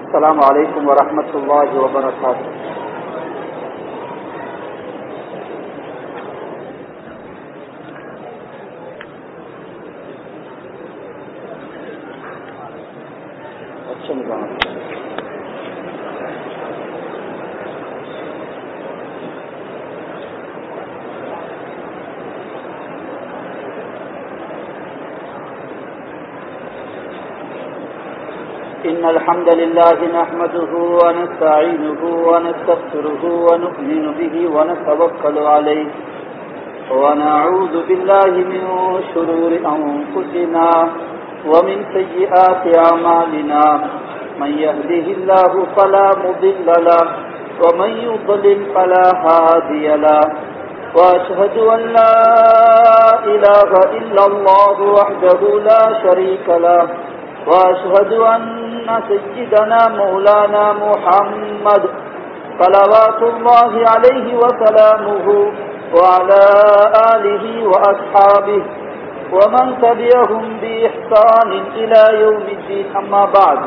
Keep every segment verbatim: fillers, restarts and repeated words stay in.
السلام عليكم ورحمة الله وبركاته. إن الحمد لله نحمده ونستعينه ونستغفره ونؤمن به ونتوكل عليه ونعوذ بالله من شرور أنفسنا ومن سيئات أعمالنا من يهده الله فلا مضل له ومن يضلل فلا هادي له وأشهد أن لا إله إلا الله وحده لا شريك له وأشهد أن سيدنا مولانا محمد صلوات الله عليه وسلامه وعلى آله وأصحابه ومن تبعهم بإحسان إلى يوم الدين. أما بعد،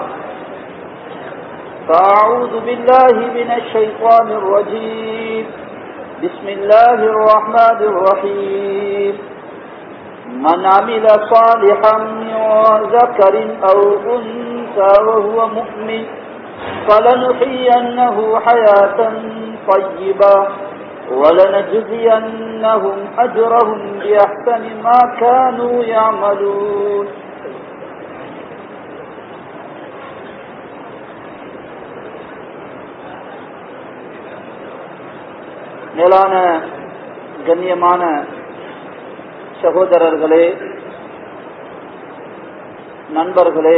فأعوذ بالله من الشيطان الرجيم. بسم الله الرحمن الرحيم. من عمل صالحا من ذكر أو أنثى وهو مؤمن فلنحيينه حياة طيبة ولنجزينهم أجرهم بأحسن ما كانوا يعملون. மேலான கண்ணியமான சகோதரர்களே, நண்பர்களே,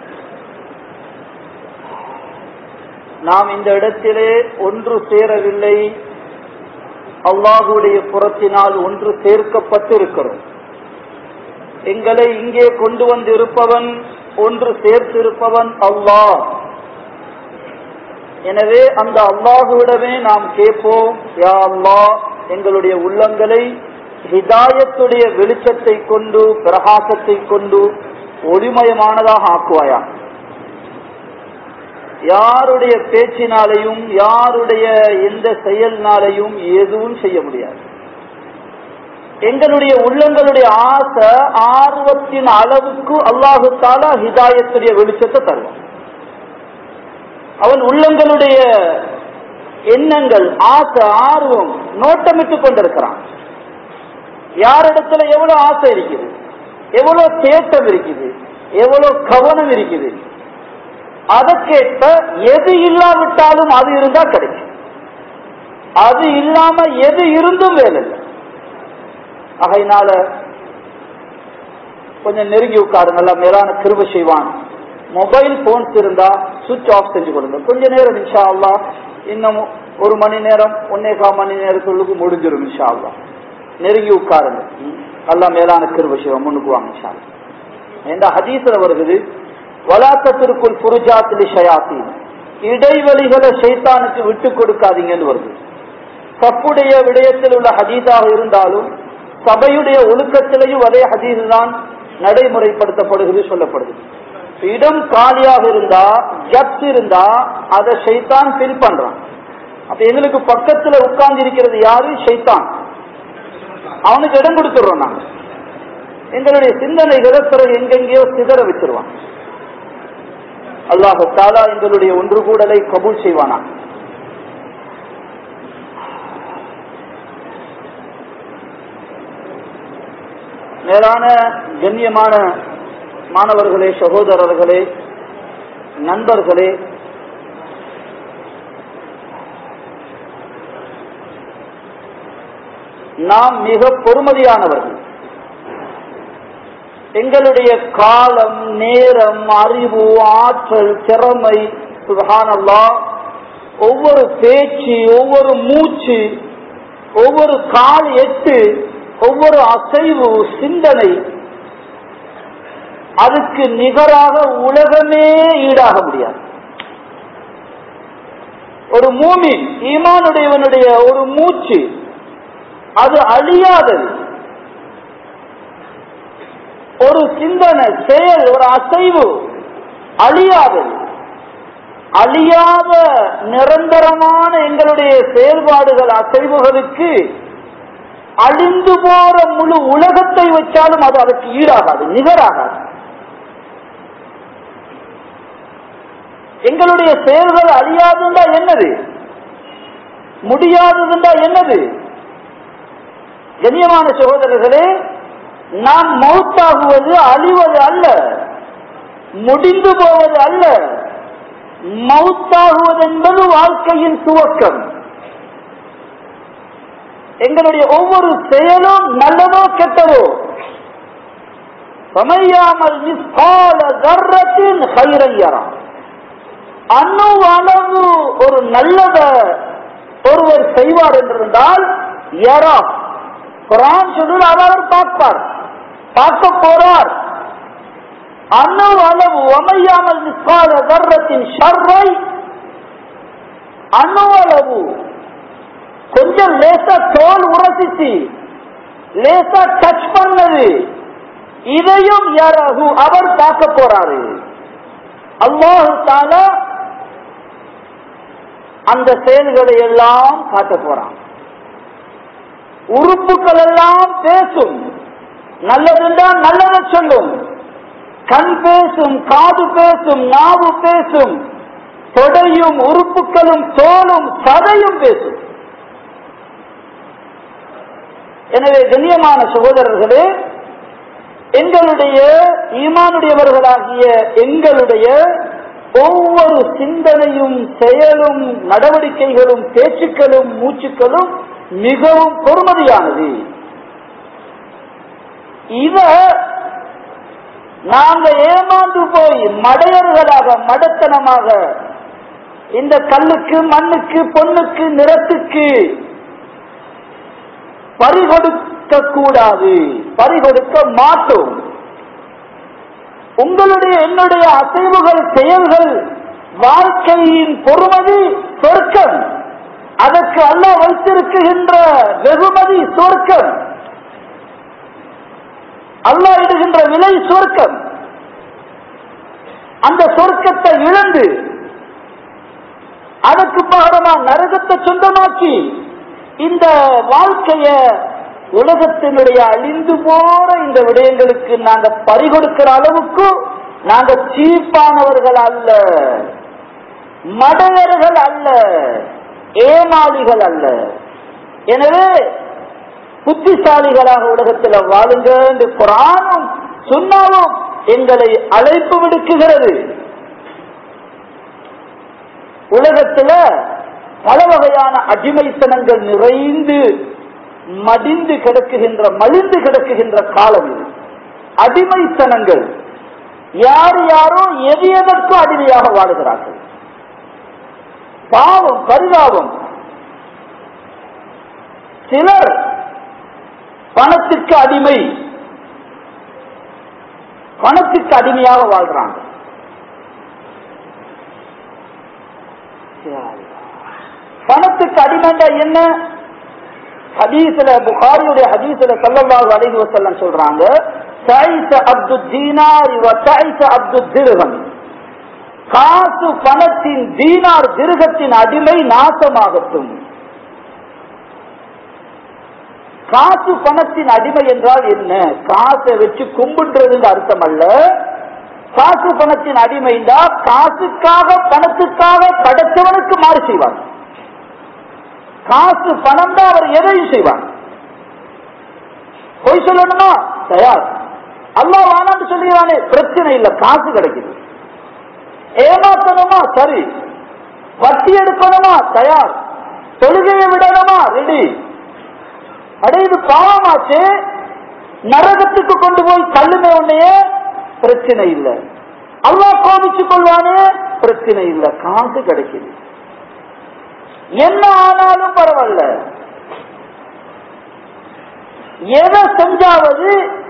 நாம் இந்த இடத்திலே ஒன்று சேரவில்லை, அல்லாஹுடைய புறத்தினால் ஒன்று சேர்க்கப்பட்டிருக்கிறோம். எங்களை இங்கே கொண்டு வந்திருப்பவன், ஒன்று சேர்த்திருப்பவன் அல்லாஹ். எனவே அந்த அல்லாஹுவிடமே நாம் கேட்போம், யா அல்லாஹ், எங்களுடைய உள்ளங்களை ஹிதாயத்துடைய வெளிச்சத்தை கொண்டு, பிரகாசத்தை கொண்டு ஒளிமயமானதாக ஆக்குவாயா. யாருடைய பேச்சினாலையும் யாருடைய எந்த செயல்னாலையும் எதுவும் செய்ய முடியாது. எங்களுடைய உள்ளங்களுடைய ஆசை ஆர்வத்தின் அளவுக்கு அல்லாஹு தஆலா ஹிதாயத்துடைய வெளிச்சத்தை தருவான். அவன் உள்ளங்களுடைய எண்ணங்கள், ஆசை, ஆர்வம் நோட்டமிட்டுக் கொண்டிருக்கிறான். யாரிடத்துல எவ்வளவு ஆசை இருக்குது, எவ்வளவு தேட்டம் இருக்குது, எவ்வளவு கவனம் இருக்குது, அதற்கேற்ப எது இல்லாவிட்டாலும் அது இருந்தா கிடைக்கும். அது இல்லாம எது இருந்தும் வேலை இல்லை. ஆகையினால கொஞ்சம் நெருங்கி உட்காருங்க, நல்லா மேலான கிருபை செய்வான். மொபைல் போன்ஸ் இருந்தா சுவிட்ச் ஆஃப் செஞ்சு கொடுங்க. கொஞ்ச நேரம் இன்ஷா அல்லாஹ், இன்னும் ஒரு மணி நேரம் ஒன்னே கால் மணி நேரத்துக்கு முடிஞ்சிடும் இன்ஷா அல்லாஹ். நெருங்கி உட்காருங்க, அல்லா மேலான கிருபை செய்வான். முன்னுக்கு வாங்க இன்ஷா அல்லாஹ். இந்த ஹதீஸ்ல வருகிறது, வலாத்தத்திற்குள் புருஜாத்திலி ஷயாத்தீன், இடைவெளிகளை ஷைத்தானுக்கு விட்டு கொடுக்காதீங்கன்னு வருது. சப்புடைய விடயத்தில் உள்ள ஹதீஸாக இருந்தாலும் சபையுடைய ஒழுக்கத்திலையும் அதே ஹதீஸ் தான் நடைமுறைப்படுத்தப்படுகிறது, சொல்லப்படுது. இடம் காலியாக இருந்தா, கப்ஸ் இருந்தா அதை ஷைத்தான் ஃபில் பண்றான். அப்ப எங்களுக்கு பக்கத்துல உட்கார்ந்து இருக்கிறது யாரு? ஷைத்தான். அவனுக்கு இடம் கொடுத்துடுறோம். நாங்க எங்களுடைய சிந்தனைகளை பிறகு எங்கெங்கேயோ சிதற வச்சிருவான். அல்லாஹ் தஆலா எங்களுடைய ஒன்று கூடலை கபூல் செய்வானா. மேலான கண்ணியமான மாணவர்களே, சகோதரர்களே, நண்பர்களே, நாம் மிக பொறுமதியானவர்கள். எங்களுடைய காலம், நேரம், அறிவு, ஆற்றல், திறமை, சுப்ஹானல்லாஹ், ஒவ்வொரு பேச்சு, ஒவ்வொரு மூச்சு, ஒவ்வொரு கால் எட்டு, ஒவ்வொரு அசைவு, சிந்தனை, அதுக்கு நிகராக உலகமே ஈடாக முடியாது. ஒரு மூமின், ஈமானுடையவனுடைய ஒரு மூச்சு அது அழியாதது. ஒரு சிந்தனை, செயல், ஒரு அசைவு அழியாதது. அழியாத நிரந்தரமான எங்களுடைய செயல்பாடுகள் அசைவுகளுக்கு அழிந்து போற முழு உலகத்தை வச்சாலும் அது அதற்கு ஈடாகாது, நிகராகாது. எங்களுடைய செயல்கள் அழியாதுண்டா என்னது, முடியாததுண்டா என்னது? கண்ணியமான சகோதரர்களே, நாம் மௌத்தாகுவது அழிவது அல்ல, முடிந்து போவது அல்ல. மௌத்தாகுவது என்பது வாழ்க்கையின் துவக்கம். எங்களுடைய ஒவ்வொரு செயலும் நல்லதோ கெட்டதோ, சமையாமல் மிஸ்கால தர்ரத்தின் ஹைரையரா, அணு அளவு ஒரு நல்லத ஒருவர் செய்வார் என்றிருந்தால் யாரா குர்ஆன் சொல்லுது, அவர் பார்ப்பார், பார்க்க போறார். அணு அளவு ஒமையாமல் மிஸ்கால தர்ரத்தின் ஷர்ரை, அணு அளவு கொஞ்சம் லேசா தோல் உரசிச்சு லேசா டச் பண்ணது, இதையும் யாராகு அவர் பார்க்க போறாரு. அல்லாஹ் தஆலா அந்த செயல்களை எல்லாம் காட்ட போறான். உறுப்புகள் எல்லாம் பேசும், நல்லதுண்டா நல்லதை சொல்லும். கண் பேசும், காது பேசும், நாவு பேசும், தொடையும் உறுப்புகளும் தோலும் சதையும் பேசும். எனவே கண்ணியமான சகோதரர்களே, எங்களுடைய ஈமானுடையவர்களாகிய எங்களுடைய ஒவ்வொரு சிந்தனையும் செயலும் நடவடிக்கைகளும் பேச்சுக்களும் மூச்சுக்களும் மிகவும் பொறுமதியானது. இத நாங்க ஏமாந்து போய் மடையர்களாக மடத்தனமாக இந்த கல்லுக்கு மண்ணுக்கு பொண்ணுக்கு நிறத்துக்கு பறிகொடுக்க கூடாது, பறிகொடுக்க மாட்டோம். உங்களுடைய என்னுடைய அசைவுகள் செயல்கள் வாழ்க்கையின் பொறுமதி சொர்க்கம், அதற்கு அல்லாஹ் வைத்திருக்கின்ற வெகுமதி சொர்க்கம், அல்லாஹ் இடுகின்ற விலை சொர்க்கம். அந்த சொர்க்கத்தை இழந்து அதற்கு பகரமா நரகத்தை சொந்தமாக்கி இந்த வாழ்க்கைய உலகத்தினுடைய அழிந்து போற இந்த விடயங்களுக்கு நாங்க பறிகொடுக்கிற அளவுக்கு நாங்க சீப்பானவர்கள் அல்ல, மடையர்கள் அல்ல, ஏமாளிகள் அல்ல. எனவே புத்திசாலிகளாக உலகத்தில் வாழுங்க என்று குர்ஆனும் சுன்னாவும் எங்களை அழைப்பு விடுக்குகிறது. உலகத்தில் பல வகையான அடிமைத்தனங்கள் நிறைந்து மடிந்து கிடக்குகின்ற மலிந்து கிடக்குகின்ற காலம் இது. அடிமைத்தனங்கள், யார் யாரோ எது எதற்கும் அடிமையாக வாழுகிறார்கள். பாவம், பரிதாபம். சிலர் பணத்திற்கு அடிமை, பணத்திற்கு அடிமையாக வாழ்றாங்க. பணத்துக்கு அடிமைண்டா என்ன? ஹதீஸ்ல, புகாரியுடைய ஹதீஸ்ல ஸல்லல்லாஹு அலைஹி வஸல்லம் சொல்றாங்க, தைஸ அப்துத் தீனார் வ தைஸ அப்துத் திர்ஹம், காசு பணத்தின் தீனார் திர்ஹத்தின் அடிமை நாசமாகட்டும். காசு பணத்தின் அடிமை என்றால் என்ன? காசை வச்சு கும்பிடுறது அர்த்தம் அல்ல. காசு பணத்தின் அடிமைண்டா காசுக்காக பணத்துக்காக படைத்தவனுக்கு மாறு செய்வார். காசு பணம் தான் அவர் எதையும் செய்வார். பொய் சொல்லணுமா தயார், அல்லாஹ் வேணான்னு சொல்லிடுவானே பிரச்சனை இல்லை, காசு கிடைக்குது. ஏமாத்தணுமா சரி, வட்டி எடுக்கணுமா தயார், தொழுகையை விடணுமா ரெடி. அடே இது பாவமாச்சு, நரகத்துக்கு கொண்டு போய் தள்ளுமே உன்னையே பிரச்சனை இல்லை. அல்லாஹ் கோபிச்சு கொள்வானே பிரச்சனை இல்லை, காசு கிடைக்குது. என்ன ஆனாலும் பரவாயில்ல, எதை செஞ்சாவது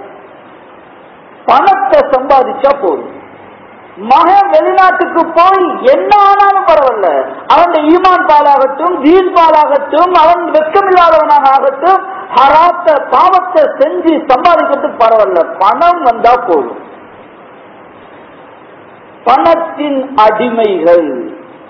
பணத்தை சம்பாதிச்சா போதும். மகன் வெளிநாட்டுக்கு போய் என்ன ஆனாலும் பரவாயில்ல, அவன் ஈமான் பாலாகட்டும் தீன் பாலாகட்டும், அவன் வெட்கமில்லாதவனாக ஆகட்டும், ஹராத்த பாவத்தை செஞ்சு சம்பாதிக்கிறதுக்கு பரவாயில்ல, பணம் வந்தா போதும். பணத்தின் அடிமைகள்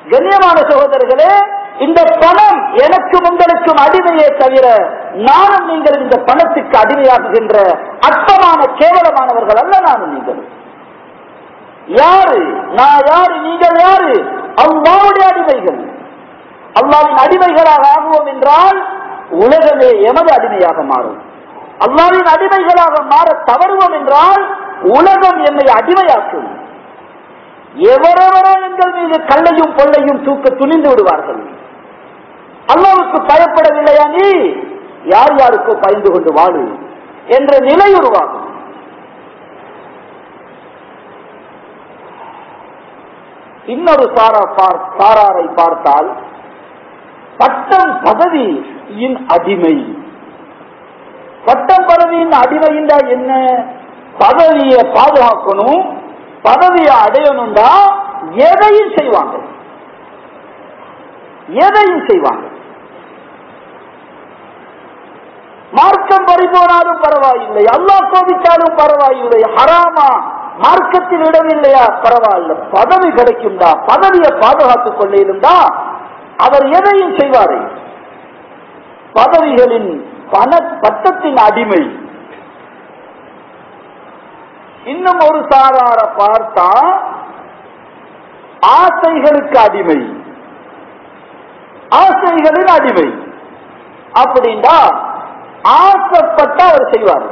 கண்ணியமான சகோதரர்களே, இந்த பணம் எனக்கும் உங்களுக்கும் அடிமையே தவிர நானும் நீங்கள் இந்த பணத்துக்கு அடிமையாகுகின்ற அற்பமான கேவலமானவர்கள் அல்ல. நானும் நீங்கள் யாரு? நான் யாரு? நீங்கள் யாரு? அல்லாஹ்வுடைய அடிமைகள். அல்லாஹ்வின் அடிமைகளாக ஆகுவோம் என்றால் உலகமே எமது அடிமையாக மாறும். அல்லாஹ்வின் அடிமைகளாக மாற தவறுவோம் என்றால் உலகம் என்னை அடிமையாக்கும். எவரெவரோ எங்கள் மீது கல்லையும் பொல்லையும் தூக்க துணிந்து விடுவார்கள். அல்லாஹ்வுக்கு பயப்படவில்லையா நீ? யார் யாருக்கோ பயந்து கொண்டு வாழு என்ற நிலை உருவாகும். இன்னொரு சாராரை பார்த்தால் பட்டம் பதவியின் அடிமை. பட்டம் பதவியின் அடிமை என்ன? பதவியை பாதுகாக்கணும், பதவியை அடையணும்டா எதையும் செய்வாங்க, எதையும் செய்வாங்க. மார்க்கம் பறிபோனாலும் பரவாயில்லை, அல்லாஹ் கோபித்தாலும் பரவாயில்லை, ஹராமா மார்க்கத்தில் இடமில்லையா பரவாயில்லை, பதவி கிடைக்கும்டா, பதவியை பாதுகாத்துக் கொள்ள இருந்தா அவர் எதையும் செய்வாரு. பதவிகளின் பண பட்டத்தின் அடிமை. இன்னும் ஒரு சாரார பார்த்தா ஆசைகளுக்கு அடிமை, ஆசைகளின் அடிமை. அப்படின்னா ஆசைப்பட்ட அவர் செய்வார்.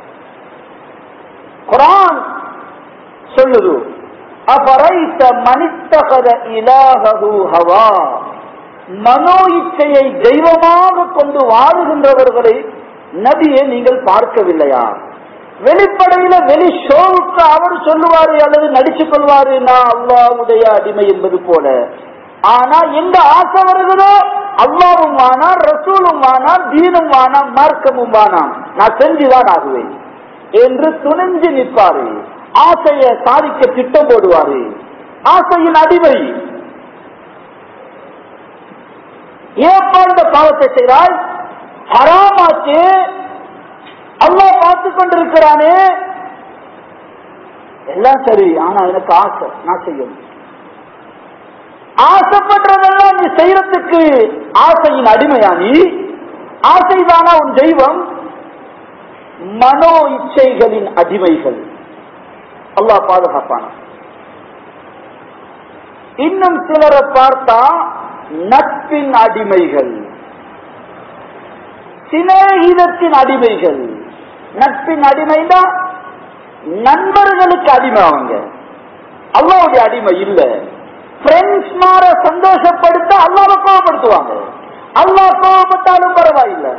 குர்ஆன் சொல்லுது, அபரைத மனித்தகத இலாஹு ஹவா, மனோ இச்சையை தெய்வமாக கொண்டு வாழுகின்றவர்களை நபியை நீங்கள் பார்க்கவில்லையா? வெளிப்படையில வெளி ஷோவுக்கு அவர் சொல்லுவாரு அல்லது நடிச்சுக் கொள்வாரு, நான் அல்லாஹ்வுடைய அடிமை என்பது போல. ஆனா எங்க ஆசை வருகிறதோ அல்லாஹ்வும் வானாம், ரசூலும் வானாம், தீனும் வானாம், மார்க்கமும் வானாம், நான் செஞ்சுதான் ஆகுவேன் என்று துணிஞ்சு நிற்பாரு. ஆசையை சாதிக்க திட்டம் போடுவாரு. ஆசையின் அடிமை. ஏப்பா இந்த பாவத்தை செய்கிறாய்? ஹராமாச்சு, அல்லாஹ் பார்த்துக் கொண்டிருக்கிறானே. எல்லாம் சரி, ஆனா எனக்கு ஆசை, நான் செய்யணும். ஆசைப்படுறதெல்லாம் நீ செய்யறதுக்கு ஆசையின் அடிமையா நீ? ஆசைதானா உன் தெய்வம்? மனோ இச்சைகளின் அடிமைகள். அல்லாஹ் பாதுகாப்பான. இன்னும் சிலரை பார்த்தா நட்பின் அடிமைகள், சிநேகிதத்தின் அடிமைகள். நட்பின் அடிமைனா நண்பர்களுக்கு அடிமை. அவங்க அல்லாஹ்வுடைய அடிமை இல்ல. ஃப்ரெண்ட்ஸ் மாற சந்தோஷப்படுத்த அல்லாஹ்வை கோபப்படுத்துவாங்க. அல்லாஹ் கோபப்பட்டாலும் பரவாயில்லை.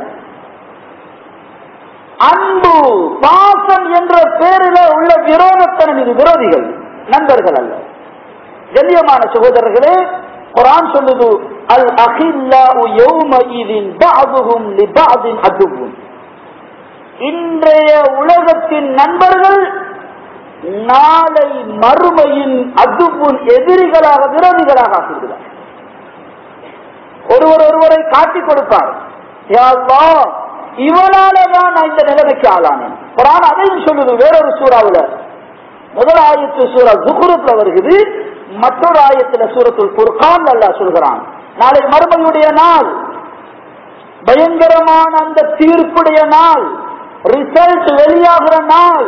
அன்பு பாசம் என்ற பேரில உள்ள விரோதத்தனம், இது விரோதிகள், நண்பர்கள் அல்ல. கண்ணியமான சகோதரர்களே, குர்ஆன் சொல்லுது, அல் அகில்லாஉ யௌமஇதின் பஅதுஹும் லிபஅதின் அதுவும். இன்றைய உலகத்தின் நண்பர்கள் நாளை மறுமையின் அதுவும் எதிரிகளாக, விரோதிகளாக ஆக்குகிறார். ஒருவர் ஒருவரை காட்டிக் கொடுப்பார். யா அல்லாஹ், இவனாலதான் நான் இந்த நிலைமைக்கு ஆளானேன். குர்ஆன் அதையும் சொல்லுது வேறொரு சூறாவுல. முதல் ஆயத்து சூரா ஜுக்ரூப்ல வருகிறது, மற்றொரு ஆயத்துல சூரத்துல் ஃபுர்கான் அல்லாஹ் சொல்கிறான், நாளை மறுமையுடைய நாள், பயங்கரமான அந்த தீர்ப்புடைய நாள், ரிசல்ட் வெளியாகிற நாள்.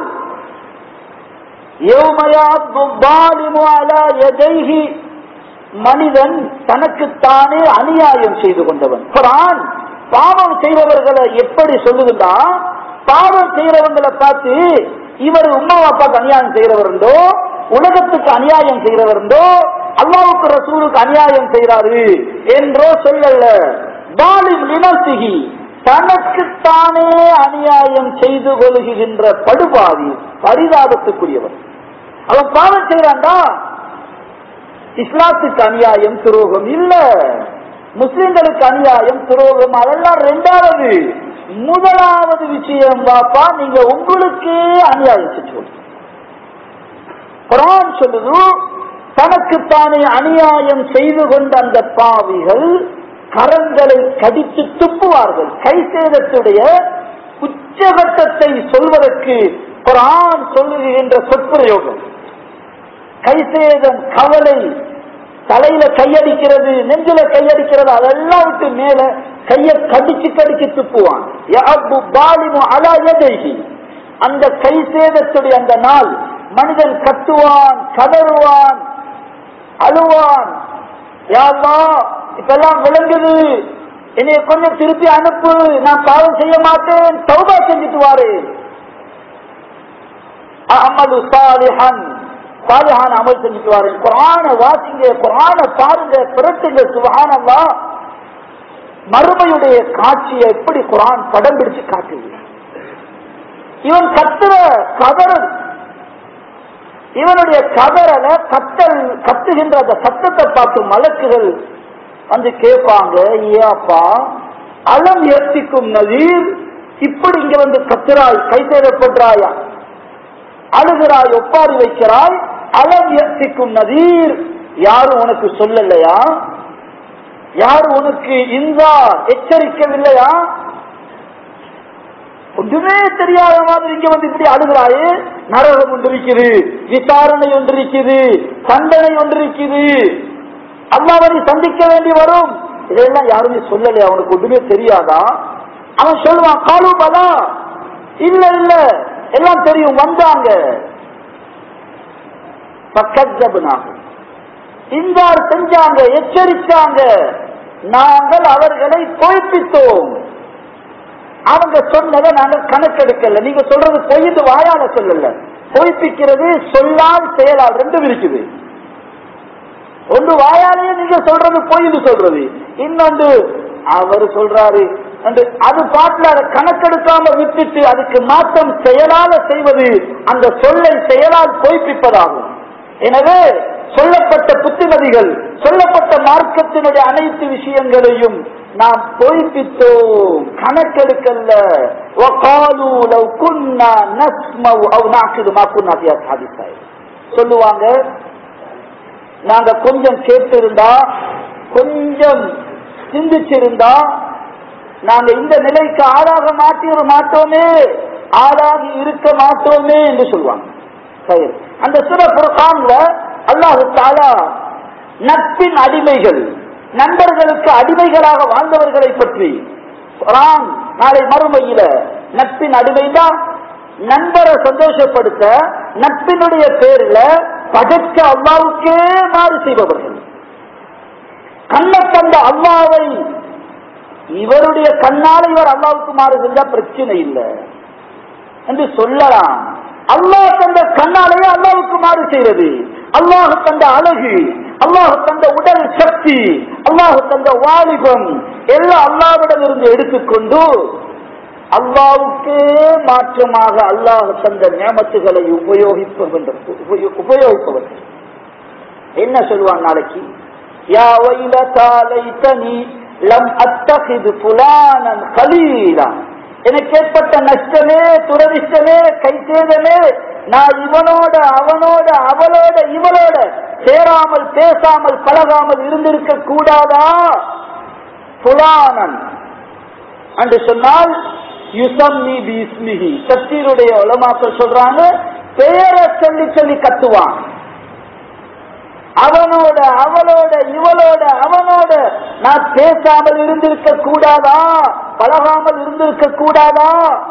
மனிதன் தனக்குத்தானே அநியாயம் செய்து கொண்டவன். குர்ஆன் பாவம் செய்பவர்களை எப்படி சொல்லுதுன்னா, பாவம் செய்யறவங்களை பார்த்து இவர் உம்மா அப்பாவுக்கு அநியாயம் செய்யறவருந்தோ, உலகத்துக்கு அநியாயம் செய்யறவருந்தோ, அல்லாஹ்வுக்கு ரசூலுக்கு அநியாயம் செய்யறாரு என்றோ சொல்லல. பாலிம் லினஃப்ஸிஹி, தனக்குத்தானே அநியாயம் செய்து கொள்கின்ற படுபாவி, பரிதாபத்துக்குரியவர். அவன் பாவம் செய்யறான்டா, இஸ்லாத்துக்கு அநியாயம் துரோகம் இல்ல, முஸ்லிம்களுக்கு அநியாயம் துரோகம் அதெல்லாம் ரெண்டாவது. முதலாவது விஷயம் பாப்பா, நீங்க உங்களுக்கே அநியாயம் செஞ்சு. குர்ஆன் சொல்லுது, தனக்குத்தானே அநியாயம் செய்து கொண்ட அந்த பாவிகள் கரங்களை கடித்து துப்புவார்கள். கை சேதத்துடைய உச்சகட்டத்தை சொல்வதற்கு குர்ஆன் சொல்லுகின்ற சொற்பிரயோகம். கை சேதம், கவலை, தலையில கையடிக்கிறது, நெஞ்சில கையடிக்கிறது, அதெல்லாம் விட்டு மேல கைய கடிச்சு கடிச்சு துப்புவான். அந்த கை சேதத்துடைய அந்த நாள் மனிதன் கத்துவான், கதறுவான், அழுவான். யா அல்லாஹ், இப்பெல்லாம் விளங்குது, என்னைய கொஞ்சம் திருப்பி அனுப்பு, நான் பாவம் செய்ய மாட்டேன், தௌபா செஞ்சுட்டு வாரேன். அமலு சாலிஹன், சாலிஹான அமல் செஞ்சுட்டு வாரேன். குர்ஆனை வாசிங்க, குர்ஆனை பாருங்க, பிரட்டுங்க. சுப்ஹானல்லாஹ், மறுமையுடைய காட்சியை எப்படி குர்ஆன் படம் பிடிச்சு காட்டுது. இவன் கத்துற கதறல், இவனுடைய கதறல கத்தல் கத்துகின்ற அந்த சத்தத்தை பார்த்து மலக்குகள் வந்து கேட்பாங்க, ஏப்பா அலம் ஏற்றிக்கும் நதீர், இப்படி இங்க வந்து கத்துறாய், கை சேதப்படுறாயா, அழுகிறாய், ஒப்பாரி வைக்கிறாய், அலம் ஏற்றிக்கும் நதீர், யாரும் உனக்கு சொல்லலையா, யாரும் உனக்கு இன்சார் எச்சரிக்கவில்லையா, ஒன்றுமே தெரியாத மாதிரி இங்க வந்து இப்படி அழுகிறாயே, நரகம் ஒன்று இருக்குது, விசாரணை ஒன்று இருக்குது, தண்டனை ஒன்று இருக்குது, அல்லாஹ்வை சந்திக்க வேண்டி வரும், இதெல்லாம் யாருமே சொல்லலையா, அவனுக்கு ஒன்றுமே தெரியாதா? அவன் சொல்லுவான், காலு பலா, இல்ல இல்ல எல்லாம் தெரியும், வந்தாங்க. பக்கஜப்னாஹு, இன்சார் செஞ்சாங்க, எச்சரித்தாங்க, நாங்கள் அவர்களை பொய்ப்பித்தோம். அவங்க சொன்னதை நாங்கள் கணக்கெடுக்கல. நீங்க சொல்றது பொய்ந்து வாயால சொல்லல, பொய்ப்பிக்கிறது சொல்லால் செயலால் ரெண்டும் இருக்குது. ஒன்று வாயாலேயே நீங்க சொல்றது பொய்ந்து சொல்றது, இன்னொன்று அவர் சொல்றாரு அது பாட்டுல அதை கணக்கெடுக்காம விட்டுட்டு அதுக்கு மாற்றம் செயலால செய்வது அந்த சொல்லை செயலால் பொய்ப்பிப்பதாகும். எனவே சொல்லப்பட்ட புத்திமதிகள், சொல்லப்பட்ட மார்க்கத்தினுடைய அனைத்து விஷயங்களையும் நாம் பொய்ப்பித்தோம், கணக்கெடுக்கல்ல. சொல்லுவாங்க, நாங்க கொஞ்சம் கேட்டிருந்தா, கொஞ்சம் சிந்திச்சிருந்தா நாங்க இந்த நிலைக்கு ஆளாக மாட்டிட மாட்டோமே, ஆளாகி இருக்க மாட்டோமே என்று சொல்லுவாங்க. சரி, அந்த சூரா ஃபுர்கான்ல அல்லாஹ் தஆலா நட்பின் அடிமைகள், நண்பர்களுக்கு அடிமைகளாக வாழ்ந்தவர்களை பற்றி குர்ஆன் நாளை மறுமையில நட்பின் அடிமைதான், நண்பரை சந்தோஷப்படுத்த நட்பினுடைய பேரில் படைக்க அல்லாஹ்வுக்கே மாறு செய்பவர்கள், கண்ணை கண்ட அல்லாஹ்வை இவருடைய கண்ணால் இவர் அல்லாஹ்வுக்கு மாறு செஞ்சா பிரச்சனை இல்லை என்று சொல்லலாம். அல்லாஹ் தந்த கண்ணாலேயே அல்லாஹ்வுக்கு மாறு செய்வது, அல்லாஹ் தந்த அழகு, அல்லாஹ் தந்த உடல் சக்தி, அல்லாஹ் தந்த வாலிபம் எல்லாம் அல்லாஹ்விடம் இருந்து எடுத்துக்கொண்டு அல்லாஹ்வுக்கே மாற்றமாக அல்லாஹ் தந்த நியமத்துகளை உபயோகிப்பவர்கள் உபயோகிப்பவர்கள் என்ன சொல்லுவான் நாளைக்கு, யா வைலதா லைதனி லம் அத்தகிது ஃபுலானன் கலீலா, எனக்கு ஏற்பட்ட நஷ்டமே, துரதிஷ்டமே, கைசேதமே, நான் இவனோட அவனோட அவளோட இவளோட சேராமல் பேசாமல் பழகாமல் இருந்திருக்க கூடாதா? புலானன் என்று சொன்னால் யுசம்மி பிஸ்மிஹி, தஃசீருடைய உலமாக்கள் சொல்றாங்க, பெயரை சொல்லி சொல்லி கத்துவான், அவனோட அவளோட இவளோட அவனோட நான் பேசாமல் இருந்திருக்க கூடாதா, பழகாமல் இருந்திருக்க கூடாதா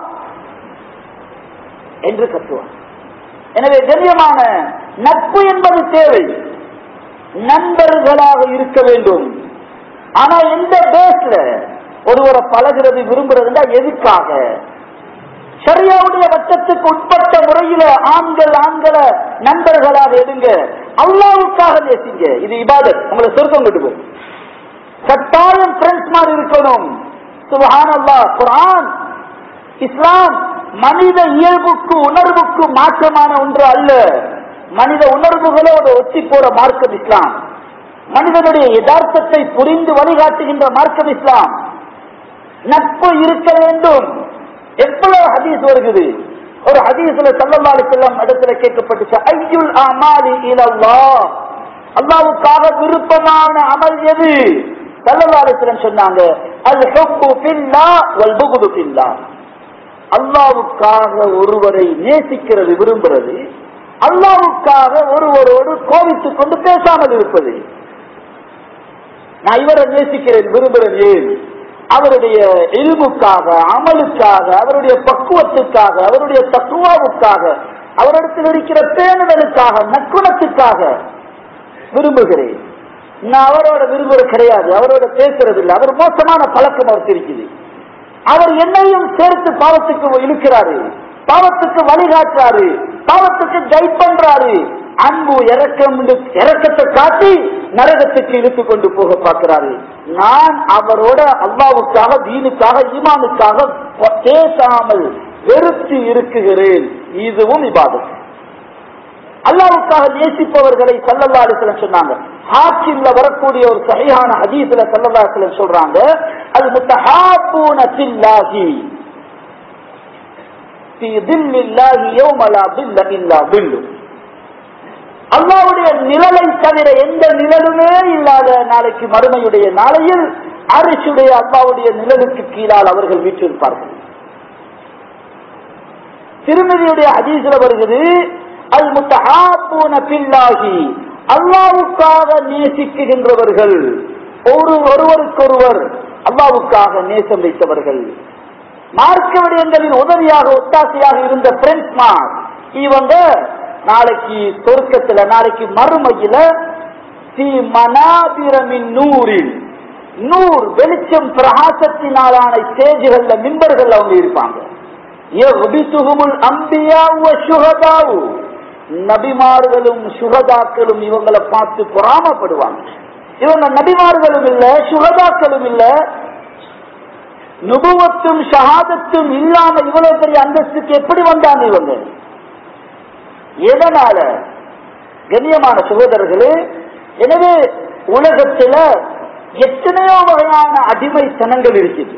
என்று கத்துவான். எனவே கண்ணியமான நட்பு என்பது தேவை, நண்பர்களாக இருக்க வேண்டும். ஆனா எந்த பேஸ்ல ஒருவரை பழகிறது விரும்புறதுன்னா எதுக்காக? ஷரியாவுடைய வட்டத்துக்கு உட்பட்ட முறையில ஆண்கள் ஆண்களை நண்பர்களாக எடுங்க, அல்லாஹ்வுக்காக நேசிங்க, இது இபாதத், உங்களை சொர்க்கம் கொண்டு போகும். கட்டாயம் ஃப்ரெண்ட்ஸ் மாதிரி இருக்கணும். சுப்ஹானல்லாஹ், குர்ஆன் இஸ்லாம் மனித இயல்புக்கு உணர்வுக்கு மாற்றமான ஒன்று அல்ல. மனித உணர்வுகளோடு ஒத்தி போற மார்க்கம் இஸ்லாம், மனிதனுடைய யதார்த்தத்தை புரிந்து வழிகாட்டுகின்ற மார்க்கம் இஸ்லாம். நட்பு இருக்க வேண்டும். எவ்வளவு ஹதீஸ் வருகிறது. ஒரு ஹதீஸ்ல ஸல்லல்லாஹு அலைஹி வஸல்லம் இடத்துல கேட்கப்பட்டுச்சு, ஐயுல் அமாலி இலல்லாஹ், அல்லாஹ்வுக்காக விருப்பமான அமல் எது? ஸல்லல்லாஹு அலைஹி வஸல்லம் சொன்னாங்க, அல் ஹுப்பு ஃபில்லாஹ் வல் புக்து ஃபில்லாஹ், அல்லாஹ்வுக்காக ஒருவரை நேசிக்கிறது விரும்புறது, அல்லாஹ்வுக்காக ஒருவரோடு கோபித்துக் கொண்டு பேசாமல் இருப்பது. நான் இவரை நேசிக்கிறேன் விரும்புகிறேன். ஏன்? அவருடைய இல்முக்காக, அமலுக்காக, அவருடைய பக்குவத்துக்காக, அவருடைய தக்குவாவுக்காக, அவரிடத்தில் இருக்கிற பேணுதலுக்காக, நற்குணத்துக்காக விரும்புகிறேன். நான் அவரோட விரும்புறது கிடையாது, அவரோட பேசுறது இல்லை. அவர் மோசமான பழக்கம் அவருக்கு இருக்குது. அவர் என்னையும் சேர்த்து பாவத்துக்கு இழுக்கிறாரு, பாவத்துக்கு வழிகாட்டுறாரு, பாவத்துக்கு கைட் பண்றாரு. அன்பு இறக்கம் இறக்கத்தை காட்டி நரகத்துக்கு இழுத்து கொண்டு போக பார்க்கிறாரு. நான் அவரோட அல்லாவுக்காக, தீனுக்காக, ஈமானுக்காக பேசாமல் வெறுத்து இருக்குகிறேன். இதுவும் இபாதத். அல்லாவுக்காக நேசிப்பவர்களை ஸல்லல்லாஹு அலைஹி வஸல்லம் சொன்னாங்க. ஹாக்கிம்ல வரக்கூடிய ஒரு சஹீஹான ஹதீஸ்ல ஸல்லல்லாஹு அலைஹி வஸல்லம் சொல்றாங்க, அல் முத்தஹாபூன ஃபில்லாஹி ஃபீ தில்லில்லாஹி யௌம லா தில்ல இல்லா தில்லு. அல்லாஹ்வுடைய நிழலை தவிர எந்த நிழலுமே இல்லாத நாளைக்கு மறுமையுடைய நாளையில் அரிசுடைய அல்லாஹ்வுடைய நிழலுக்கு கீழால் அவர்கள் வீற்றிருப்பார்கள். திருமதியுடைய ஹதீஸ்ல வருகிறது, அல் முத்தஹாபூன ஃபில்லாஹி, அல்லாஹ்வுக்காக நேசிக்கின்றவர்கள், ஒரு ஒருவருக்கொருவர் அல்லாஹ்வுக்காக நேசம் வைத்தவர்கள், மார்க்க விடயங்களின் உதவியாக ஒத்தாசையாக இருந்த பிரெண்ட்ஸ்மார், இவங்க நாளைக்கு சொர்க்கத்துல, நாளைக்கு மறுமையில நூறில் நூறு வெளிச்சம் பிரகாசத்தினாலான ஸ்டேஜ்கள்ல மிம்பர்கள் அவங்க இருப்பாங்க. நபிமார்களும் சுகதாக்களும் இவங்களை பார்த்து பொறாமப்படுவாங்க. இவங்க நபிமார்களும் இல்ல, சுகதாக்களும் இல்ல, நுபுவத்தும் ஷஹாதத்தும் இல்லாம இவ்வளவு பெரிய அந்தஸ்துக்கு எப்படி வந்தாங்க இவங்க? எதனால? கண்ணியமான சகோதரர்களே, எனவே உலகத்துல எத்தனையோ வகையான அடிமைத்தனங்கள் இருக்குது.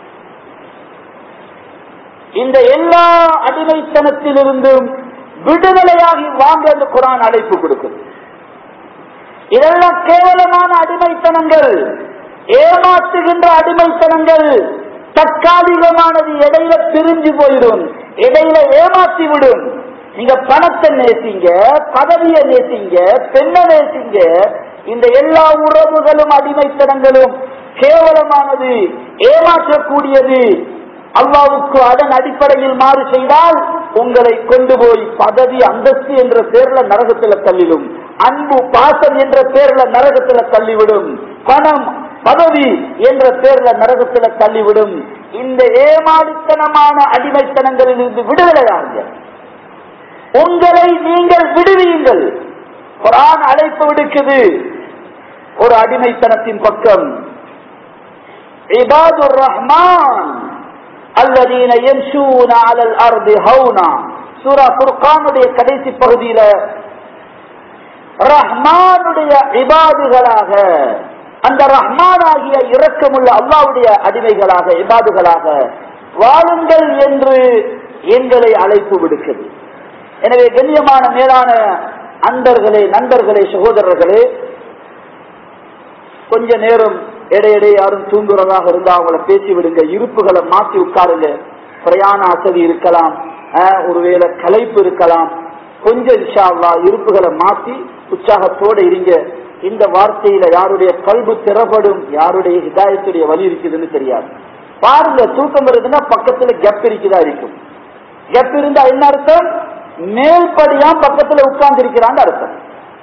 இந்த எல்லா அடிமைத்தனத்திலிருந்தும் விடுதலையாகி வாங்க அந்த குர்ஆன் அழைப்பு கொடுக்கும். இதெல்லாம் கேவலமான அடிமைத்தனங்கள், ஏமாற்றுகின்ற அடிமைத்தனங்கள், தற்காலிகமானது, இடையில பிரிஞ்சு போயிடும், இடையில ஏமாற்றி விடும். நீங்க பணத்தை நேசிங்க, பதவியை நேசிங்க, பெண்ணை நேசிங்க, இந்த எல்லா உறவுகளும் அடிமைத்தனங்களும் கேவலமானது, ஏமாற்றக்கூடியது. அல்லாஹ்வுக்கு அதன் அடிப்படையில் மாறு செய்தால் உங்களை கொண்டு போய் பதவி அந்தஸ்து என்ற பேர்ல நரகத்துல தள்ளிடும், அன்பு பாசம் என்ற பேர்ல நரகத்துல தள்ளிவிடும், பணம் பதவி என்ற பேர்ல நரகத்துல தள்ளிவிடும். இந்த ஏமாளித்தனமான அடிமைத்தனங்களில் இருந்து விடுதலையாங்க, உங்களை நீங்கள் விடுவீங்கள். குர்ஆன் அழைப்பு விடுக்குது ஒரு அடிமைத்தனத்தின் பக்கம். இபாதுர் ரஹ்மான் அல்லதீன யம்ஷூன அலல் அர்தி ஹௌனா, சூரா ஃபுர்கானுடைய கடைசி பகுதியில ரஹ்மானுடைய இபாதுகளாக, அந்த ரஹ்மான் ஆகிய இரக்கமுள்ள அல்லாஹ்வுடைய அடிமைகளாக, இபாதுகளாக வாழுங்கள் என்று எங்களை அழைப்பு விடுக்கிறது. எனவே கண்ணியமான மேலான அன்பர்களே, நண்பர்களே, சகோதரர்களே, கொஞ்ச நேரம் இடையிடையே யாரும் தூங்குறதாக இருந்தா அவங்கள பேசி விடுங்க, இருப்புகளை மாற்றி உட்காருங்க. பிரயாண அசதி இருக்கலாம், ஒருவேளை களைப்பு இருக்கலாம், கொஞ்சம் இன்ஷா அல்லாஹ் இருப்புகளை மாற்றி உற்சாகத்தோடு இருங்க. இந்த வார்த்தையில யாருடைய கல்பு திறப்படும், யாருடைய ஹிதாயத்துடைய வழி இருக்குதுன்னு தெரியாது. பாருங்க, தூக்கம் வருதுன்னா பக்கத்துல கெப் இருக்குதா இருக்கும். கெப் இருந்தா என்ன அர்த்தம்? மேல்படியா பக்கத்துல உட்கார்ந்து இருக்கிறான்னு அர்த்தம்.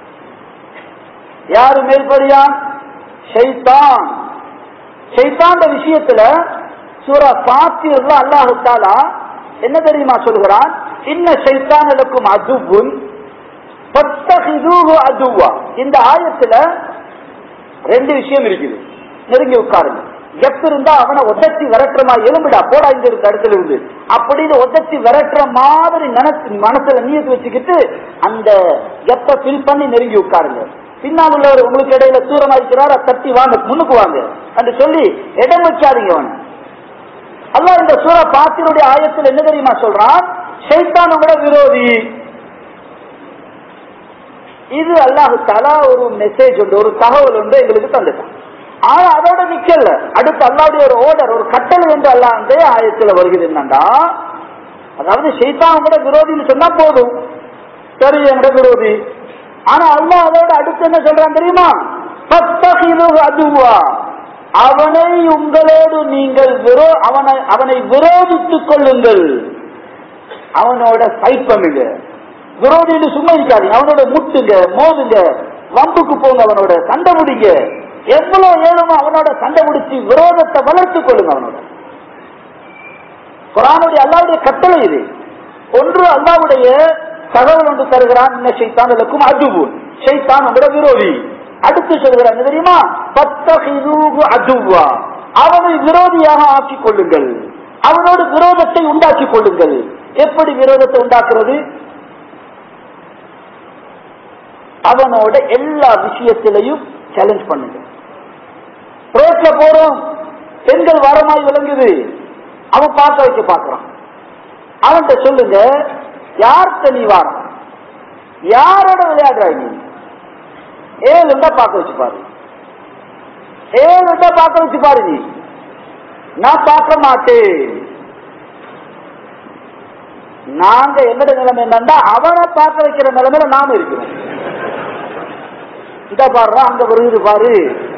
யாரு மேல்படியான்? ஷைத்தான். ஷைத்தான விஷயத்துல சூரா ஃபாத்திர்ல அல்லாஹ் தஆலா என்ன தெரியுமா சொல்கிறான்? இன்ன ஷைத்தானலக்கும் அதுவுன் ஃபத்தஹிதுஹு அதுவா. இந்த ஆயத்துல ரெண்டு விஷயம் இருக்குது. நெருங்கி உட்காருங்க. கெப் இருந்தா அவனை ஒதச்சி விரட்டுறமா, எலும்பிடா போடா இந்த இடத்துல இருந்து அப்படின்னு ஒதச்சி விரட்டுற மாதிரி நினைச்சு மனசுல நீயத்து வச்சுக்கிட்டு அந்த கெப்பை ஃபில் பண்ணி நெருங்கி உட்காருங்க. பின்னால் உள்ளவர் உங்களுக்கு இடையில தூரமா இருக்கிறார், தட்டி வாங்க, முன்னுக்கு வாங்க என்று சொல்லி இடம் வச்சாதீங்க. அவன் அல்லாஹ் இந்த சூரா பாத்தினுடைய ஆயத்தில் என்ன தெரியுமா சொல்றான்? ஷைத்தானோட விரோதி. இது அல்லாஹ் தஆலா ஒரு மெசேஜ் உண்டு, ஒரு தகவல் உண்டு எங்களுக்கு தந்துட்டான். ஆனா அதோட நிக்கல, அடுத்து அல்லாஹ்வுடைய ஒரு ஆர்டர், ஒரு கட்டளை என்று அல்லாஹ் அந்த ஆயத்துல வருகிறது. என்னண்டா, அதாவது ஷைத்தான் கூட விரோதின்னு சொன்னா போதும், சரி என்னோட விரோதி. ஆனா அல்லாஹ் அதோட அடுத்து என்ன சொல்றான் தெரியுமா? அதுவா அவனை உங்களோடு நீங்கள் அவனை அவனை விரோதித்துக் கொள்ளுங்கள். அவனோட ஃபைட் பண்ணுங்க. விரோதின்னு சும்மா இருக்காதீங்க. அவனோட முட்டுங்க, மோதுங்க, வம்புக்கு போங்க, அவனோட சண்டை முடிங்க. எவ்வளவு ஏழுமோ அவனோட சண்டை முடிச்சு விரோதத்தை வளர்த்துக் கொள்ளுங்க. அவனோட குர்ஆனுடைய அல்லாஹ்வுடைய கட்டளை இது. ஒன்று அல்லாஹ்வுடைய தகவல் ஒன்று தருகிறான், இன்ன ஷைத்தான் லக்கும் அதுவுன், ஷைத்தான் உங்களோட விரோதி. அடுத்து சொல்கிறான் தெரியுமா, பத்தகிதூஹு அதுவா அவனை விரோதியாக ஆக்கிக் கொள்ளுங்கள், அவனோடு விரோதத்தை உண்டாக்கிக் கொள்ளுங்கள். எப்படி விரோதத்தை உண்டாக்குறது? அவனோட எல்லா விஷயத்திலையும் சேலஞ்ச் பண்ணுங்க. ரோட்ல போறோம், பெண்கள் வரமாய் விளங்குது, அவன் பார்க்க வைக்க பாக்குறான். அவன்கிட்ட சொல்லுங்க, யார்கிட்ட நீ வார, யாரோட விளையாடுறாய் நீ? ஏழுண்டா பார்க்க வச்சு பாரு, ஏழுண்டா பார்க்க வச்சு பாரு. நீ நான் பார்க்க மாட்டேன். நாங்க என்னோட நிலைமை என்னன்னா அவனை பார்க்க வைக்கிற நிலைமையில நாம இருக்கிறோம். இத பாரு, அங்க வருது பாரு.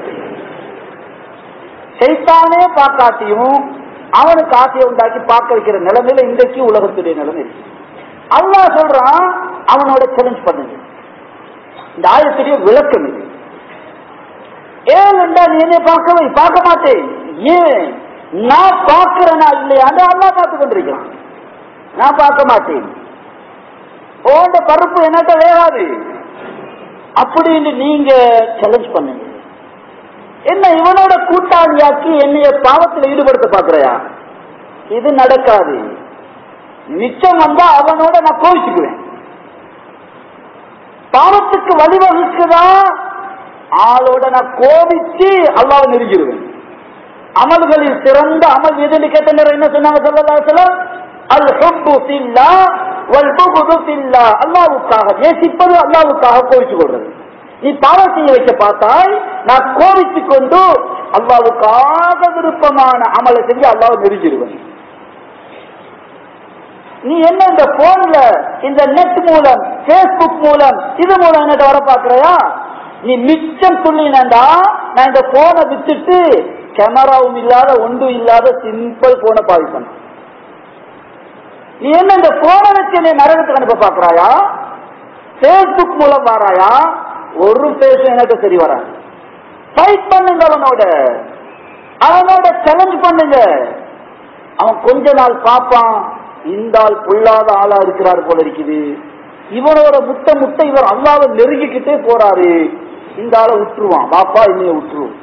சைத்தானே பார்க்காட்டியும் அவனுக்கு ஆசையை உண்டாக்கி பார்க்க வைக்கிற நிலைமையில இன்றைக்கு உலகத்துடைய நிலைமை இருக்கு. அல்லாஹ் சொல்றான், அவனோட சேலஞ்ச் பண்ணுங்க. இந்த ஆயத்துடைய விளக்கம் இது. ஏன்டா நீ என்ன பார்க்கவே பார்க்க மாட்டேன், ஏன் நான் பார்க்கிறேனா இல்லையா? அல்லாஹ் பார்த்து கொண்டிருக்கிறான். நான் பார்க்க மாட்டேன், ஓண்ட பருப்பு என்னட்ட வேகாது அப்படின்னு நீங்க சேலஞ்ச் பண்ணுங்க. என்ன இவனோட கூட்டாளியாக்கி என்னைய பாவத்தில் ஈடுபடுத்த பாக்குறையா? இது நடக்காது. மிச்சம் வந்தா அவனோட நான் கோவிச்சுக்குவேன். பாவத்துக்கு வழிவகுக்குதா ஆளோட நான் கோபிச்சு அல்லாஹ்வை நெருங்கிடுவேன். அமல்களில் சிறந்த அமல் எதுன்னு கேட்ட நேரம் என்ன சொன்னாங்க ஸல்லல்லாஹு அலைஹி வஸல்லம்? அல் ஹுப்பு ஃபில்லாஹ் வல் புக்து ஃபில்லாஹ். அல்லாஹ்வுக்காக நேசிப்பது, அல்லாஹ்வுக்காக கோபிச்சு கொள்றது. நீ பாவம் செய்ய வைக்க பார்த்தால் நான் கோபித்துக் கொண்டு அல்லாஹ்வுக்காக விருப்பமான அமலை செஞ்சு அல்லாஹ்வை நெருங்கிடுவேன். நீ என்ன இந்த போன்ல இந்த நெட் மூலம், பேஸ்புக் மூலம், இது மூலம் என்ன வர பாக்குறையா? நீ மிச்சம் சொல்லினா நான் இந்த போனை வித்துட்டு கேமராவும் இல்லாத ஒன்றும் இல்லாத சிம்பிள் போனை பாவிப்பேன். நீ என்ன இந்த போனை வச்சு நீ நரகத்துக்கு அனுப்ப பாக்குறாயா? பேஸ்புக் மூலம் வராயா? ஒரு பேச எனக்கு சரி வராது. ஃபைட் பண்ணுங்க அவனோட, அவனோட சேலஞ்ச் பண்ணுங்க. அவன் கொஞ்ச நாள் பார்ப்பான், இந்த ஆள் பொல்லாத ஆளா இருக்கிறார் போல இருக்குது, இவனோட முட்ட முட்டை இவர் அல்லாஹ்வை நெருங்கிக்கிட்டே போறாரு, இந்த ஆளை விட்டுருவான். பாப்பா இன்னைய விட்டுருவோம்.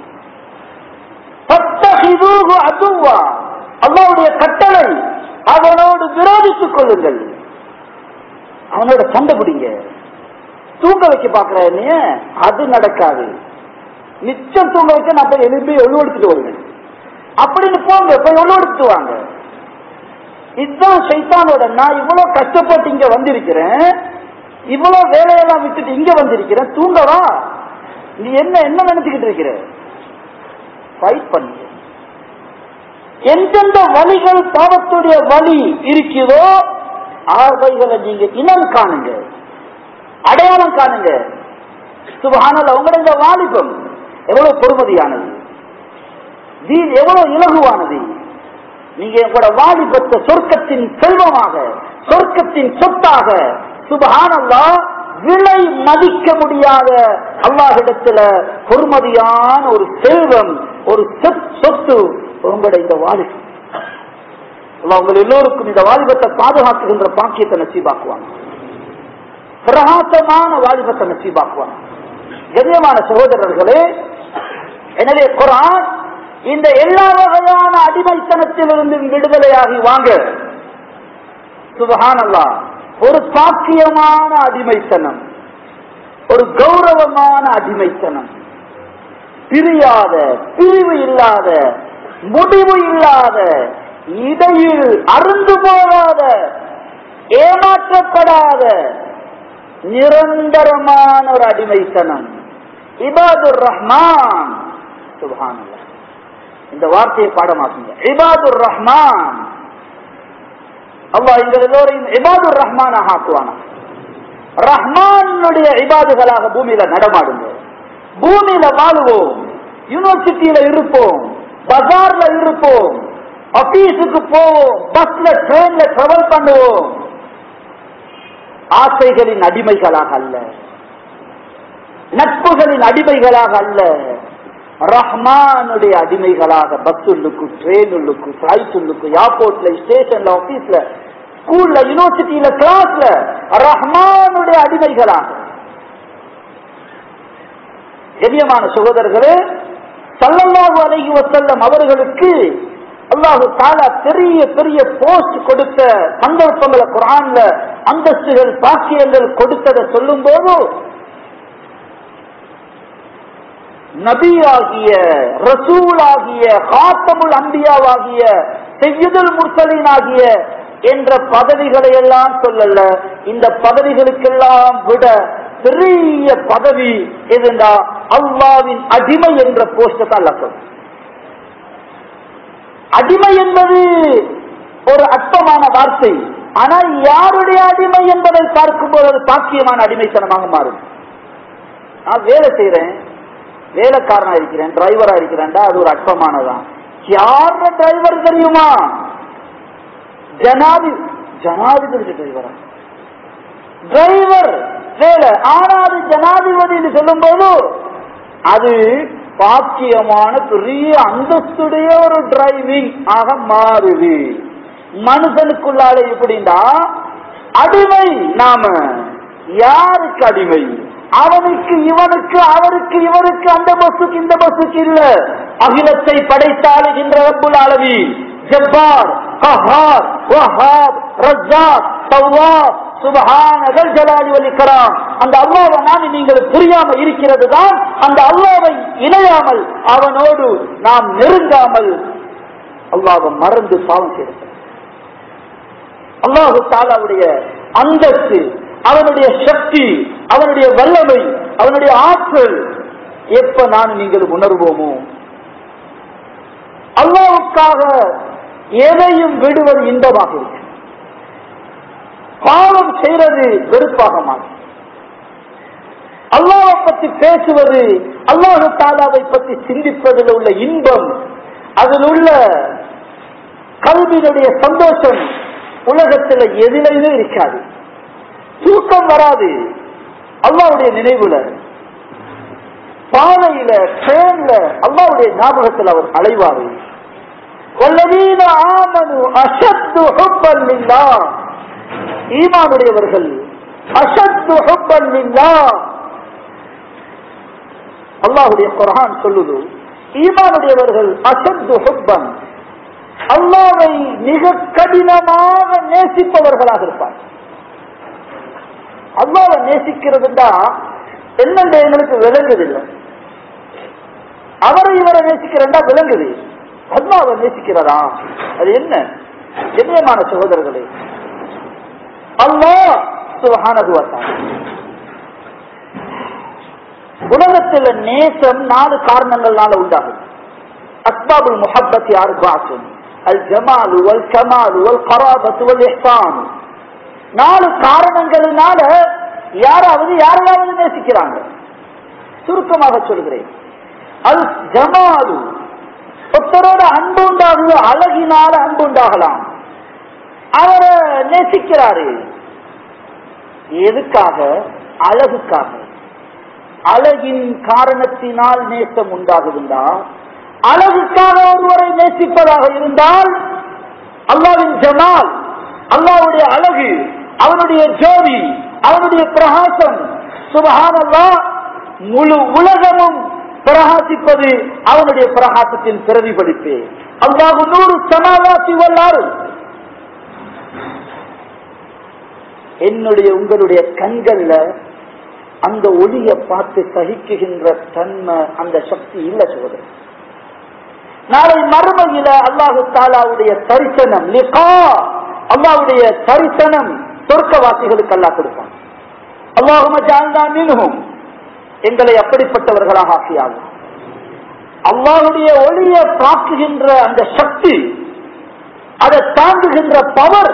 அதுவா அல்லாஹ்வுடைய கட்டளை, அவனோடு விரோதித்துக் கொள்ளுங்கள், அவனோட சண்டை பிடிங்க. தூங்க வைக்க பாக்குற என்னைய, அது நடக்காது. நிச்சயம் தூங்க வைக்க நான் போய் எழுப்பி ஒழுவெடுத்துட்டு வருவேன் அப்படின்னு போங்க, போய் ஒழுவெடுத்துட்டு வாங்க. இதுதான் ஷைத்தானோட. நான் இவ்வளவு கஷ்டப்பட்டு இங்க வந்திருக்கிறேன், இவ்வளவு வேலையெல்லாம் விட்டுட்டு இங்க வந்திருக்கிறேன், தூங்கவா? நீ என்ன என்ன நினைச்சுக்கிட்டு இருக்கிற? ஃபைட் பண்ணு. எந்தெந்த வழிகள் பாவத்துடைய வழி இருக்கிறதோ அவைகளை நீங்க இனம் காணுங்க, அடையாளம் காணுங்க. சுப்ஹானல்லாஹ், உங்களோட இந்த வாலிபம் எவ்வளவு பொறுமதியானது, தீன் எவ்வளவு இலகுவானது. நீங்க உங்களோட வாலிபத்தை சொர்க்கத்தின் செல்வமாக, சொர்க்கத்தின் சொத்தாக, சுப்ஹானல்லாஹ், விலை மதிக்க முடியாத அல்லாஹ்விடத்துல பொறுமதியான ஒரு செல்வம், ஒரு சொத்து உங்களோட இந்த வாலிபம். அல்லாஹ் உங்கள் எல்லோருக்கும் இந்த வாலிபத்தை பாதுகாக்குகின்ற பாக்கியத்தை நசீபாக்குவாங்க, பிரகாசமான வாலிபத்தை நசீபாக்குவாங்க. கண்ணியமான சகோதரர்களே, எனவே குர்ஆன் இந்த எல்லா வகையான அடிமைத்தனத்திலிருந்து விடுதலையாகி வாங்க. சுப்ஹானல்லாஹ், ஒரு பாக்கியமான அடிமைத்தனம், ஒரு கௌரவமான அடிமைத்தனம், பிரியாத, பிரிவு இல்லாத, முடிவு இல்லாத, இடையில் அருந்து போகாத, ஏமாற்றப்படாத நிரந்தரமான ஒரு அடிமைத்தனம். இபாதுர் ரஹ்மான். சுப்ஹானல்லாஹ், இந்த வார்த்தையை பாடமாக்குங்க. இபாதுர் ரஹ்மான். அல்லாஹ் எங்கள் எல்லோரையும் இபாதுர் ரஹ்மானாக ஆக்குவானா. ரஹ்மானுடைய இபாதுகளாக பூமியில நடமாடுங்க. பூமியில வாழுவோம், யூனிவர்சிட்டியில இருப்போம், பஜார்ல இருப்போம், ஆபீஸுக்கு போவோம், பஸ்ல ட்ரெயின்ல டிராவல் பண்ணுவோம். ஆசைகளின் அடிமைகளாக அல்ல, நட்புகளின் அடிமைகளாக அல்ல, ரஹ்மானுடைய அடிமைகளாக பஸ்ஸுள்ளுக்கு, ட்ரெயினுள்ளுக்கு, பிளைட்டுள்ளுக்கு, ஏர்போர்ட்ல, ஸ்டேஷன்ல, ஆபீஸ்ல, ஸ்கூல்ல, யூனிவர்சிட்டியில, கிளாஸ்ல ரஹ்மானுடைய அடிமைகளாக. கண்ணியமான சகோதரர்களே, ஸல்லல்லாஹு அலைஹி வஸல்லம் அவர்களுக்கு அல்லாஹு தஆலா பெரிய பெரிய போஸ்ட் கொடுத்த சந்தர்ப்பங்களை குர்ஆன்ல அந்தஸ்துகள் பாக்கியங்கள் கொடுத்ததை சொல்லும் போது நபியாகிய ரசூலாகிய காத்தமுல் அம்பியாவாகிய சய்யிதுல் முர்சலீன் ஆகிய என்ற பதவிகளை எல்லாம் சொல்லல. இந்த பதவிகளுக்கெல்லாம் விட பெரிய பதவி எதுண்டா அல்லாஹ்வின் அடிமை என்ற போஸ்டை தான் லக்கம். அடிமை என்பது ஒரு அற்பமான வார்த்தை, ஆனால் யாருடைய அடிமை என்பதை பார்க்கும்போது அது பாக்கியமான அடிமைத்தனமாக மாறும். நான் வேலை செய்யறேன், வேலைக்காரனா இருக்கிறேன், டிரைவரா இருக்கிறேன்டா, அது ஒரு அற்பமானதான். யார டிரைவர் தெரியுமா? ஜனாதி ஜனாதிபதி டிரைவரா டிரைவர் வேலை, ஆனால் ஜனாதிபதி சொல்லும் போது அது பாக்கியமான பெரிய அந்தஸ்துடைய ஒரு டிரைவிங் ஆக மாறுது. மனுஷனுக்குள்ளால எப்படின்னா அடிமை, நாம யாருக்கு அடிமை? அவனுக்கு இவனுக்கு, அவருக்கு இவருக்கு, அந்த பஸ்ஸுக்கு இந்த பஸ்ஸுக்கு இல்ல. அகிலத்தை படைத்தாளுகின்ற ரப்புல் ஆலமீன், ஜப்பார், கஹார், வஹாப், ரஸாக், தவ்வாப், சுப்ஹான தல் ஜலாலி வல் இக்ராம். அந்த அல்லாஹ்வை நாம் நீங்கள் புரியாம இருக்கிறது தான் அந்த அல்லாஹ்வை இணையாமல் அவனோடு நாம் நெருங்காமல் அல்லாஹ்வை மறந்து பாவம் செய்கிறோம். அல்லாஹ் தஆலாவுடைய அந்தஸ்து, அவனுடைய சக்தி, அவனுடைய வல்லமை, அவனுடைய ஆற்றல் எப்ப நான் நீங்கள் உணர்வோமோ, அல்லாஹ்வுக்காக எதையும் விடுவது இன்பமாக இருக்கு, பாவம் செய்வது வெறுப்பாக மாறும். அல்லாஹ்வை பற்றி பேசுவது, அல்லாஹ் தஆலாவை பற்றி சிந்திப்பதில் உள்ள இன்பம், அதில் உள்ள கல்வியினுடைய சந்தோஷம் உலகத்தில் எதிலையுமே இருக்காது. தூக்கம் வராது அல்லாஹ்வுடைய நினைவுல, பாதையில, ட்ரெயின்ல அல்லாஹ்வுடைய ஞாபகத்தில் அவர் அலைவாரு. வல்லதீன ஆமனு அஷத்து ஹுப்பன் லில்லாஹ், ஈமானுடையவர்கள் அஷத்து ஹுப்பன் லில்லாஹ். அல்லாஹ்வுடைய குர்ஆன் சொல்லுது, ஈமானுடையவர்கள் அஷத்து ஹுப்பன், அல்லாஹ்வை மிக கடினமாக நேசிப்பவர்களாக இருப்பார். அல்லாஹ்வை நேசிக்கிறதுண்டா என்னென்ற எங்களுக்கு விளங்குதில்லை. அவரை இவரை நேசிக்கிறா விளங்குது, அல்லாஹ்வை நேசிக்கிறதா அது என்ன? கண்ணியமான சகோதரர்களே, அல்லாஹ் சுப்ஹானஹு வ தஆலா உலகத்தில் நேசம் நாலு காரணங்கள்னால உண்டாகும். அஸ்பாபுல் முஹப்பத்தி அர்பஅத்துன், அல் ஜமால் வல் கமால் வல் கராபத் வல் இஹ்சான். நாலு காரணங்களினால யாராவது யாராவது நேசிக்கிறாங்க. சுருக்கமாக சொல்கிறேன், அல் ஜமால், ஒருத்தரோட அன்பு உண்டாகுது, அழகினால அன்பு உண்டாகலாம். அவரை நேசிக்கிறாரு எதுக்காக? அழகுக்காக. அழகின் காரணத்தினால் நேசம் உண்டாகுதுண்டா, அழகுக்காக ஒருவரை நேசிப்பதாக இருந்தால் அல்லாஹ்வின் ஜமால், அல்லாஹ்வுடைய அழகு, அவனுடைய ஜோதி, அவனுடைய பிரகாசம், சுப்ஹானல்லாஹ், முழு உலகமும் பிரகாசிப்பது அவனுடைய பிரகாசத்தின் பிரதிபலிப்பு. அல்லாஹ் நூறு சமாவாத்தி வல்லார். என்னுடைய உங்களுடைய கண்கள்ல அந்த ஒளியை பார்த்து சகிக்குகின்ற தன்மை, அந்த சக்தி இல்ல சகோதரர். நாளை மறுமையில அல்லாஹு தஆலாவுடைய தரிசனம், லிகா, அல்லாஹ்வுடைய தரிசனம் சொர்க்கவாசிகளுக்கு அல்லாஹ் கொடுப்பான். அல்லாஹும்ம ஜஅல்னா மின்ஹும், எங்களை அப்படிப்பட்டவர்களாக ஆக்கியாகும். அல்லாஹ்வுடைய ஒளியை பார்க்குகின்ற அந்த சக்தி, அதை தாங்குகின்ற பவர்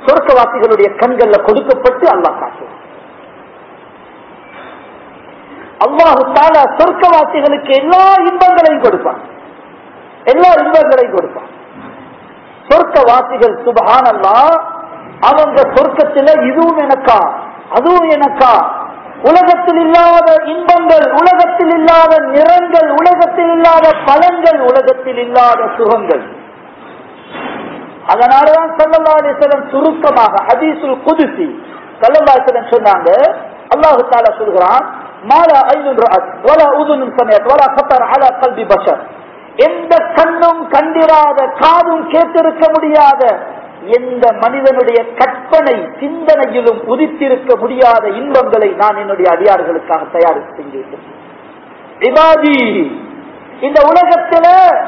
சொர்க்கவாசிகளுடைய கண்கள்ல கொடுக்கப்பட்டு அல்லாஹ் காட்டுவான். அல்லாஹு தஆலா சொர்க்கவாசிகளுக்கு எல்லா இன்பங்களையும் கொடுப்பான், எல்லா இன்பங்களையும் கொடுப்பான். சொர்க்கவாசிகள் சுப்ஹானல்லாஹ், அவங்க சொர்க்கத்தில் இதுவும் எனக்கா அதுவும் எனக்கா, உலகத்தில் இல்லாத இன்பங்கள், உலகத்தில் இல்லாத நிறங்கள், உலகத்தில் இல்லாத பலன்கள், உலகத்தில் இல்லாத சுகங்கள். அதனாலதான் ஸல்லல்லாஹு அலைஹி வஸல்லம் சுருக்கமாக ஹதீஸுல் குதுஸி ஸல்லல்லாஹு அலைஹி வஸல்லம் சொன்னாங்க, அல்லாஹ் தஆலா சொல்கிறான், மாலா ஐனுன் ரஅத் வலா உதுனுன் சமிஅத் வலா கத்தர் அலா கல்பி பஷர், எந்த கண்ணும் கண்டிராத, காதும் கேட்டிருக்க முடியாத, எந்த மனிதனுடைய கற்பனை சிந்தனையிலும் உதித்திருக்க முடியாத இன்பங்களை நான் என்னுடைய அடியார்களுக்காக தயார் செஞ்சேன். இபாதி, இந்த உலகத்தில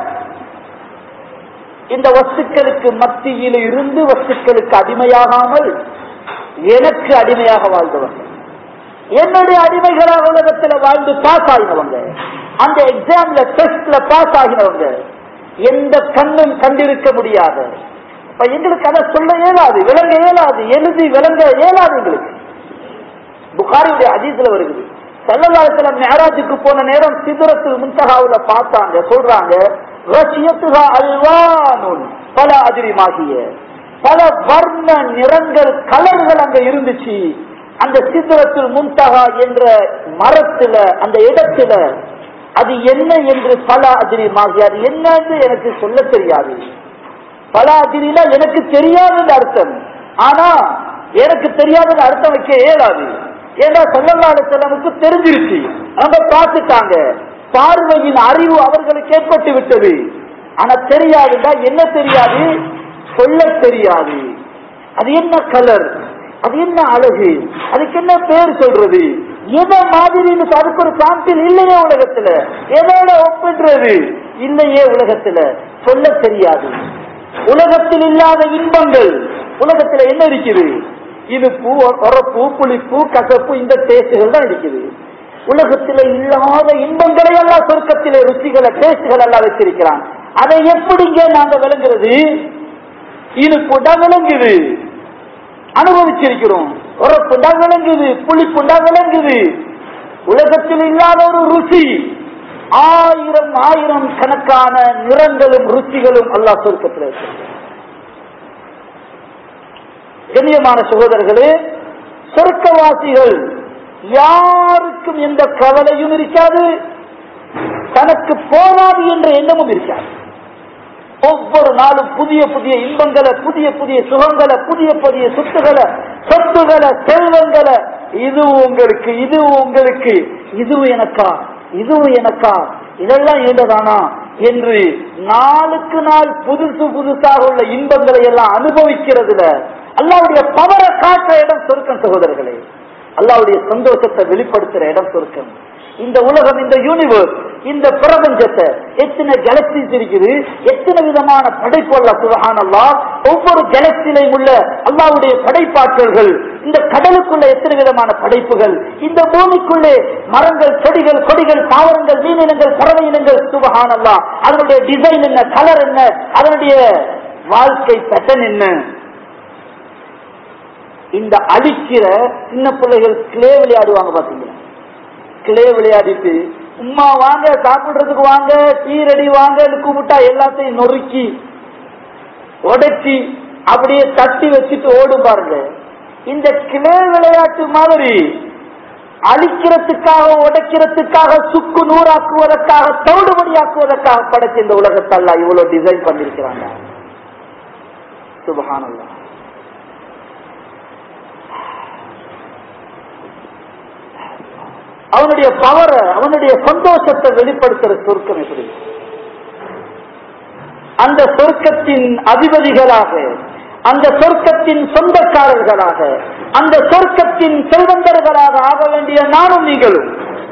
இந்த வஸ்துக்களுக்கு மத்தியில் இருந்து வஸ்துக்களுக்கு அடிமையாகாமல் எனக்கு அடிமையாக வாழ்ந்தவர்கள், என்னுடைய அடிமைகளாக உலகத்தில் வாழ்ந்து பாஸ் ஆகினவங்க, அந்த எக்ஸாம்ல டெஸ்ட்ல பாஸ் ஆகினவங்க, எந்த கண்ணும் கண்டிருக்க முடியாத, எங்களுக்கு அதை சொல்ல இயலாது, விளங்க இயலாது, எழுதி விளங்க இயலாது எங்களுக்கு. புகாரியுடைய ஹதீஸ்ல வருகிறது, ஸல்லல்லாஹு அலைஹி வஸல்லம் மிஅராஜுக்கு போன நேரம் சித்ரத்துல் முன்தஹாவுல பார்த்தாங்க, சொல்றாங்க, ரஷியத்துஹா அல்வானுன் பல அத்ரி மாஹிய, பல வர்ண நிறங்கள், கலர்கள் அங்க இருந்துச்சு. அந்த சித்ரத்துல் முன்தஹா என்ற மரத்துல, அந்த இடத்துல அது என்ன என்று பல அத்ரி மாஹிய, அது என்னன்னு எனக்கு சொல்ல தெரியாது. பல அதிரில எனக்கு தெரியாதுன்னு அர்த்தம், ஆனா எனக்கு தெரியாதுன்னு அர்த்தம் வைக்க இயலாது. ஏன்னா ஸல்லல்லாஹு அலைஹி வஸல்லமுக்கு தெரிஞ்சிருச்சு, அவங்க பார்த்துட்டாங்க, பார்வையின் அறிவு அவர்களுக்கு ஏற்பட்டு விட்டது. ஆனா தெரியாதுன்னா என்ன தெரியாது, சொல்ல தெரியாது. அது என்ன கலர், அது என்ன அழகு, அதுக்கு என்ன பேர் சொல்றது, எதை மாதிரின்னு அதுக்கு ஒரு சாம்பிள் இல்லையே உலகத்துல, எதோட ஒப்பிடுறது இல்லையே உலகத்துல, சொல்ல தெரியாது. உலகத்தில் இல்லாத இன்பங்கள் உலகத்தில் என்ன இருக்குது, இனிப்பு, உரப்பு, புளிப்பு, கசப்பு, இந்த டேஸ்டுகள் தான் இருக்குது. உலகத்தில் இல்லாத இன்பங்களை எல்லாம் சொர்க்கத்திலே ருசிகளை டேஸ்டுகள் எல்லாம் வச்சிருக்கிறான். அதை எப்படிங்க நாங்க விளங்குறது, இனிப்புண்டா விளங்குது, அனுபவிச்சிருக்கிறோம், உரப்புண்டா விளங்குது, புளிப்புண்டா விளங்குது. உலகத்தில் இல்லாத ஒரு ருசி, ஆயிரம் ஆயிரம் கணக்கான நிறங்களும் ருச்சிகளும் அல்லாஹ் சொர்க்கத்தில் இருக்கிறது. கண்ணியமான சகோதரர்களே, சொர்க்கவாசிகள் யாருக்கும் எந்த கவலையும் இருக்காது, தனக்கு போராது என்ற எண்ணமும் இருக்காது. ஒவ்வொரு நாளும் புதிய புதிய இன்பங்களை, புதிய புதிய சுகங்களை, புதிய புதிய சொத்துகளை, சொத்துகளை, செல்வங்களை, இது உங்களுக்கு, இது உங்களுக்கு, இதுவும் எனக்கா, இதுவும் எனக்கா, இதெல்லாம் ஏண்டதானா என்று நாளுக்கு நாள் புதுசு புதுசாக உள்ள இன்பங்களை எல்லாம் அனுபவிக்கிறதுல அல்லாஹ்வுடைய பவரை காட்டுற இடம் சொர்க்கம் சகோதரர்களே. அல்லாஹ்வுடைய சந்தோஷத்தை வெளிப்படுத்துற இடம் சொர்க்கம். இந்த உலகம், இந்த யூனிவர்ஸ், இந்த பிரபஞ்சத்தை எத்தனை கேலக்சிஸ் இருக்குது, எத்தனை விதமான படைப்பு அல்லாஹ் சுப்ஹானல்லாஹ், ஒவ்வொரு கேலக்சியிலும் உள்ள அல்லாஹ்வுடைய படைப்பாற்றல்கள், இந்த கடலுக்குள்ள எத்தனை விதமான படைப்புகள், இந்த பூமிக்குள்ளே மரங்கள், செடிகள், கொடிகள், தாவரங்கள், மீனினங்கள், பறவை இனங்கள், சுப்ஹானல்லாஹ், அதனுடைய டிசைன் என்ன, கலர் என்ன, அதனுடைய வாழ்க்கை பேட்டர்ன் என்ன. இந்த அழிக்கிற சின்ன பிள்ளைகள் கிளே விளையாடுவாங்க பாத்தீங்களா, கிளே விளையாடிட்டு உமா வாங்க சாப்பிடுறதுக்கு வாங்க, டீ ரெடி வாங்க, கூப்பிட்டா எல்லாத்தையும் நொறுக்கி உடைச்சி அப்படியே தட்டி வச்சுட்டு ஓடும் பாருங்க. இந்த கிளே விளையாட்டு மாதிரி அழிக்கிறதுக்காக, உடைக்கிறதுக்காக, சுக்கு நூறாக்குவதற்காக, தவிடுபடியாக்குவதற்காக படைச்ச இந்த உலகத்தல்ல இவ்வளவு டிசைன் பண்ணிருக்கிறாங்க. சுப்ஹானல்லாஹ். அவனுடைய பவரை, அவனுடைய சந்தோஷத்தை வெளிப்படுத்துற சொர்க்கம் எப்படி, அந்த சொர்க்கத்தின் அதிபதிகளாக, அந்த சொர்க்கத்தின் சொந்தக்காரர்களாக, அந்த சொர்க்கத்தின் செல்வந்தர்களாக ஆக வேண்டிய நானும் நீங்களும்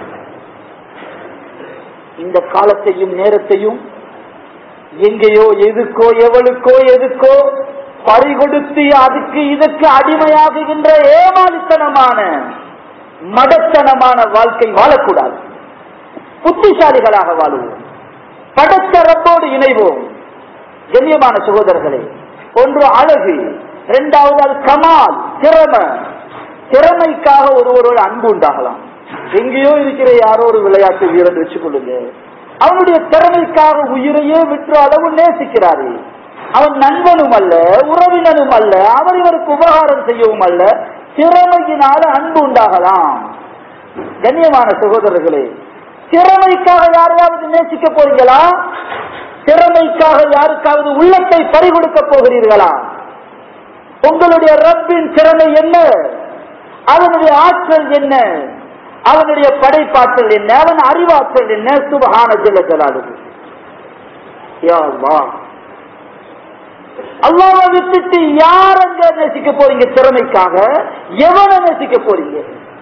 இந்த காலத்தையும் நேரத்தையும் எங்கேயோ எதுக்கோ எவளுக்கோ எதுக்கோ பறிகொடுத்து அதுக்கு இதுக்கு அடிமையாகுகின்ற ஏமாளித்தனமான மடத்தனமான வாழ்க்கை வாழக்கூடாது. புத்திசாலிகளாக வாழுவோம், படைத்த ரப்போடு இணைவோம். கண்ணியமான சகோதரர்களே, ஒன்று அழகு, இரண்டாவது கமால், திறமை. திறமைக்காக ஒருவரோடு அன்பு உண்டாகலாம், எங்கேயோ இருக்கிற யாரோ ஒரு விளையாட்டு வீரன் வச்சுக்கொள்ளுங்க, அவனுடைய திறமைக்காக உயிரையே விற்ற அளவு நேசிக்கிறாரு. அவன் நண்பனும் அல்ல, உறவினனும் அல்ல, அவர் இவருக்கு உபகாரம் செய்யவும் அல்ல, திறமையினால அன்பு உண்டாகலாம். கண்ணியமான சகோதரர்களே, திறமைக்காக யாரையாவது நேசிக்க போறீங்களா? திறமைக்காக யாருக்காவது உள்ளத்தை பறிகொடுக்க போகிறீர்களா? உங்களுடைய ரப்பின் திறமை என்ன? அவனுடைய ஆற்றல் என்ன? அவனுடைய படைப்பாற்றல் என்ன? அவன் அறிவாற்றல் என்ன? சுப்ஹான ஜல்ல ஜலாலுஹு. யா அல்லாஹ், அல்லாஹ்வை விட்டுட்டு யாரங்க நேசிக்க போறீங்க? திறமைக்காக எவனை நேசிக்க போறீங்க?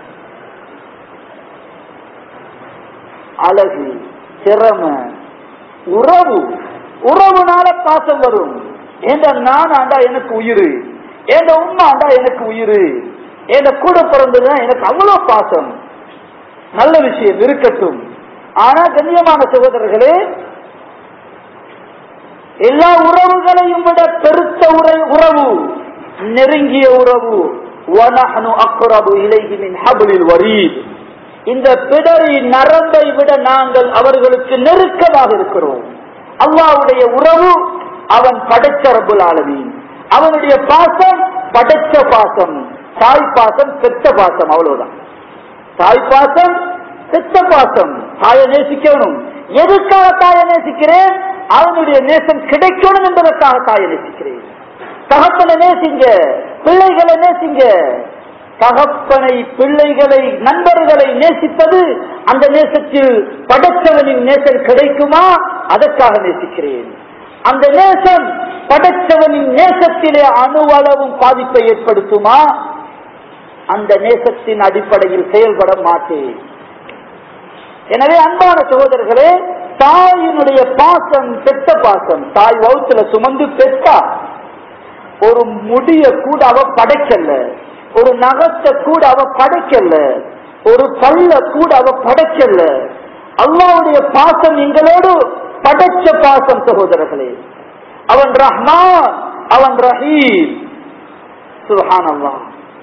அழகு, திறமை, உறவு, உறவுனால பாசம் வரும். ஏண்டா நான் ஆண்டா எனக்கு உயிர், ஏண்ட உண்மை ஆண்டா எனக்கு உயிர், ஏண்ட கூட பிறந்ததுதான் எனக்கு அவ்வளவு பாசம். நல்ல விஷயம் இருக்கட்டும். ஆனா கண்ணியமான சகோதரர்களே, எல்லா உறவுகளையும் விட பெருத்த உறவு, நெருங்கிய உறவு, வனஹ்னு அக்ரபு இலைஹி மின் ஹப்லில் வரீத், இந்த பிடரி நரம்பை விட நாங்கள் அவர்களுக்கு நெருக்கமாக இருக்கிறோம். அல்லாஹ்வுடைய உறவு, அவன் படைச்ச ரப்புல் ஆலமீன், அவனுடைய பாசம் படைச்ச பாசம். தாய் பாசம் பெத்த பாசம், அவ்வளவுதான். தாய் பாசம் பெத்த பாசம். தாயை நேசிக்கணும். எதுக்காக தாயை நேசிக்கிறேன்? அவனுடைய நேசம் கிடைக்கணும் என்பதற்காக தாயை நேசிக்கிறேன். தகப்பனை நேசிங்க, பிள்ளைகளை நேசிங்க. தகப்பனை, பிள்ளைகளை, நண்பர்களை நேசிப்பது, அந்த நேசத்தில் படைத்தவனின் நேசம் கிடைக்குமா? அதற்காக நேசிக்கிறேன். அந்த நேசம் படைத்தவனின் நேசத்திலே அணுவளவும் பாதிப்பை ஏற்படுத்துமா? அந்த நேசத்தின் அடிப்படையில் செயல்பட மாட்டேன். எனவே அன்பான சகோதரர்களே, தாயினுடைய பாசம் பெத்த பாசம். தாய் வவுத்துல சுமந்து பெற்றா, ஒரு முடிய கூட அவ படைக்கல, ஒரு நகத்தை கூட அவ படைக்கல, ஒரு பல்ல கூட அவ படைக்கல. அல்லாஹ்வுடைய பாசம் எங்களோடு படைச்ச பாசம் சகோதரர்களே. அவன் ரஹ்மான், அவன் ரஹீம். சுப்ஹானல்லாஹ்.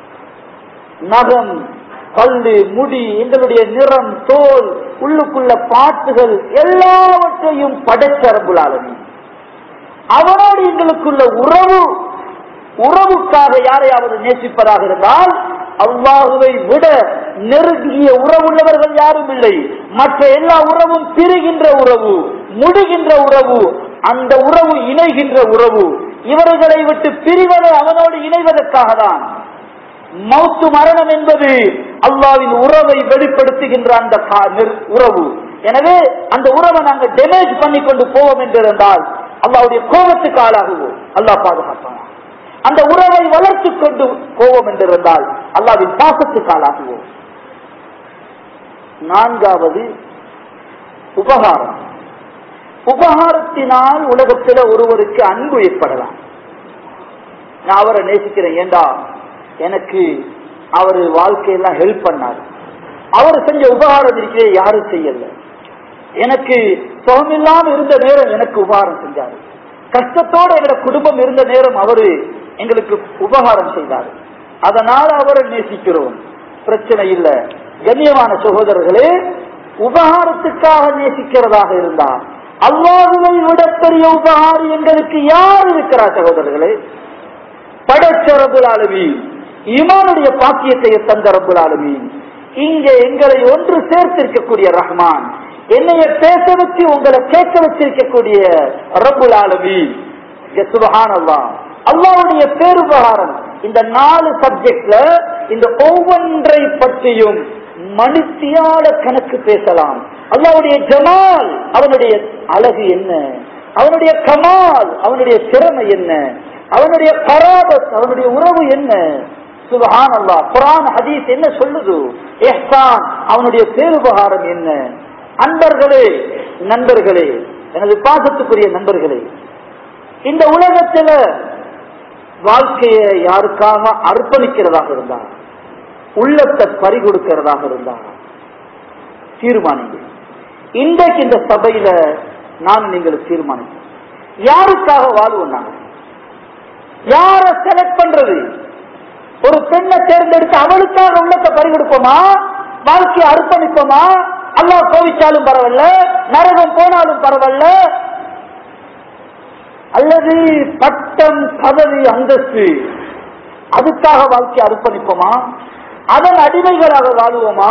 நகம், பல்லு, முடி, எங்களுடைய நிறம், தோல், உள்ளுக்குள்ள பாட்டுகள் எல்லாவற்றையும் படைச்ச ரப்புல் ஆலமீன். அவனோடு எங்களுக்குள்ள உறவு, உறவுக்காக யாரையாவது நேசிப்பதாக இருந்தால் அல்லாஹுவை விட நெருங்கிய உறவுள்ளவர்கள் யாரும் இல்லை. மற்ற எல்லா உறவும் பிரிகின்ற உறவு, முடிகின்ற உறவு, அந்த உறவு இணைகின்ற உறவு. இவர்களை விட்டு பிரிவது அவனோடு இணைவதற்காக தான். மௌத்து மரணம் என்பது அல்லாஹ்வின் உறவை வெளிப்படுத்துகின்ற அந்த உறவு. எனவே அந்த உறவை நாங்கள் டேமேஜ் பண்ணி கொண்டு போவோம் என்றிருந்தால் அல்லாஹ்வுடைய கோபத்துக்கு ஆளாகுவோம். அல்லாஹ் பாதுகாப்பான். அந்த உறவை வளர்த்து கொண்டு போவோம் என்றிருந்தால் அல்லாஹ்வின் பாசத்துக்கு ஆளாகுவோம். நான்காவது உபகாரம். உபகாரத்தினால் உலகத்தில் ஒருவருக்கு அன்பு ஏற்படலாம். நான் அவரை நேசிக்கிறேன், ஏண்டா எனக்கு அவர் வாழ்க்கையெல்லாம் ஹெல்ப் பண்ணார், அவர் செஞ்ச உபகாரம் இருக்கிறே யாரும் செய்யல. எனக்கு சுகமில்லாம இருந்த நேரம் எனக்கு உபகாரம் செஞ்சாரு, கஷ்டத்தோட எங்க குடும்பம் இருந்த நேரம் அவரு எங்களுக்கு உபகாரம் செய்தார், அதனால அவரை நேசிக்கிறோம். பிரச்சனை இல்லை. கண்ணியமான சகோதரர்களே, உபகாரத்துக்காக நேசிக்கிறதாக இருந்தா அல்லாஹ்வை விட பெரிய உபகாரி எங்களுக்கு யார் இருக்கிறார் சகோதரர்களே? படைச்ச ரப்புல் ஆலமீன், ஈமானுடைய பாக்கியத்தை தந்த ரப்புல் ஆலமீன், இங்கே எங்களை ஒன்று சேர்த்திருக்கக்கூடிய ரஹ்மான், என்னைய பேச வச்சு உங்களை கேட்க வச்சிருக்கக்கூடிய ரப்புல் ஆலமீன். சுப்ஹானல்லாஹ். அல்லாஹ்வுடைய பேருபகாரம். இந்த நாலு சப்ஜெக்ட்ல இந்த ஒவ்வொன்றை பற்றியும் மனுஷியால கணக்கு பேசலாம். அல்லாஹ்வுடைய ஜமால், அவனுடைய அழகு என்ன, அவனுடைய கமால், அவனுடைய திறமை என்ன, அவனுடைய கராபத், அவனுடைய உறவு என்ன. சுப்ஹானல்லாஹ். குர்ஆன் ஹதீஸ் என்ன சொல்லுது? இஹ்சான், அவனுடைய பேருபகாரம் என்ன. அன்பர்களே, நண்பர்களே, எனது பாசத்துக்குரிய நண்பர்களே, இந்த உலகத்துல வாழ்க்கையை யாருக்காக அர்ப்பணிக்கிறதாக இருந்தா, உள்ளத்தை பறிகொடுக்கிறதாக இருந்தா தீர்மானிங்க. இன்றைக்கு இந்த சபையில நான் நீங்கள் தீர்மானிக்க, யாருக்காக வாழ்வோம்? நாங்க யார செலக்ட் பண்றது? ஒரு பெண்ணை தேர்ந்தெடுத்து அவளுக்காக உள்ளத்தை பறிகொடுப்போமா, வாழ்க்கையை அர்ப்பணிப்போமா? அல்லாஹ் கோவிச்சாலும் பரவாயில்ல, நரகம் போனாலும் பரவாயில்ல, அல்லது பட்டம் பதவி அந்தஸ்து அதுக்காக வாழ்க்கையை அர்ப்பணிப்போமா? அதன் அடிமைகளாக வாழுவோமா?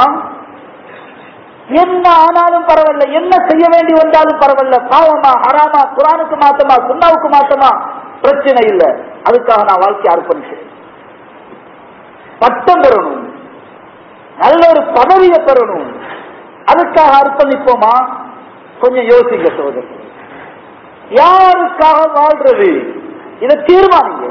என்ன ஆனாலும் பரவாயில்ல, என்ன செய்ய வேண்டி வந்தாலும் பரவாயில்ல, பாவமா ஹராமா, குர்ஆனுக்கு மாத்தமா சுன்னாவுக்கு மாத்தமா பிரச்சனை இல்லை, அதுக்காக நான் வாழ்க்கையை அர்ப்பணிக்கிறேன். பட்டம் பெறணும், நல்ல ஒரு பதவியை பெறணும், அதுக்காக அர்ப்பணிப்போமா? கொஞ்சம் யோசிங்க சகோதரர். யாருக்காக வாழ்றது இதை தீர்மானிங்க.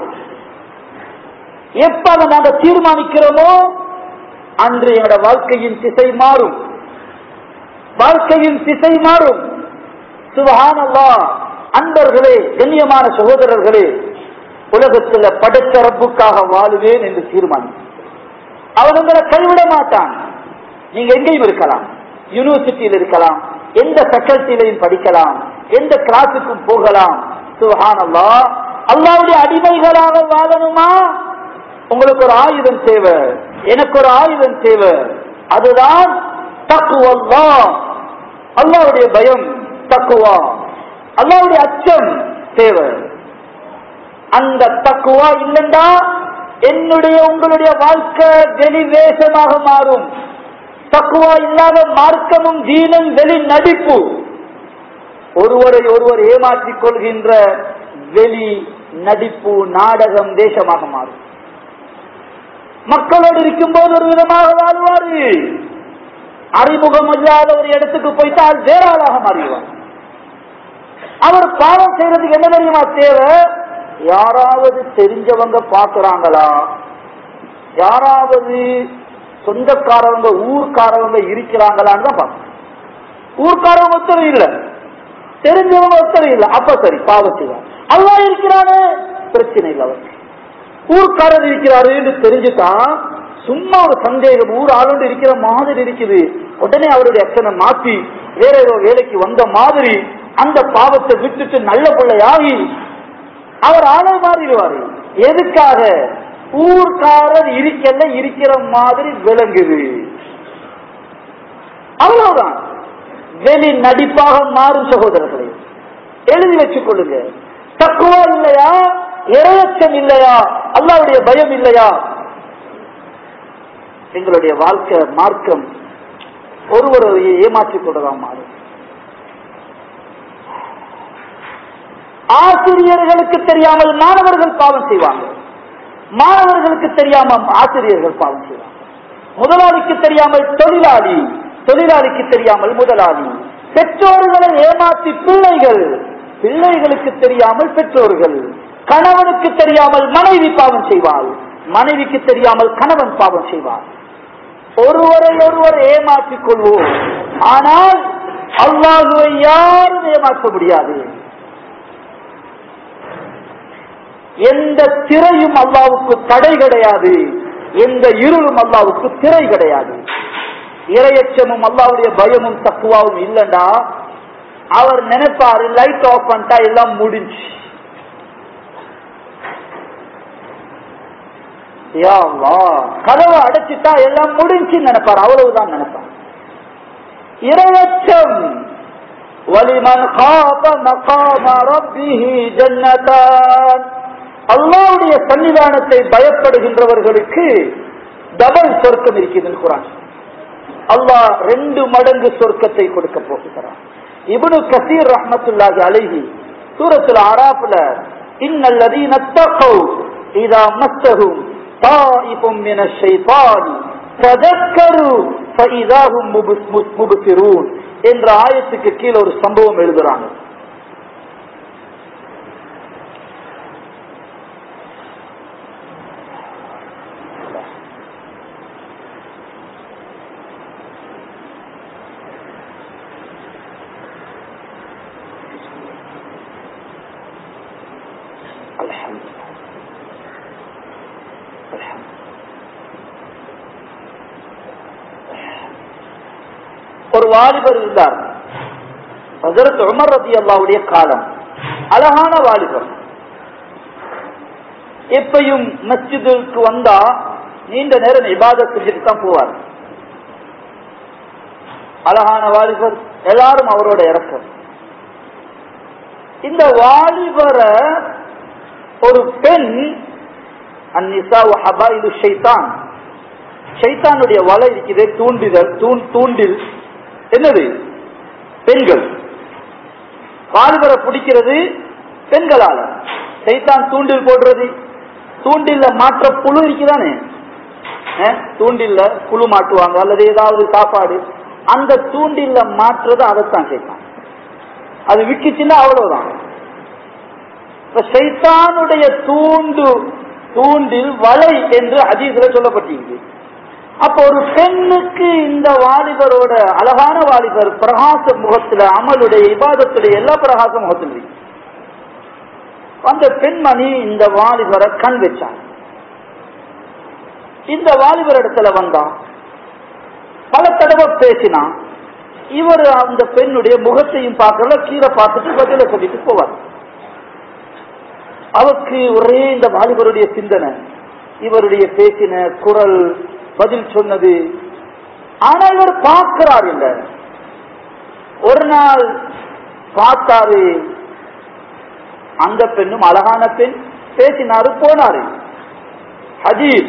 எப்ப அதை நாங்க தீர்மானிக்கிறோமோ அன்று என்னோட வாழ்க்கையின் திசை மாறும், வாழ்க்கையின் திசை மாறும். சுப்ஹானல்லாஹ். அன்பர்களே, கண்ணியமான சகோதரர்களே, உலகத்துல படைத்த ரப்புக்காக வாழுவேன் என்று தீர்மானி. அவன் உங்களை கைவிட மாட்டான். நீங்க எங்கேயும் இருக்கலாம், யூனிவர்சிட்டியில் இருக்கலாம், எந்த ஃபேக்கல்டிலையும் படிக்கலாம், எந்த கிளாஸுக்கும் போகலாம். சுப்ஹானல்லாஹ். அல்லாஹ்வுடைய அடிமைகளாக வாழணுமா? உங்களுக்கு ஒரு ஆயுதம் தேவை, எனக்கு ஒரு ஆயுதம் தேவை. அதுதான் தக்வல்லாஹ், அல்லாஹ்வுடைய பயம், தக்வா, அல்லாஹ்வுடைய அச்சம் தேவை. அந்த தக்வா இல்லைண்டா என்னுடைய உங்களுடைய வாழ்க்கை வெளி வேஷமாக மாறும். தக்வா இல்லாத மார்க்கமும் தீனும் வெளி நடிப்பு, ஒருவரை ஒருவர் ஏமாற்றிக் கொள்கின்ற வெளி நடிப்பு, நாடகம், தேசமாக மாறும். மக்களோடு இருக்கும் போது ஒரு விதமாக வாழ்வாரு, அறிமுகம் இல்லாத ஒரு இடத்துக்கு போயிட்டால் வேற ஆளாக மாறிடுவார். அவர் பாவம் செய்யறதுக்கு என்ன தெரியுமா தேவை? யாராவது தெரிஞ்சவங்க பாக்குறாங்களா, யாராவது சொந்தக்காரவங்க ஊர்க்காரவங்க இருக்கிறாங்களான்னு தான் பார்க்கணும். ஊர்க்காரவங்க ஒத்தரவு இல்லை, தெரிஞ்சவங்க ஒத்தரவு இல்லை, அப்ப சரி பாவம் செய்வார். அல்லாஹ் இருக்கிறாரு, பிரச்சனை இல்லை. அவர் ஊர்க்காரர் இருக்கிறாரு என்று தெரிஞ்சுதான் சும்மா ஒரு சந்தேகம், ஊர் ஆளுண்டு இருக்கிற மாதிரி இருக்குது, உடனே அவருடைய அச்சனை மாற்றி வேற ஏதோ வேலைக்கு வந்த மாதிரி அந்த பாவத்தை விட்டுட்டு நல்ல பிள்ளையாகி அவர் ஆளை மாறிடுவாரு. எதுக்காக? ஊர்க்காரர் இருக்கல இருக்கிற மாதிரி விளங்குது, அவ்வளவுதான். வெளி நடிப்பாக மாறும். சகோதரர்களை எழுதி வச்சுக் கொள்ளுங்க. தக்குவா இல்லையா, இறையச்சம் இல்லையா, அல்லாஹ்வுடைய பயம் இல்லையா, எங்களுடைய வாழ்க்கை மார்க்கம் ஒருவரை ஏமாற்றிக் கொண்டதான் மாறும். ஆசிரியர்களுக்கு தெரியாமல் மாணவர்கள் பாவம் செய்வாங்க, மாணவர்களுக்கு தெரியாமல் ஆசிரியர்கள் பாவம் செய்வாங்க, முதலாளிக்கு தெரியாமல் தொழிலாளி, தொழிலாளிக்கு தெரியாமல் முதலாளி, பெற்றோர்களை ஏமாற்றி பிள்ளைகள், பிள்ளைகளுக்கு தெரியாமல் பெற்றோர்கள், கணவனுக்கு தெரியாமல் மனைவி பாவம் செய்வாள், மனைவிக்கு தெரியாமல் கணவன் பாவம் செய்வார். ஒருவரை ஒருவர் ஏமாற்றிக் கொள்வோம், ஆனால் அல்லாஹ்வை யாரும் ஏமாற்ற முடியாது. எந்த திரையும் அல்லாஹ்வுக்கு தடை கிடையாது, எந்த இருளும் அல்லாஹ்வுக்கு திரை கிடையாது. இறையச்சமும் அல்லாஹ்வுடைய பயமும் தக்குவாவும் இல்லைண்டா அவர் நினைப்பாரு லைட் ஆஃப் பண்ணிட்டா எல்லாம் முடிஞ்சு, கதவை அடைச்சிட்டா எல்லாம் முடிஞ்சு நினைப்பார், அவ்வளவுதான் நினைப்பார். இறையச்சம் வலிமன் காப மகாம ரப்பிஹி ஜன்னதான், அல்லாஹ்வுடைய சன்னிதானத்தை பயப்படுகின்றவர்களுக்கு டபுள் சொர்க்கம் இருக்குது குர்ஆன். அல்லாஹ் ரெண்டு மடங்கு சொர்க்கத்தை கொடுக்க போகிறார். இப்னு கஸீர் ரஹ்மத்துல்லாஹி அலைஹி சூரத்துல் அராஃப்ல இன்னல்லதீன தகவ் இதா மஸ்ஸஹும் தாயிஃபும் மினஷ் ஷைத்தானி ததக்கரு ஃபஇதா ஹும் முப்சிரூன் என்ற ஆயத்துக்கு கீழே ஒரு சம்பவம் எழுதுறாங்க. ஒரு வாலிபர் இருந்தார், ஹஜ்ரத் உமர் ரலியல்லாஹுடைய காலம், அழகான வாலிபர். எப்பயும் மஸ்ஜிதுக்கு வந்தா நீண்ட நேரம் இபாதத் செஞ்சுட்டு தான் போவார். அழகான வாலிபர், எல்லாரும் அவரோட இறக்கம். இந்த வாலிபரை ஒரு பெண், அந்நிசா ஹபாயிலு ஷைத்தான், ஷைத்தானுடைய வலை இருக்குது, தூண்டிதல் தூண் தூண்டில் என்னது பெண்கள். வாலிபரை பிடிக்கிறது பெண்களால. ஷைத்தான் தூண்டில் போடுறது, தூண்டில்ல மாற்ற புழு இருக்குதானே, தூண்டில்ல புழு மாட்டுவாங்க அல்லது ஏதாவது சாப்பாடு, அந்த தூண்டில்ல மாற்றுறது அதைத்தான் ஷைத்தான். அது விக்கிச்சுன்னா அவ்வளவுதான். ஷைத்தானுடைய தூண்டு தூண்டில் வலை என்று ஹதீஸ்ல சொல்லப்பட்டிருக்கு. அப்ப ஒரு பெண்ணுக்கு இந்த வாலிபரோட, அழகான வாலிபர், பிரகாச முகத்துல, அமலுடைய இபாதத்துடைய எல்லா பிரகாச முகத்துல அந்த பெண்மணி இந்த வாலிபரை கண் வச்சான். இந்த வாலிபர் இடத்துல வந்தா பல தடவை பேசினா, இவர் அந்த பெண்ணுடைய முகத்தையும் பார்க்கல, கீழே பார்த்துட்டு பதில சொல்லிட்டு போவார். அவருக்கு ஒரே இந்த வாலிபருடைய சிந்தனை, இவருடைய பேசின குரல், பதில் சொன்னது. ஆனா இவர் பார்க்கிறார் இல்ல. ஒரு நாள் பார்த்தாரு, அந்த பெண்ணும் அழகான பெண், பேசினாரு, போனாரு. ஹதீஸ்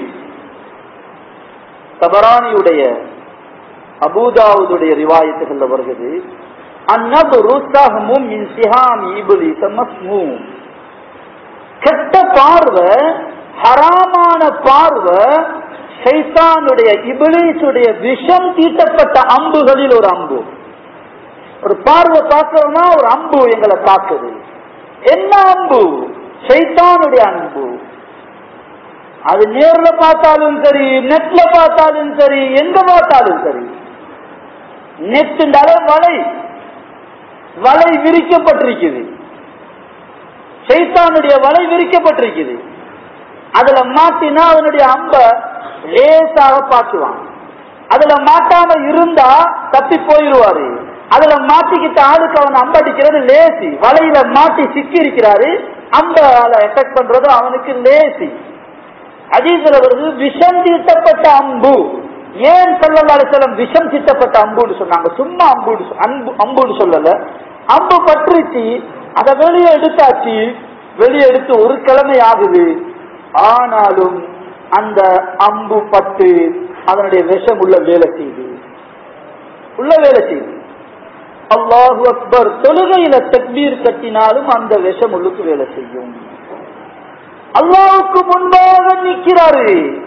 தபரானியுடைய, அபூதாவுடைய ரிவாயத்துகள் வருகிறது. அந்நபுரு சஹ்மும் மின் சிஹாமி இப்லீஸ மஸ்மூம். கெட்ட பார்வை, ஹராமான பார்வை, ஷைத்தானுடைய இப்லீஸுடைய விஷம் தீட்டப்பட்ட அம்புகளில் ஒரு அம்பு. ஒரு பார்வை பார்க்கிறோம்னா ஒரு அம்பு எங்களை தாக்குது. என்ன அம்பு? ஷைத்தானுடைய அம்பு. அது நேர்ல பார்த்தாலும் சரி, நெட்ல பார்த்தாலும் சரி, எங்க பார்த்தாலும் சரி. நெட்டுண்டாலே வலை, வலை விரிக்கப்பட்டிருக்குது. ஷைத்தானுடைய வலை விரிக்கப்பட்டிருக்குது. அதுல மாட்டினா அவனுடைய அம்ப லேசாக பாக்குவான். அதுல மாட்டாம இருந்தா தப்பி போயிடுவாரு. அதுல மாட்டிக்கிட்ட ஆளுக்கு அவன் அம்ப அடிக்கிறது லேசி. வலையில மாட்டி சிக்கி இருக்கிறாரு, அம்ப எஃபெக்ட் பண்றது அவனுக்கு லேசி. ஹதீஸ்ல வருது விஷம் தீட்டப்பட்ட அம்பு. ஏன் ஸல்லல்லாஹு அலைஹி வஸல்லம் விஷம் தீட்டப்பட்ட அம்புன்னு சொன்னாங்க? சும்மா அம்புன்னு அம்பு அம்புன்னு சொல்லல. அம்பு பற்றிச்சு, அதை வெளியே எடுத்தாச்சு. வெளியே எடுத்து ஒரு கிழமை ஆகுது. ஆனாலும் அந்த அம்பு பட்டு அதனுடைய விஷம் உள்ள வேலை செய்து உள்ள வேலை செய்து அல்லாஹு அக்பர். தொழுகையில தக்பீர் கட்டினாலும் அந்த விஷம் உள்ளுக்கு வேலை செய்யும். அல்லாஹ்வுக்கு முன்பாக நிற்கிறாரு.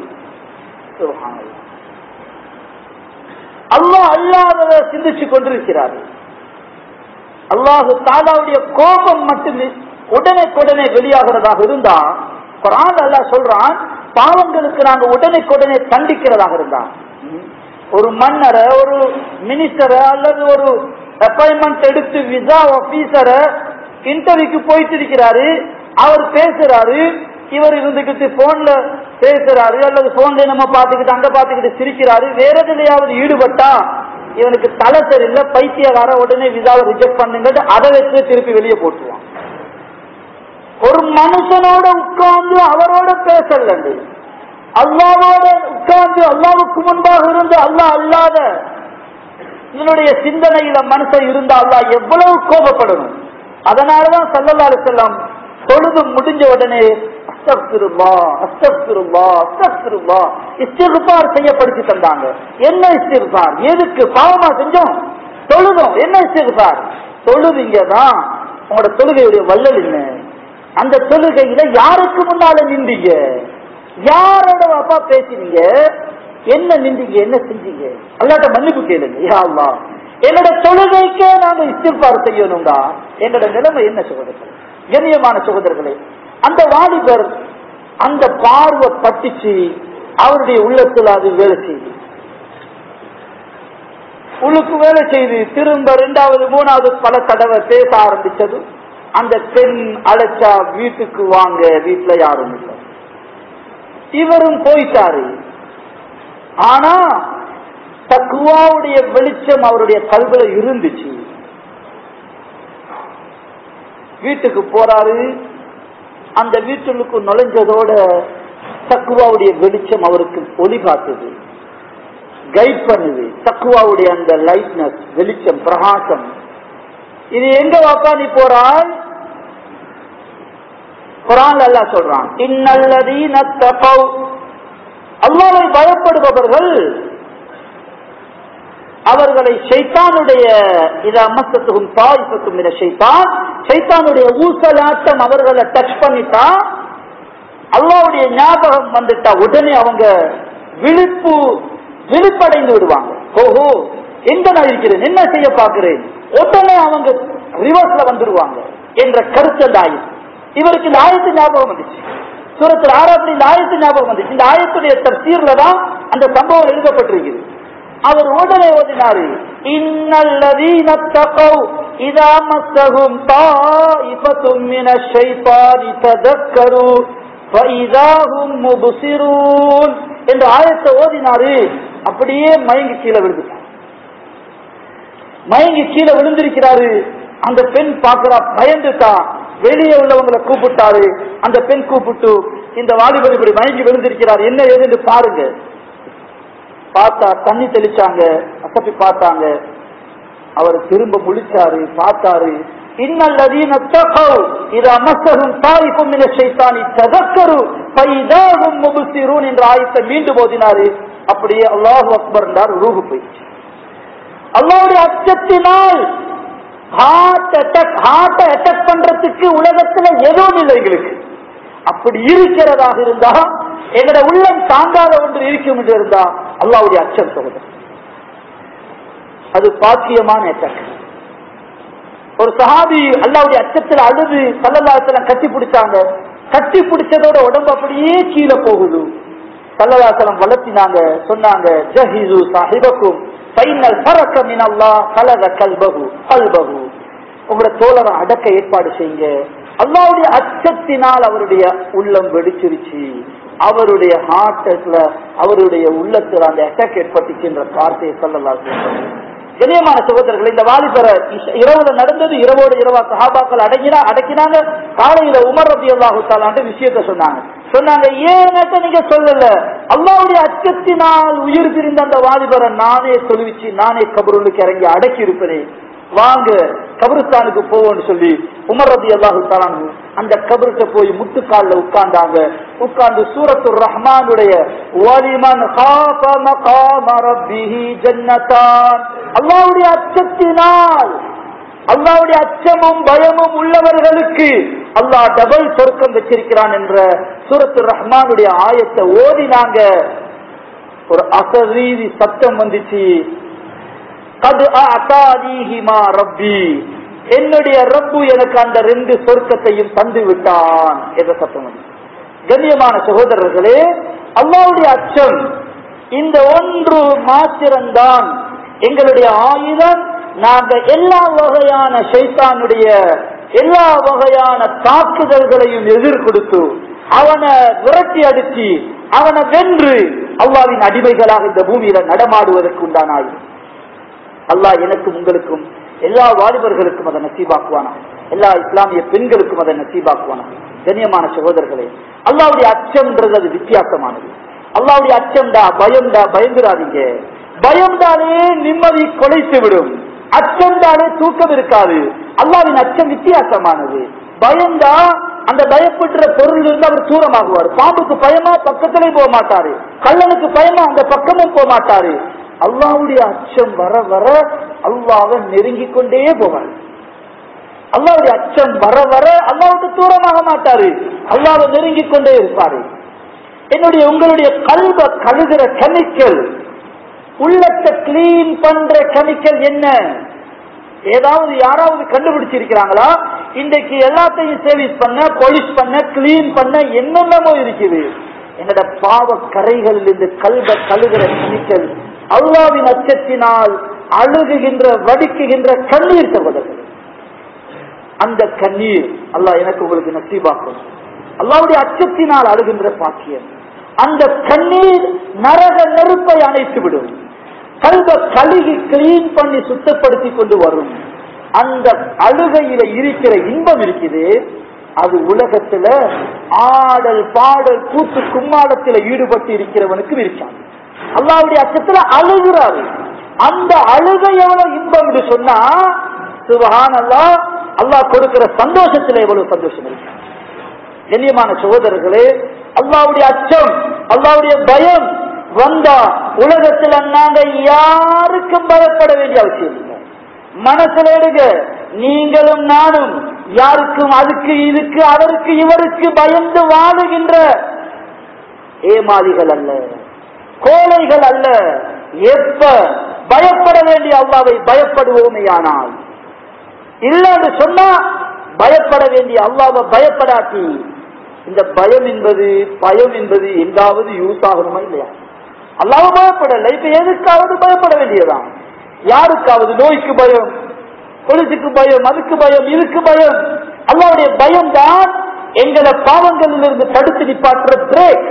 அல்லாஹ் அல்லாஹ்வை சிந்திச்சு கொண்டிருக்கிறாரு. அல்லாஹு தஆலாவுடைய கோபம் மட்டும் உடனே வெளியாகிறதாக இருந்தா, குர்ஆன் அல்லாஹ் சொல்றான், பாவங்களுக்கு நாங்க உடனே தண்டிக்கிறதாக இருந்தா, ஒரு மன்னரை, ஒரு மினிஸ்டரை அல்லது ஒரு அப்பாயின்மெண்ட் எடுத்து விசா ஆபீசரை இன்டர்வியூக்கு போயிட்டு இருக்கிறாரு, அவர் பேசுறாரு, இவர் இருந்துகிட்டு போன்ல பேசுறாரு அல்லது போன்ல நம்ம பாத்துக்கிட்டு அங்க பாத்துக்கிட்டு சிரிக்கிறாரு. வேற எதுலையாவது ஈடுபட்டா இவனுக்கு தலை சரியில்லை, பைத்தியகார, உடனே விசாவை ரிஜெக்ட் பண்ணுங்க, அதை வச்சு திருப்பி வெளியே போட்டுருவான். ஒரு மனுஷனோட உட்கார்ந்து அவரோட பேசல, அல்லாவோட உட்கார்ந்து அல்லாவுக்கு முன்பாக இருந்து அல்லாஹ் அல்லாத இதனுடைய சிந்தனையில மனுஷன் இருந்தா அல்லாஹ் எவ்வளவு கோபப்படணும். அதனாலதான் ஸல்லல்லாஹு அலைஹி வஸல்லம் தொழுது முடிஞ்ச உடனே அஸ்தக்ஃபிருல்லாஹ் அஸ்தக்ஃபிருல்லாஹ் அஸ்தக்ஃபிருல்லாஹ் இஸ்திக்ஃபார் செய்ய படிச்சு தந்தாங்க. என்ன இஸ்திக்ஃபார்? எதுக்கு? பாவமா செஞ்சோம், தொழுதோம். என்ன இஸ்திக்ஃபார்? தொழுவீங்கதான் உங்களோட தொழுகையுடைய வல்லல் என்ன? அந்த தொழுகையில யாருக்கு முன்னால நின்றீங்க? யாரோட அப்பா பேசினீங்க? என்ன நின்றீங்க? என்ன செஞ்சீங்க? அல்லாஹ்ட்ட மன்னிப்பு கேளுங்க. யா அல்லாஹ், என்னோட தொழுகைக்கே நாங்க இஸ்திக்ஃபார் செய்யணும்டா. என்னோட நிலைமை என்ன சகோதரர்களே, கண்ணியமான சகோதரர்களே? அந்த வாலிபர் அந்த பார்வை பட்டுச்சு, அவருடைய உள்ளத்தில் அது வேலை செய்து உள்ளுக்கு வேலை செய்து திரும்ப இரண்டாவது மூணாவது பல தடவை பேச ஆரம்பிச்சது. அந்த பெண் அழைச்சா வீட்டுக்கு வாங்க, வீட்டுல யாரும் இல்லை. இவரும் போயிட்டாரு. ஆனா தக்வாவுடைய வெளிச்சம் அவருடைய கல்வில இருந்துச்சு. வீட்டுக்கு போறாரு. அந்த வீட்டுக்கு நுழைஞ்சதோட தக்வாவுடைய வெளிச்சம் அவருக்கு ஒளி காட்டுது. கைட் பண்ணுது. தக்வாவுடைய அந்த லைட்னஸ், வெளிச்சம், பிரகாசம். இது எங்க வாப்பா நீ போறாய்? குர்ஆன்ல அல்லாஹ் சொல்றான், இன்னல்லதீன தகவ், அல்லாஹ்வை பயப்படுபவர்கள் அவர்களை ஷைத்தானுடைய இதா மஸ்ஸத்துஹும் தாயிஃபத்தும் மின ஷைத்தான், ஷைத்தானுடைய ஊசலாட்டம் அவர்களை டச் பண்ணிட்டா, அல்லாஹ்வுடைய ஞாபகம் வந்துட்டா உடனே அவங்க விழிப்பு விழிப்படைந்து விடுவாங்க. ஓஹோ, எங்க நான் இருக்கிறேன், என்ன செய்ய பார்க்கிறேன், உடனே அவங்க ரிவர்ஸ்ல வந்துடுவாங்க என்ற கருத்து அந்த ஆயத்து. இவருக்கு இந்த ஆயத்து ஞாபகம் வந்துச்சு. சூரத்துல் ஆராஃப்ல இந்த ஆயத்து ஞாபகம் வந்துச்சு. இந்த ஆயத்துடைய தஃசீர்ல தான் அந்த சம்பவம் எழுதப்பட்டிருக்கிறது. அவர் உடனே ஓதினாரு, இன்னல்லதீன தகவ் இதா மஸ்ஸஹும் தாயிஃபத்தும் மினஷ் ஷைத்தானி ததக்கரு ஃபஇதா ஹும் முப்சிரூன் என்ற ஆயத்தை ஓதினாரு. அப்படியே மயங்கி கீழே விழுந்துட்டார். மயங்கி கீழே விழுந்திருக்கிறாரு. அந்த பெண் பாக்குறா, பயந்துட்டா. வெளியே உள்ளவங்களை கூப்பிட்டாரு. அந்த பெண் கூப்பிட்டு, இந்த வாலிபர் இப்படி மயங்கி விழுந்திருக்கிறார், என்ன ஏதுன்னு பாருங்க. பார்த்தா தண்ணி தெளிச்சாங்க, அசப்பி பார்த்தாங்க. அவர் திரும்ப முழிச்சாரு, பார்த்தாரு. இன்னல்லதீன தகவ் இதா மஸ்ஸஹும் தாயிஃபும் மினஷ் ஷைத்தானி ததக்கரு ஃபஇதா ஹும் முப்சிரூன் என்ற ஆயத்தை மீண்டும் ஓதினாரு. அப்படியே அல்லாஹு அக்பர் என்றார், ரூஹு போயிடுச்சு. அல்லாஹ்வுடைய அச்சத்தினால் ஹார்ட் அட்டாக் ஹார்ட் அட்டாக் பண்றதுக்கு உலகத்துல எதுவும் இல்லை எங்களுக்கு. அப்படி இருக்கிறதாக இருந்தா, எங்கட உள்ளம் தாங்காத ஒன்று இருக்கும் என்று இருந்தா அல்லாஹ்வுடைய அச்சம் சகோதரர், அது பாக்கியமான அட்டாக். ஒரு சஹாபி அல்லாஹ்வுடைய அச்சத்தில் அழுது ஸல்லல்லாஹு அலைஹி வஸல்லம் கட்டி பிடிச்சாங்க. கட்டி பிடிச்சதோட உடம்பு அப்படியே கீழே போகுது. ஸல்லல்லாஹு அலைஹி வஸல்லம் வளர்த்தினாங்க, சொன்னாங்க, ஜஹிது சாஹிபக்கும் ஃபைனல் ஃபரக மினல்லாஹ் கலத கல்பஹு கல்பஹு, உங்களோட தோழரை அடக்க ஏற்பாடு செய்யுங்க. அல்லாஹ்வுடைய அச்சத்தினால் அவருடைய உள்ளம் வெடிச்சிருச்சு. அவருடைய ஹார்ட்ல, அவருடைய உள்ளத்துல அந்த அட்டாக் ஏற்பட்டுச்சு என்ற வார்த்தையை ஸல்லல்லாஹு அலைஹி வஸல்லம். கண்ணியமான சகோதரர்கள், இந்த வாலிபர இரவுல நடந்தது. இரவோடு இரவா சஹாபாக்கள் அடங்கினா அடக்கினாங்க. காலையில உமர் ரலியல்லாஹு தஆலா விஷயத்தை சொன்னாங்க. சொன்னாங்க, ஏன் நீங்க சொல்லல, அல்லாஹ்வுடைய அச்சத்தினால் உயிர் பிரிந்த அந்த வாலிபரை நானே சொல்லிச்சு, நானே கபருளுக்கு இறங்கி அடக்கி இருப்பேன், வாங்க கபருஸ்தானுக்கு போவோம்னு சொல்லி உமர் ரலியல்லாஹு தஆலா அந்த கபருக்கு போய் முட்டுக்கால்ல உட்கார்ந்தாங்க. உட்கார்ந்து சூரத்துர் ரஹ்மானுடைய வலிமன் காஃப மகாம ரப்பிஹி ஜன்னதான், அல்லாஹ்வுடைய அச்சத்தினால், அல்லாஹ்வுடைய அச்சமும் பயமும் உள்ளவர்களுக்கு அல்லாஹ் டபுள் சொர்க்கம் வச்சிருக்கிறான் என்ற சூரத்துர் ரஹ்மானுடைய ஆயத்தை ஓதினாங்க. ஒரு அசரீதி சத்தம் வந்துச்சு, கத் அஅதானிஹிமா ரப்பி, என்னுடைய ரப்பு எனக்கு அந்த ரெண்டு சொர்க்கத்தையும் தந்து விட்டான் என்ற சத்தம் வந்துச்சு. கண்ணியமான சகோதரர்களே, அல்லாஹ்வுடைய அச்சம் இந்த ஒன்று மாத்திரம்தான் எங்களுடைய ஆயுதம். நாங்க எல்லா வகையான ஷைத்தானுடைய எல்லா வகையான தாக்குதல்களையும் எதிர்கொடுத்து அவனை விரட்டி அடிச்சு அவனை வென்று அல்லாஹ்வின் அடிமைகளாக இந்த பூமியில நடமாடுவதற்கு உண்டான ஆயுதம். அல்லாஹ் எனக்கும் உங்களுக்கும் எல்லா வாலிபர்களுக்கும் அதை நசீபாக்குவானா, எல்லா இஸ்லாமிய பெண்களுக்கும் அதை நசீபாக்குவானா. கண்ணியமான சகோதரர்களே, அல்லாஹ்வுடைய அச்சம்ன்றது அது வித்தியாசமானது. அல்லாஹ்வுடைய அச்சம்டா, பயம்டா, பயந்துடாதீங்க. பயம்தானே நிம்மதி கொலைத்து விடும், அச்சம்தானே தூக்கம் இருக்காது. அல்லாஹ்வின் அச்சம் வித்தியாசமானது. பயந்தா அந்த பயப்படுற பொருள் இருந்து அவர் தூரமாகுவார். பாம்புக்கு பயமா பக்கத்திலே போக மாட்டாரு, கள்ளனுக்கு பயமா அந்த பக்கமும் போக மாட்டாரு. அல்லாஹ்வுடைய அச்சம் வர வர அல்லாஹ்வை நெருங்கிக் கொண்டே போவார். அல்லாஹ்வுடைய அச்சம் வர வர அல்லாஹ்வுக்கு தூரமாக மாட்டாரு, அல்லாஹ்வை நெருங்கிக் கொண்டே இருப்பாரு. என்னுடைய உங்களுடைய கல்வ கழுகிற கெமிக்கல், உள்ளத்தை கிளீன் பண்ற கெமிக்கல் என்ன? ஏதாவது யாராவது கண்டுபிடிச்சிருக்கிறாங்களா? இன்றைக்கு எல்லாத்தையும் சேவிஸ் பண்ண, பாலிஷ் பண்ண, கிளீன் பண்ண என்னென்னமோ இருக்குது. என்னோட பாவ கரைகளில் இருந்து கல்வ கழுகிற கெமிக்கல் அல்லாஹ்வின் அச்சத்தினால் அழுகுகின்ற வடிக்குகின்ற கண்ணீர் சகோதரர்கள். அந்த கண்ணீர் அல்லாஹ் எனக்கு உங்களுக்கு நசீபாக்கும். அல்லாஹ்வுடைய அச்சத்தினால் அழுகின்ற பாக்கியம். அந்த கண்ணீர் நரக நெருப்பை அணைத்து விடும். கல்வ கழுகி கிளீன் பண்ணி சுத்தப்படுத்தி கொண்டு வரும். அந்த அழுகையில இருக்கிற இன்பம் இருக்குது, அது உலகத்துல ஆடல் பாடல் கூத்து கும்மாடத்தில் ஈடுபட்டு இருக்கிறவனுக்கு இருக்காது. அல்லாஹ்வுடைய அச்சத்துல அழுகிறாரு. அந்த அழுகை எவ்வளவு இன்பம் என்று சொன்னா சுப்ஹானல்லாஹ், அல்லாஹ் கொடுக்கிற சந்தோஷத்துல எவ்வளவு சந்தோஷம் இருக்கு. கண்ணியமான சகோதரர்களே, அல்லாஹ்வுடைய அச்சம், அல்லாஹ்வுடைய பயம் வந்தா உலகத்துல நாங்க யாருக்கும் பயப்பட வேண்டிய அவசியம் இல்லை. மனசுல எடுங்க, நீங்களும் நானும் யாருக்கும் அதுக்கு இதுக்கு அவருக்கு இவருக்கு பயந்து வாழுகின்ற ஏமாளிகள் அல்ல, கோழைகள் அல்ல. எப்ப பயப்பட வேண்டிய அல்லாஹ்வை பயப்படுவோமேயானால், இல்ல என்று சொன்னா பயப்பட வேண்டிய அல்லாஹ்வை பயப்படாட்டி இந்த பயம் என்பது பயம் என்பது எங்காவது யூஸ் ஆகணுமா இல்லையா? அல்லாஹ்வை பயப்படல, இப்ப எதுக்காவது பயப்பட வேண்டியதான். யாருக்காவது நோய்க்கு பயம், பொலிசுக்கு பயம், அதுக்கு பயம், இதுக்கு பயம். அல்லாஹ்வுடைய பயம் தான் எங்களை பாவங்களிலிருந்து தடுத்து நிப்பாற்ற பிரேக்.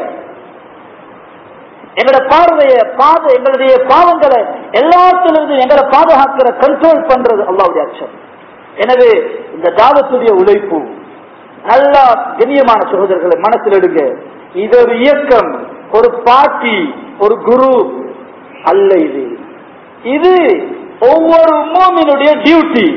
எங்களோட பார்வைய பாத எங்களுடைய பாவங்களை எல்லாத்திலிருந்து எங்களை பாதுகாக்கிற கண்ட்ரோல் பண்றது அல்லாஹ்வுடைய அச்சம். எனவே இந்த தாவத்துடைய உழைப்பு நல்லா கண்ணியமான சகோதரர்களை மனசில் எடுங்க. இது ஒரு இயக்கம், ஒரு பார்ட்டி, ஒரு குரு அல்ல. இது இது ஒவ்வொரு மூமினுடைய டியூட்டி.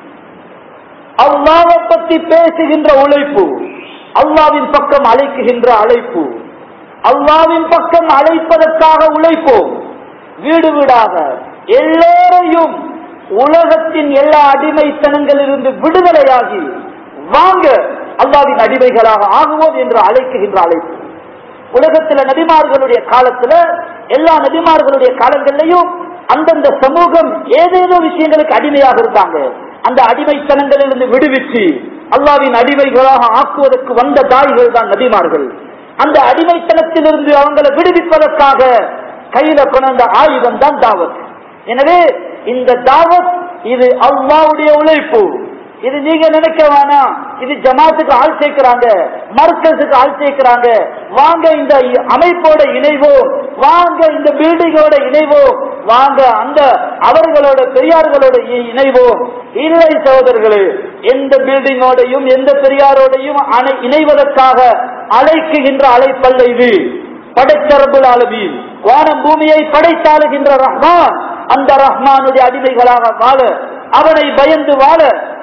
அல்லாஹ்வை பற்றி பேசுகின்ற உழைப்பு, அல்லாஹ்வின் பக்கம் அழைக்குகின்ற அழைப்பு, அல்லாஹ்வின் பக்கம் அழைப்பதற்காக உழைப்போம். வீடு வீடாக எல்லோரையும் உலகத்தின் எல்லா அடிமைத்தனங்களிலிருந்து விடுதலையாகி வாங்க அல்லாஹ்வின் அடிமைகளாக ஆகுவோம் என்று அழைக்குகின்ற அழைப்பு. உலகத்தில் நபிமார்களுடைய காலத்துல, எல்லா நபிமார்களுடைய காலங்களிலையும் அந்தந்த சமூகம் ஏதேதோ விஷயங்களுக்கு அடிமையாக இருந்தாங்க. அந்த அடிமைத்தனங்களிலிருந்து விடுவிச்சு அல்லாஹ்வின் அடிமைகளாக ஆக்குவதற்கு வந்த தாய்கள் தான் நபிமார்கள். அந்த அடிமைத்தனத்திலிருந்து அவங்களை விடுவிப்பதற்காக கையில கொண்ட ஆயுதம் தான் தாவத். எனவே இந்த தாவத் இது அல்லாஹ்வுடைய உழைப்பு. இது நீங்க நினைக்க வேணாம், இது ஜமாத்துக்கு ஆள் சேர்க்கிறாங்க, மர்கஸுக்கு ஆள் சேர்க்கிறாங்க, வாங்க இந்த அமைப்போட இணைவோம், வாங்க இந்த பில்டிங்கோட இணைவோம், வாங்க அந்த அவர்களோட பெரியார்களோட இணைவோம். இல்லை சகோதரர்களே, எந்த பில்டிங்கோடையும் எந்த பெரியாரோடையும் இணைவதற்காக அழைக்குகின்ற அழைப்பல்ல இது. படைத்த ரப்புல் ஆலமீன், வானம் பூமியை படைத்தாளுகின்ற ரஹ்மான், அந்த ரஹ்மானுடைய அடிமைகளாக வாழ, அவனை பயந்து வாழ,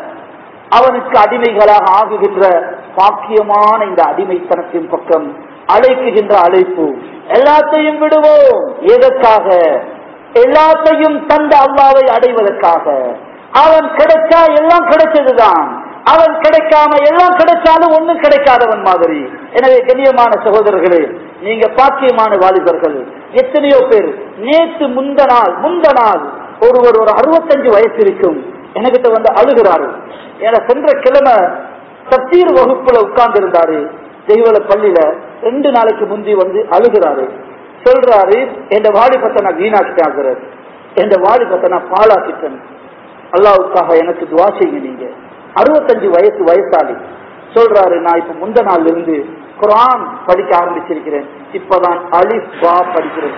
அவனுக்கு அடிமைகளாக ஆகுகின்ற பாக்கியமான இந்த அடிமைத்தனத்தின் பக்கம் அழைக்குகின்ற அழைப்பு. எல்லாத்தையும் விடுவோம். எதற்காக? எல்லாத்தையும் தந்த அல்லாஹ்வை அடைவதற்காக. அவன் கிடைச்சா எல்லாம் கிடைச்சதுதான், அவன் கிடைக்காம எல்லாம் கிடைச்சாலும் ஒண்ணும் கிடைக்காதவன் மாதிரி. எனவே கண்ணியமான சகோதரர்களே, நீங்க பாக்கியமான வாலிபர்கள். எத்தனையோ பேர் நேற்று முந்த நாள் முந்த நாள் ஒருவர் ஒரு அறுபத்தஞ்சு வயசு இருக்கும் என்கிட்ட வந்து அழுகிறாரு. என சென்ற கிழமை தப்சீர் வகுப்புல உட்கார்ந்து இருந்தாரு தெய்வல பள்ளியில. ரெண்டு நாளைக்கு முந்தி வந்து அழுகிறாரு. சொல்றாரு, என் வாலிபத்தை நான் வீணாக்கிட்டாங்கிறார், என் வாலிபத்தை நான் பாழாக்கிட்டேன், அல்லாஹ்வுக்காக எனக்கு துவா செய்யுங்க. நீங்க அறுபத்தஞ்சு வயசு வயசாளி சொல்றாரு, நான் இப்ப முந்த நாள் இருந்து குர்ஆன் படிக்க ஆரம்பிச்சிருக்கிறேன், இப்பதான் அலிஃப் பா படிக்கிறேன்,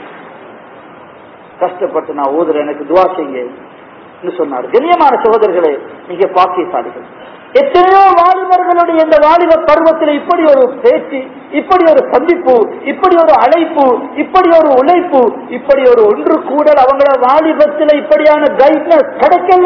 கஷ்டப்பட்டு நான் ஓதுறேன், எனக்கு துவா செய்யுங்க சொன்னார். கண்ணியமான சகோதரர்களே, நீங்க பாக்கியசாலிகள். எத்தனையோ வாலிபர்களுடைய இந்த வாலிப பருவத்தில் இப்படி ஒரு பேச்சு, இப்படி ஒரு சந்திப்பு, இப்படி ஒரு அழைப்பு, இப்படி ஒரு உழைப்பு, இப்படி ஒரு ஒன்று கூடல் அவங்கள வாலிபத்தில் இப்படியான கைட்னஸ் கிடைக்கல.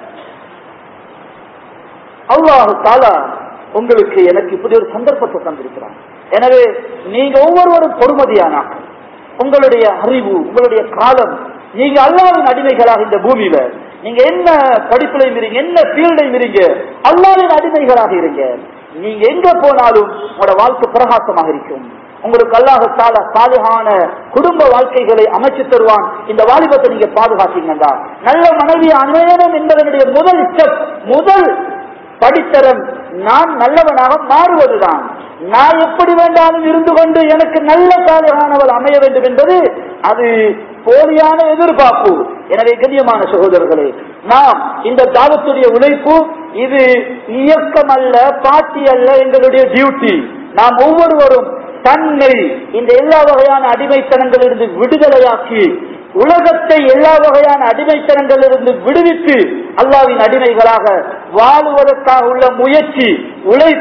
அல்லாஹ் தஆலா உங்களுக்கு எனக்கு இப்படி ஒரு சந்தர்ப்பத்தை தந்திருக்கிறார். எனவே நீங்க ஒவ்வொருவரும் பொறுமதியானாக்க உங்களுடைய அறிவு, உங்களுடைய காலம், நீங்க அல்லாஹ்வின் அடிமைகளாக இந்த பூமியில நீங்க என்ன படிப்புலையும் இருங்க, என்ன ஃபீல்டையும் இருங்க, அல்லாஹ்வின் அடிமைகளாக இருங்க. நீங்க எங்க போனாலும் உங்களோட வாழ்க்கை பிரகாசமாக இருக்கும். உங்களுக்கு அல்லாஹ் தஆலா சாலிஹான குடும்ப வாழ்க்கைகளை அமைச்சு தருவான். இந்த வாலிபத்தை நீங்க பாதுகாத்தீங்கன்னா நல்ல மனைவி அமையணும் என்பதனுடைய முதல் ஸ்டெப், முதல் படித்தரம் நான் நல்லவனாக மாறுவதுதான். நான் எப்படி வேண்டாலும் இருந்து கொண்டு எனக்கு நல்ல சாலிஹானவள் அமைய வேண்டும் என்பது அது போலியான எதிர்பார்ப்பு. எனவே கண்ணியமான சகோதரர்களே, நாம் இந்த தாவத்துடைய உழைப்பு இது இயக்கம் அல்ல, பாட்டி அல்ல, எங்களுடைய டியூட்டி. நாம் ஒவ்வொருவரும் தன்னை இந்த எல்லா வகையான அடிமைத்தனங்களிலிருந்து விடுதலையாக்கி உலகத்தை எல்லா வகையான அடிமைத்தனங்களிலிருந்து விடுவித்து அல்லாஹ்வின் அடிமைகளாக வாழுவதற்காக உள்ள முயற்சி, உழைப்பு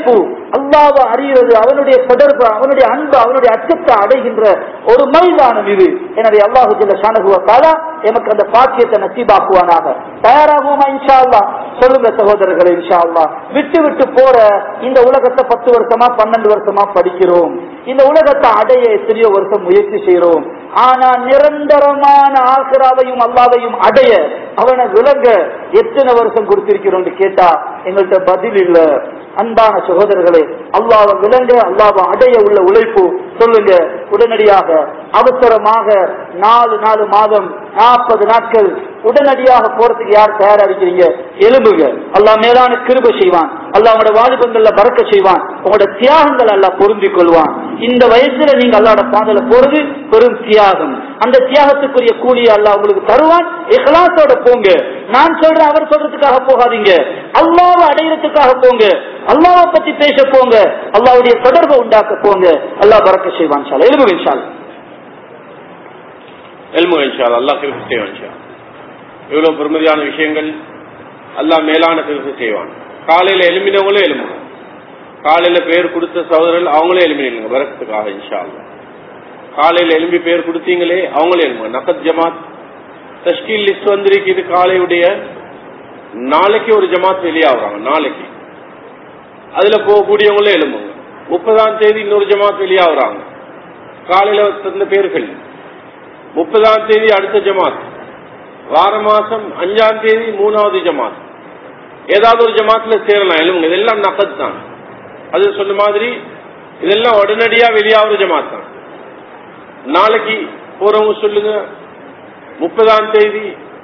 அல்லாஹ்வை அறிகிறது, அவனுடைய தொடர்பு, அவனுடைய அன்பு, அவனுடைய அச்சத்தை அடைகின்ற ஒரு மைதானம் இது. எனவே அல்லாஹு ஜல்ல ஷானஹு வ தஆலா எமக்கு அந்த பாக்கியத்தை நசீபாக்குவானாக. தயாராகுமா இன்ஷா அல்லாஹ்? சொல்லுங்க சகோதரர்களே, இன்ஷா அல்லாஹ். விட்டு விட்டு போற இந்த உலகத்தை பத்து வருஷமா பன்னெண்டு வருஷமா படிக்கிறோம், இந்த உலகத்தை அடைய எத்தனையோ வருஷம் முயற்சி செய்யறோம். ஆனா நிரந்தரமான ஆகிராவையும் அல்லாஹ்வையும் அடைய, அவனை விளங்க எத்தனை வருஷம் கொடுத்திருக்கிறோம் கேட்டா எங்கள்கிட்ட பதில் இல்ல. அன்பான சகோதரர்களே, அல்லாஹ்வை விளங்க, அல்லாஹ்வை அடைய உள்ள உழைப்பு சொல்லுங்க. உடனடியாக அவசரமாக நாலு நாலு மாதம் நாற்பது நாட்கள் உடனடியாக போறதுக்கு யார் தயாரா இருக்கிறீங்க? எலும்புங்க. அல்லாஹ் மேலான கிருபை செய்வான். அல்லாஹ் உங்களோட வாலிபங்கள்ல பறக்க செய்வான். உங்களோட தியாகங்கள் அல்லாஹ் பொருந்திக் கொள்வான். இந்த வயசுல நீங்க அல்லாஹ்வோட பாதையில போறது பெரும் தியாகம். அந்த தியாகத்துக்குரிய கூலியை அல்லாஹ் உங்களுக்கு தருவான். இஹ்லாஸோட போங்க. நான் சொல்றேன் அவர் சொல்றதுக்காக போகாதீங்க, அல்லாஹ்வை அடையறதுக்காக போங்க. அல்லாஹ்வை பத்தி பேச போங்க, அல்லாஹ்வுடைய தொடர்பை உண்டாக்க போங்க. அல்லாஹ் பறக்க செய்வான். இன்ஷா அல்லாஹ். எலும்புங்க இன்ஷா அல்லாஹ். எல்மு இன்ஷா அல்லாஹ். அல்லாஹ் கிருபை செய்வான். இன்ஷா அல்லாஹ். இவ்வளவு பெருமதியான விஷயங்கள் அல்லாஹ் மேலான கிருபை செய்வான். காலையில எலும்பினவங்களும் எலும்புங்க. காலையில பேர் கொடுத்த சகோதரர்கள் அவங்களே எலும்பினீங்க வரத்துக்காக இன்ஷா அல்லாஹ். காலையில எலும்பி பேர் கொடுத்தீங்களே அவங்களே எலும்புங்க. நகத் ஜமாத் தஷ்கீல் லிஸ்ட் வந்திருக்குது. காலையுடைய நாளைக்கு ஒரு ஜமாத் வெளியாகிறாங்க. நாளைக்கு அதுல போகக்கூடியவங்களே எலும்புங்க. முப்பதாம் தேதி இன்னொரு ஜமாத் வெளியாகிறாங்க. காலையில தந்த பேர்கள் முப்பதாம் தேதி அடுத்த ஜமாத், வார மாசம் அஞ்சாம் தேதி மூணாவது ஜமாத். ஏதாவது ஒரு ஜமாத்துல சேரலாம் எலும்புங்க. இதெல்லாம் நகத் தான். அது சொன்ன மாதிரி இதெல்லாம் உடனடியா வெளியாகிற ஜமாத் தான். நாளைக்கு போறவங்க சொல்லுங்க, முப்பதாம் தேதி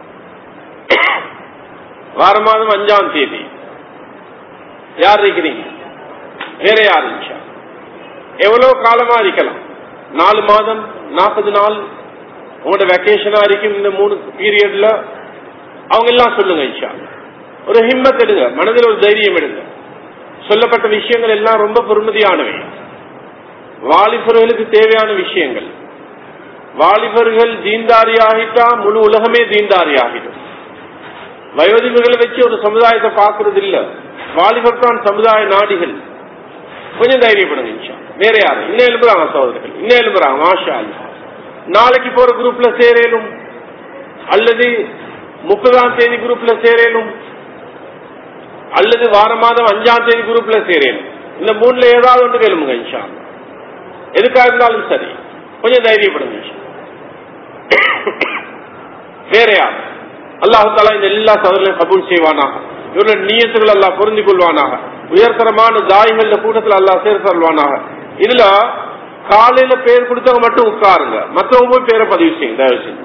வார மாதம் அஞ்சாம் தேதி யார் இருக்கிறீங்க? வேற யார்? இன்ஷா எவ்வளவு காலமா இருக்கலாம், நாலு மாதம் நாற்பது நாள் உங்களோட வெக்கேஷனா இருக்கும். இந்த மூணு பீரியட்ல அவங்க எல்லாம் சொல்லுங்க. இன்ஷா ஒரு ஹிம்மத் எடுங்க, மனதில் ஒரு தைரியம் எடுங்க. சொல்லப்பட்ட விஷயங்கள் எல்லாம் ரொம்ப பெருமதியானவை, வாலிபர்களுக்கு தேவையான விஷயங்கள். வாலிபர்கள் தீன்தாரி ஆகிட்டா முழு உலகமே தீன்தாரி ஆகிடும். வயோதிபர்களை வச்சு ஒரு சமுதாயத்தை பார்க்கறது இல்ல, வாலிபர் தான் சமுதாய நாடிகள். கொஞ்சம் தைரியப்படுங்க. இன்ஷா வேற யாரு இன்னும் எழுப்புறாங்க சகோதரர்கள், இன்னும் எழுப்புறாங்க. மாஷா அல்லாஹ். நாளைக்கு போற குரூப்ல சேரேனும் அல்லது முப்பதாம் தேதி குரூப்ல சேரேனும் அல்லது வார மாதம் அஞ்சாம் தேதி குரூப்ல சேரேனும். இந்த மூணுல ஏதாவது ஒன்று கேளுங்க. இன்ஷா எதுக்காக இருந்தாலும் சரி கொஞ்சம் தைரியப்படுங்க. வேற யார்? அல்லாஹ் தஆலா இந்த எல்லா சகோதரர்களையும் கபூல் செய்வானாக. இவருடைய நியத்துகள் அல்லாஹ் பொருந்திக் கொள்வானாக. உயர்தரமான தாயிகள கூட்டத்தில் அல்லாஹ் சேர்த்தல்வானாக. இதுல காலையில பேர் கொடுத்தவங்க மட்டும் உட்காருங்க, மற்றவங்க போய் பேரை பதிவு செய்யுங்க தயவு செஞ்சு.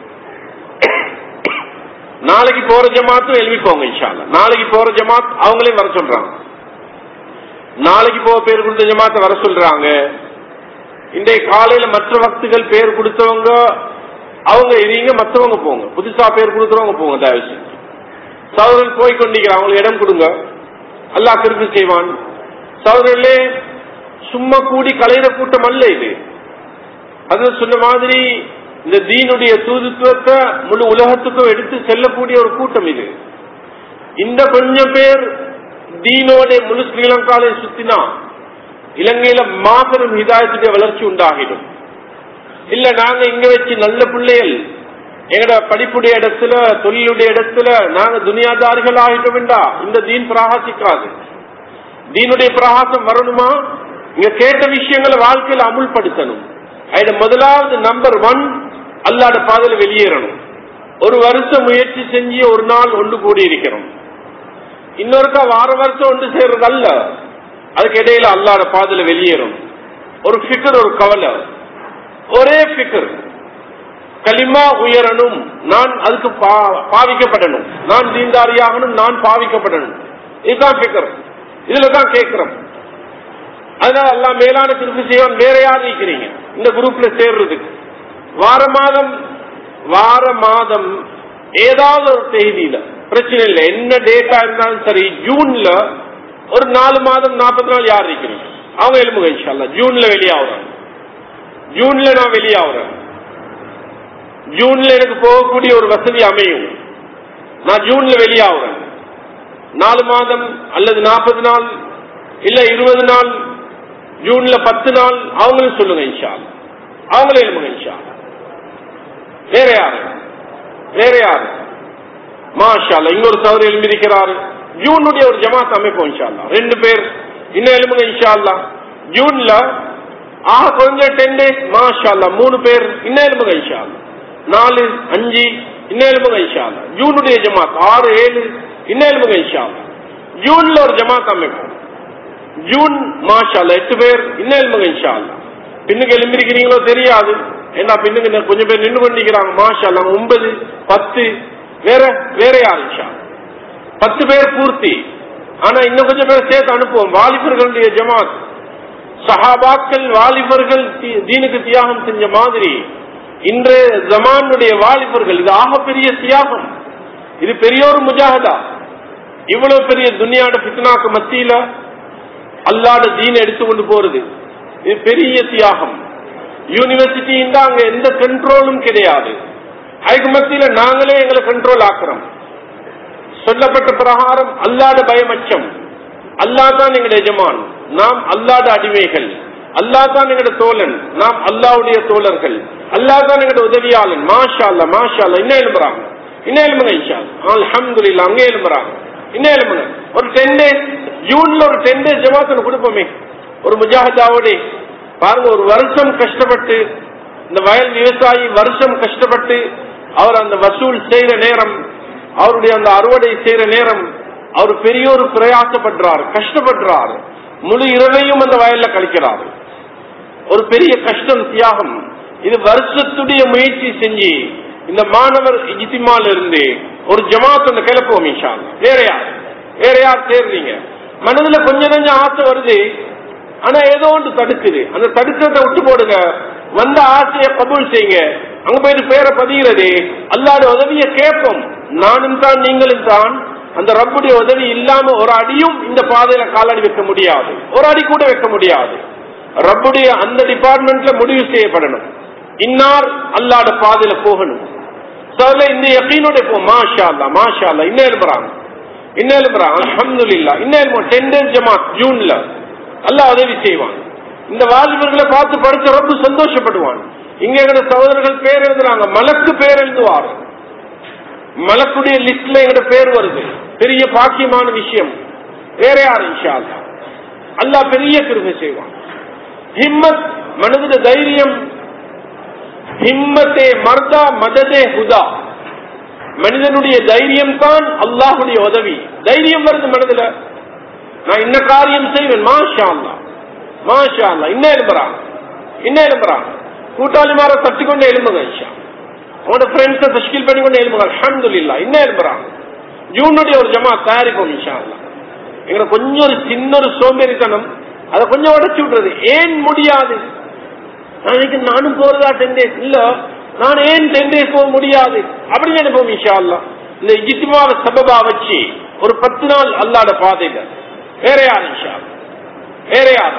நாளைக்கு போற ஜமாத்தும் எழுதிக்கோங்க. இன்ஷா அல்லாஹ் நாளைக்கு போற ஜமாத் அவங்களையும் வர சொல்றாங்க. நாளைக்கு போக பேர் கொடுத்த ஜமாத்தை வர சொல்றாங்க. இன்றைய காலையில மற்ற வக்துகள் பேர் கொடுத்தவங்க அவங்க இருங்க, மற்றவங்க போங்க. புதுசா பேர் கொடுக்குறவங்க போங்க தயவு செஞ்சு. சகோதரர்கள் போய் கொண்டிருக்கிற அவங்களுக்கு இடம் கொடுங்க. அல்லாஹ் கிருபை செய்வான். சகோதரர்களே, சும்மா கூடி கலையிற கூட்டம் அல்ல இது. அது சொன்ன மாதிரி இந்த தீனுடைய தூதுத்துவத்தை முழு உலகத்துக்கும் எடுத்து செல்லக்கூடிய ஒரு கூட்டம் இது. இந்த கொஞ்சம் பேர் தீனோட முழு ஸ்ரீலங்காவை சுத்தினா இலங்கையில மாபெரும் ஹிதாயத்துடைய வளர்ச்சி உண்டாகிடும். இல்ல நாங்க இங்க வச்சு நல்ல பிள்ளைகள் எங்கட படிப்புடைய இடத்துல தொழிலுடைய இடத்துல நாங்க துனியாதாரிகள் ஆகிட்டோம் என்றா இந்த தீன் பிரகாசிக்காது. தீனுடைய பிரகாசம் வரணுமா, இங்க கேட்ட விஷயங்களை வாழ்க்கையில அமுல்படுத்தணும். அது முதலாவது நம்பர் ஒன், அல்லாஹ்வுடைய பாதையில வெளியேறணும். ஒரு வருஷம் முயற்சி செஞ்சு ஒரு நாள் ஒன்று கூடி இருக்கிறோம். இன்னொருக்கா வார வருஷம் ஒன்று சேர்றது அல்ல, அதுக்கு இடையில அல்லாஹ்வுடைய பாதையில வெளியேறும். ஒரு ஃபிக்ர், ஒரு கவலை, ஒரே ஃபிக்ர், கலிமா உயரணும், நான் அதுக்கு பாவிக்கப்படணும், நான் தீன்தாரியாகணும், நான் பாவிக்கப்படணும். இதுதான் ஃபிக்ர். இதுலதான் கேட்கிறோம். அதனால அல்லாஹ் மேலான கிருபை செய்வான். வேற யார் இருக்கிறீங்க இந்த குரூப்ல சேர்றதுக்கு? வார மாதம் வார மாதம் ஏதாவது ஒரு தேதியில பிரச்சனை இல்லை, என்ன டேட்டா இருந்தாலும் சரி, ஜூன்ல ஒரு நாலு மாதம் நாற்பத்தி நாலு யார் இருக்கிறீங்க அவங்க எழுப்புங்க. இன்ஷா அல்லாஹ் ஜூன்ல வெளியாகிறேன். ஜூன்ல நான் வெளியாகிறேன். ஜூன்ல எனக்கு போகக்கூடிய ஒரு வசதி அமையும். நான் ஜூன்ல வெளியாகிறேன். நாலு மாதம் அல்லது நாற்பது நாள் இல்ல இருபது நாள், ஜூன்ல பத்து நாள், அவங்களும் சொல்லுங்க இன்ஷா அல்லாஹ். அவங்களே எழுப்புங்க இன்ஷா அல்லாஹ். வேற யாரு வேற யாரு மாஷா அல்லாஹ். இன்னொரு சௌரி எழுந்திருக்கிறாரு. ஜூனுடைய ஒரு ஜமாத் அமைப்போம் இன்ஷா அல்லாஹ். ரெண்டு பேர் இன்னும் எழுப்புங்க இன்ஷா அல்லாஹ். ஜூன்ல ஆக குறைஞ்ச டென் டேஸ் மாஷா அல்லாஹ். மூணு பேர் இன்னும் எழுப்புங்க இன்ஷா அல்லாஹ். நாலு அஞ்சு இன்னும் எழுப்புங்க இன்ஷா அல்லாஹ். ஜூனுடைய ஜமாத் ஆறு ஏழு இன்னும் எழுப்புங்க இன்ஷா அல்லாஹ். ஜூன்ல ஒரு ஜமாத் அமைப்போம். ஜூன் மாஷா அல்லாஹ் எட்டு பேர் இன்னும் எழுப்புங்க இன்ஷா அல்லாஹ். பின்னுக்கு எழுந்திருக்கிறீங்களோ தெரியாது, ஏன்னா பின்னுக்கு கொஞ்சம் பேர் நின்று கொண்டிருக்கிறாங்க மாஷா அல்லாஹ். ஒன்பது பத்து வேற வேற யார் இன்ஷா அல்லாஹ். பத்து பேர் பூர்த்தி. ஆனா இன்னும் கொஞ்சம் பேர் சேர்த்து அனுப்புவோம். வாலிபர்களுடைய ஜமாத், சஹாபாக்கள் வாலிபர்கள் தீனுக்கு தியாகம் செஞ்ச மாதிரி இன்றைய ஜமானுடைய வாலிபர்கள், இது ஆகப்பெரிய தியாகம், இது பெரிய ஒரு முஜாஹதா. இவ்வளவு பெரிய துனியாட ஃபித்னாக்கு மத்தியில அல்லாஹ்வுடைய தீனை எடுத்துக்கொண்டு போறது இது பெரிய தியாகம். யூனிவர்சிட்டி அங்க எந்த கண்ட்ரோலும் கிடையாது. அதுக்கு மத்தியில நாங்களே எங்களை கண்ட்ரோல் ஆக்குறோம். சொல்லப்பட்ட பிரகாரம் அல்லாஹ்வுடைய பயமச்சம், அல்லாஹ் தான் எங்களுடைய எஜமான், நாம் அல்லாஹ்வுடைய அடிமைகள், அல்லாஹ் தான் எங்களுடைய தோழன், நாம் அல்லாஹ்வுடைய தோழர்கள், அல்லாஹ் தான் எங்களுடைய உதவியாளன். மாஷா அல்லாஹ் மாஷா அல்லாஹ். இன்னும் எழுப்புறாங்க இன்னும் எழுப்புங்க இன்ஷா அல்லாஹ். அல்ஹம்துலில்லாஹ். அங்கே எழுப்புறாங்க இன்னும் எழுப்புங்க. ஒரு டென் டேஸ் ஜூன்ல ஒரு டென் டேஸ் ஜமாத் கொடுப்போமே ஒரு முஜாஹிதாவோட. பாருங்க, ஒரு வருஷம் கஷ்டப்பட்டு இந்த வயல் விவசாயி வருஷம் கஷ்டப்பட்டு அவர் அந்த வசூல் செய்யற நேரம், அவருடைய அந்த அறுவடை செய்யற நேரம் அவர் பெரிய ஒரு பிரயாசப்படுறாரு, கஷ்டப்படுறாரு, முழு இரவையும் அந்த வயல்ல கழிக்கிறாரு. ஒரு பெரிய கஷ்டம், தியாகம். இது வருஷத்துடைய முயற்சி செஞ்சு இந்த மாணவர் இஜ்திமால இருந்து ஒரு ஜமாத் அந்த கிளப்புவோம் இன்ஷா அல்லாஹ். வேற யார் வேற யார் சேர்றீங்க? மனதுல கொஞ்சம் கொஞ்சம் ஆசை வருது, ஆனா ஏதோ ஒன்று தடுக்குது. அந்த தடுக்கிறத விட்டு போடுங்க, வந்த ஆசையை கபூல் செய்யுங்க. அங்க போயிட்டு பேரை பதிகிறது, அல்லாஹ்வுடைய உதவியை கேட்போம். நானும் தான் நீங்களும் தான். அந்த ரப்புடைய உதவி இல்லாம ஒரு அடியும் இந்த பாதையில காலடி வைக்க முடியாது, ஒரு அடி கூட வைக்க முடியாது. ரப்புடைய அந்த டிபார்ட்மெண்ட்ல முடிவு செய்யப்படணும், இன்னார் அல்லாஹ்வுடைய பாதையில போகணும். இந்த யகீனோட போ. மாஷா அல்லாஹ் மாஷா அல்லாஹ். இன்னும் எழுப்புறாங்க இன்னும் எழுப்புறாங்க அல்ஹம்துலில்லாஹ். இன்னும் டென் டேஸ் ஜமாத் ஜூன்ல அல்லாஹ் உதவி செய்வான். இந்த வாலிபர்களை பார்த்து படிச்ச ரப்பு சந்தோஷப்படுவான். இங்க எங்க சகோதரர்கள் பேர் எழுதுறாங்க, மலக்கு பேர் எழுதுவார். மலக்குடைய லிஸ்ட்ல எங்க பேர் வருது, பெரிய பாக்கியமான விஷயம். வேற யார் இன்ஷா அல்லாஹ். அல்லாஹ் பெரிய கிருபை செய்வான். ஹிம்மத், மனதுல தைரியம். ஹிம்மத்தே மர்தா மததே ஹுதா. மனிதனுடைய தைரியம் தான் அல்லாஹ்வுடைய உதவி. தைரியம் வருது மனதுல, நான் இன்ன காரியம் செய்வேன். மாஷா அல்லாஹ் மாஷா அல்லாஹ். இன்னும் எழுப்புறாங்க இன்னும் எழுப்புறாங்க. கூட்டாளிமார தட்டி கொண்டு எழுப்புங்க இன்ஷா. அவனோட ஃப்ரெண்ட்ஸை தஷ்கீல் பண்ணி கொண்டு எழுப்புங்க அல்ஹம்துலில்லாஹ். இன்னும் எழுப்புறாங்க. ஜூனுடைய ஒரு ஜமாத் தயாரிப்போம் இன்ஷா அல்லாஹ். எங்களை கொஞ்சம் ஒரு சின்ன ஒரு சோம்பேறித்தனம், அதை கொஞ்சம் உடச்சு விட்டுறது. ஏன் முடியாது? நானும் போறதா டென் டேஸ் இல்ல, நான் ஏன் டென் டேஸ் போக முடியாது அப்படின்னு நினைப்போம் இன்ஷா அல்லாஹ். இந்த இஜ்திமாவை சபபா வச்சு ஒரு பத்து நாள் அல்லாஹ்வுடைய பாதையில. வேற யார் இன்ஷா அல்லாஹ்? வேற யார்?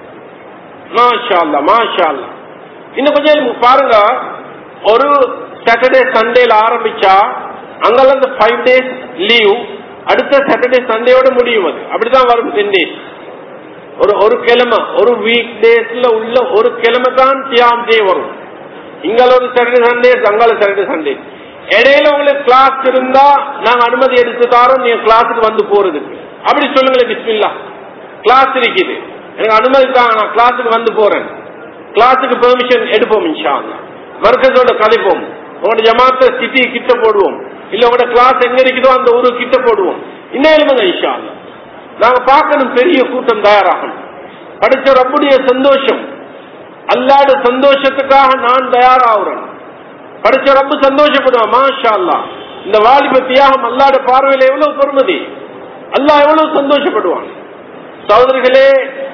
மாஷா அல்லாஹ் மாஷா அல்லாஹ். இன்னும் கொஞ்சம் பாருங்க, ஒரு சாட்டர்டே சண்டேல ஆரம்பிச்சா அங்கெல்லாம் இந்த ஃபைவ் டேஸ் லீவ், அடுத்த சாட்டர்டே சண்டேயோட முடியும். அது அப்படிதான் வரும். டென் டேஸ் ஒரு ஒரு கிழமை, ஒரு வீக் டேஸ்ல உள்ள ஒரு கிழமை தான் தியாகம் செய்ய வரும். இங்கால ஒரு சாட்டர்டே சண்டே, அங்கால சாட்டர்டே சண்டே. இடையில உங்களுக்கு கிளாஸ் இருந்தா நாங்க அனுமதி எடுத்து தாரோம், நீங்க கிளாஸுக்கு வந்து போறதுக்கு. அப்படி சொல்லுங்களேன், பிஸ்மில்லாஹ் கிளாஸ் இருக்குது, எனக்கு அனுமதி தாங்க, நான் கிளாஸுக்கு வந்து போறேன். கிளாஸுக்கு பெர்மிஷன் எடுப்போம் இன்ஷா அல்லாஹ். மர்கஸோட கதைப்போம், உங்களோட ஜமாத்தை சிட்டி கிட்ட போடுவோம், இல்ல உங்களோட கிளாஸ் எங்க இருக்குதோ அந்த ஊரு கிட்ட போடுவோம். இன்னும் எழுதுங்க இன்ஷா அல்லாஹ். நாங்க பார்க்கணும், பெரிய கூட்டம் தயாராகணும். படிச்ச ரப்புடைய சந்தோஷம், அல்லாஹ்வுடைய சந்தோஷத்துக்காக நான் தயாராகிறேன். படிச்ச ரப்பு சந்தோஷப்படுவான். மாஷா அல்லாஹ். இந்த வாலிப தியாகம் அல்லாஹ்வுடைய பார்வையில எவ்வளவு பெருமதி, அல்லாஹ் எவ்வளவு சந்தோஷப்படுவான். சகோதரர்களே,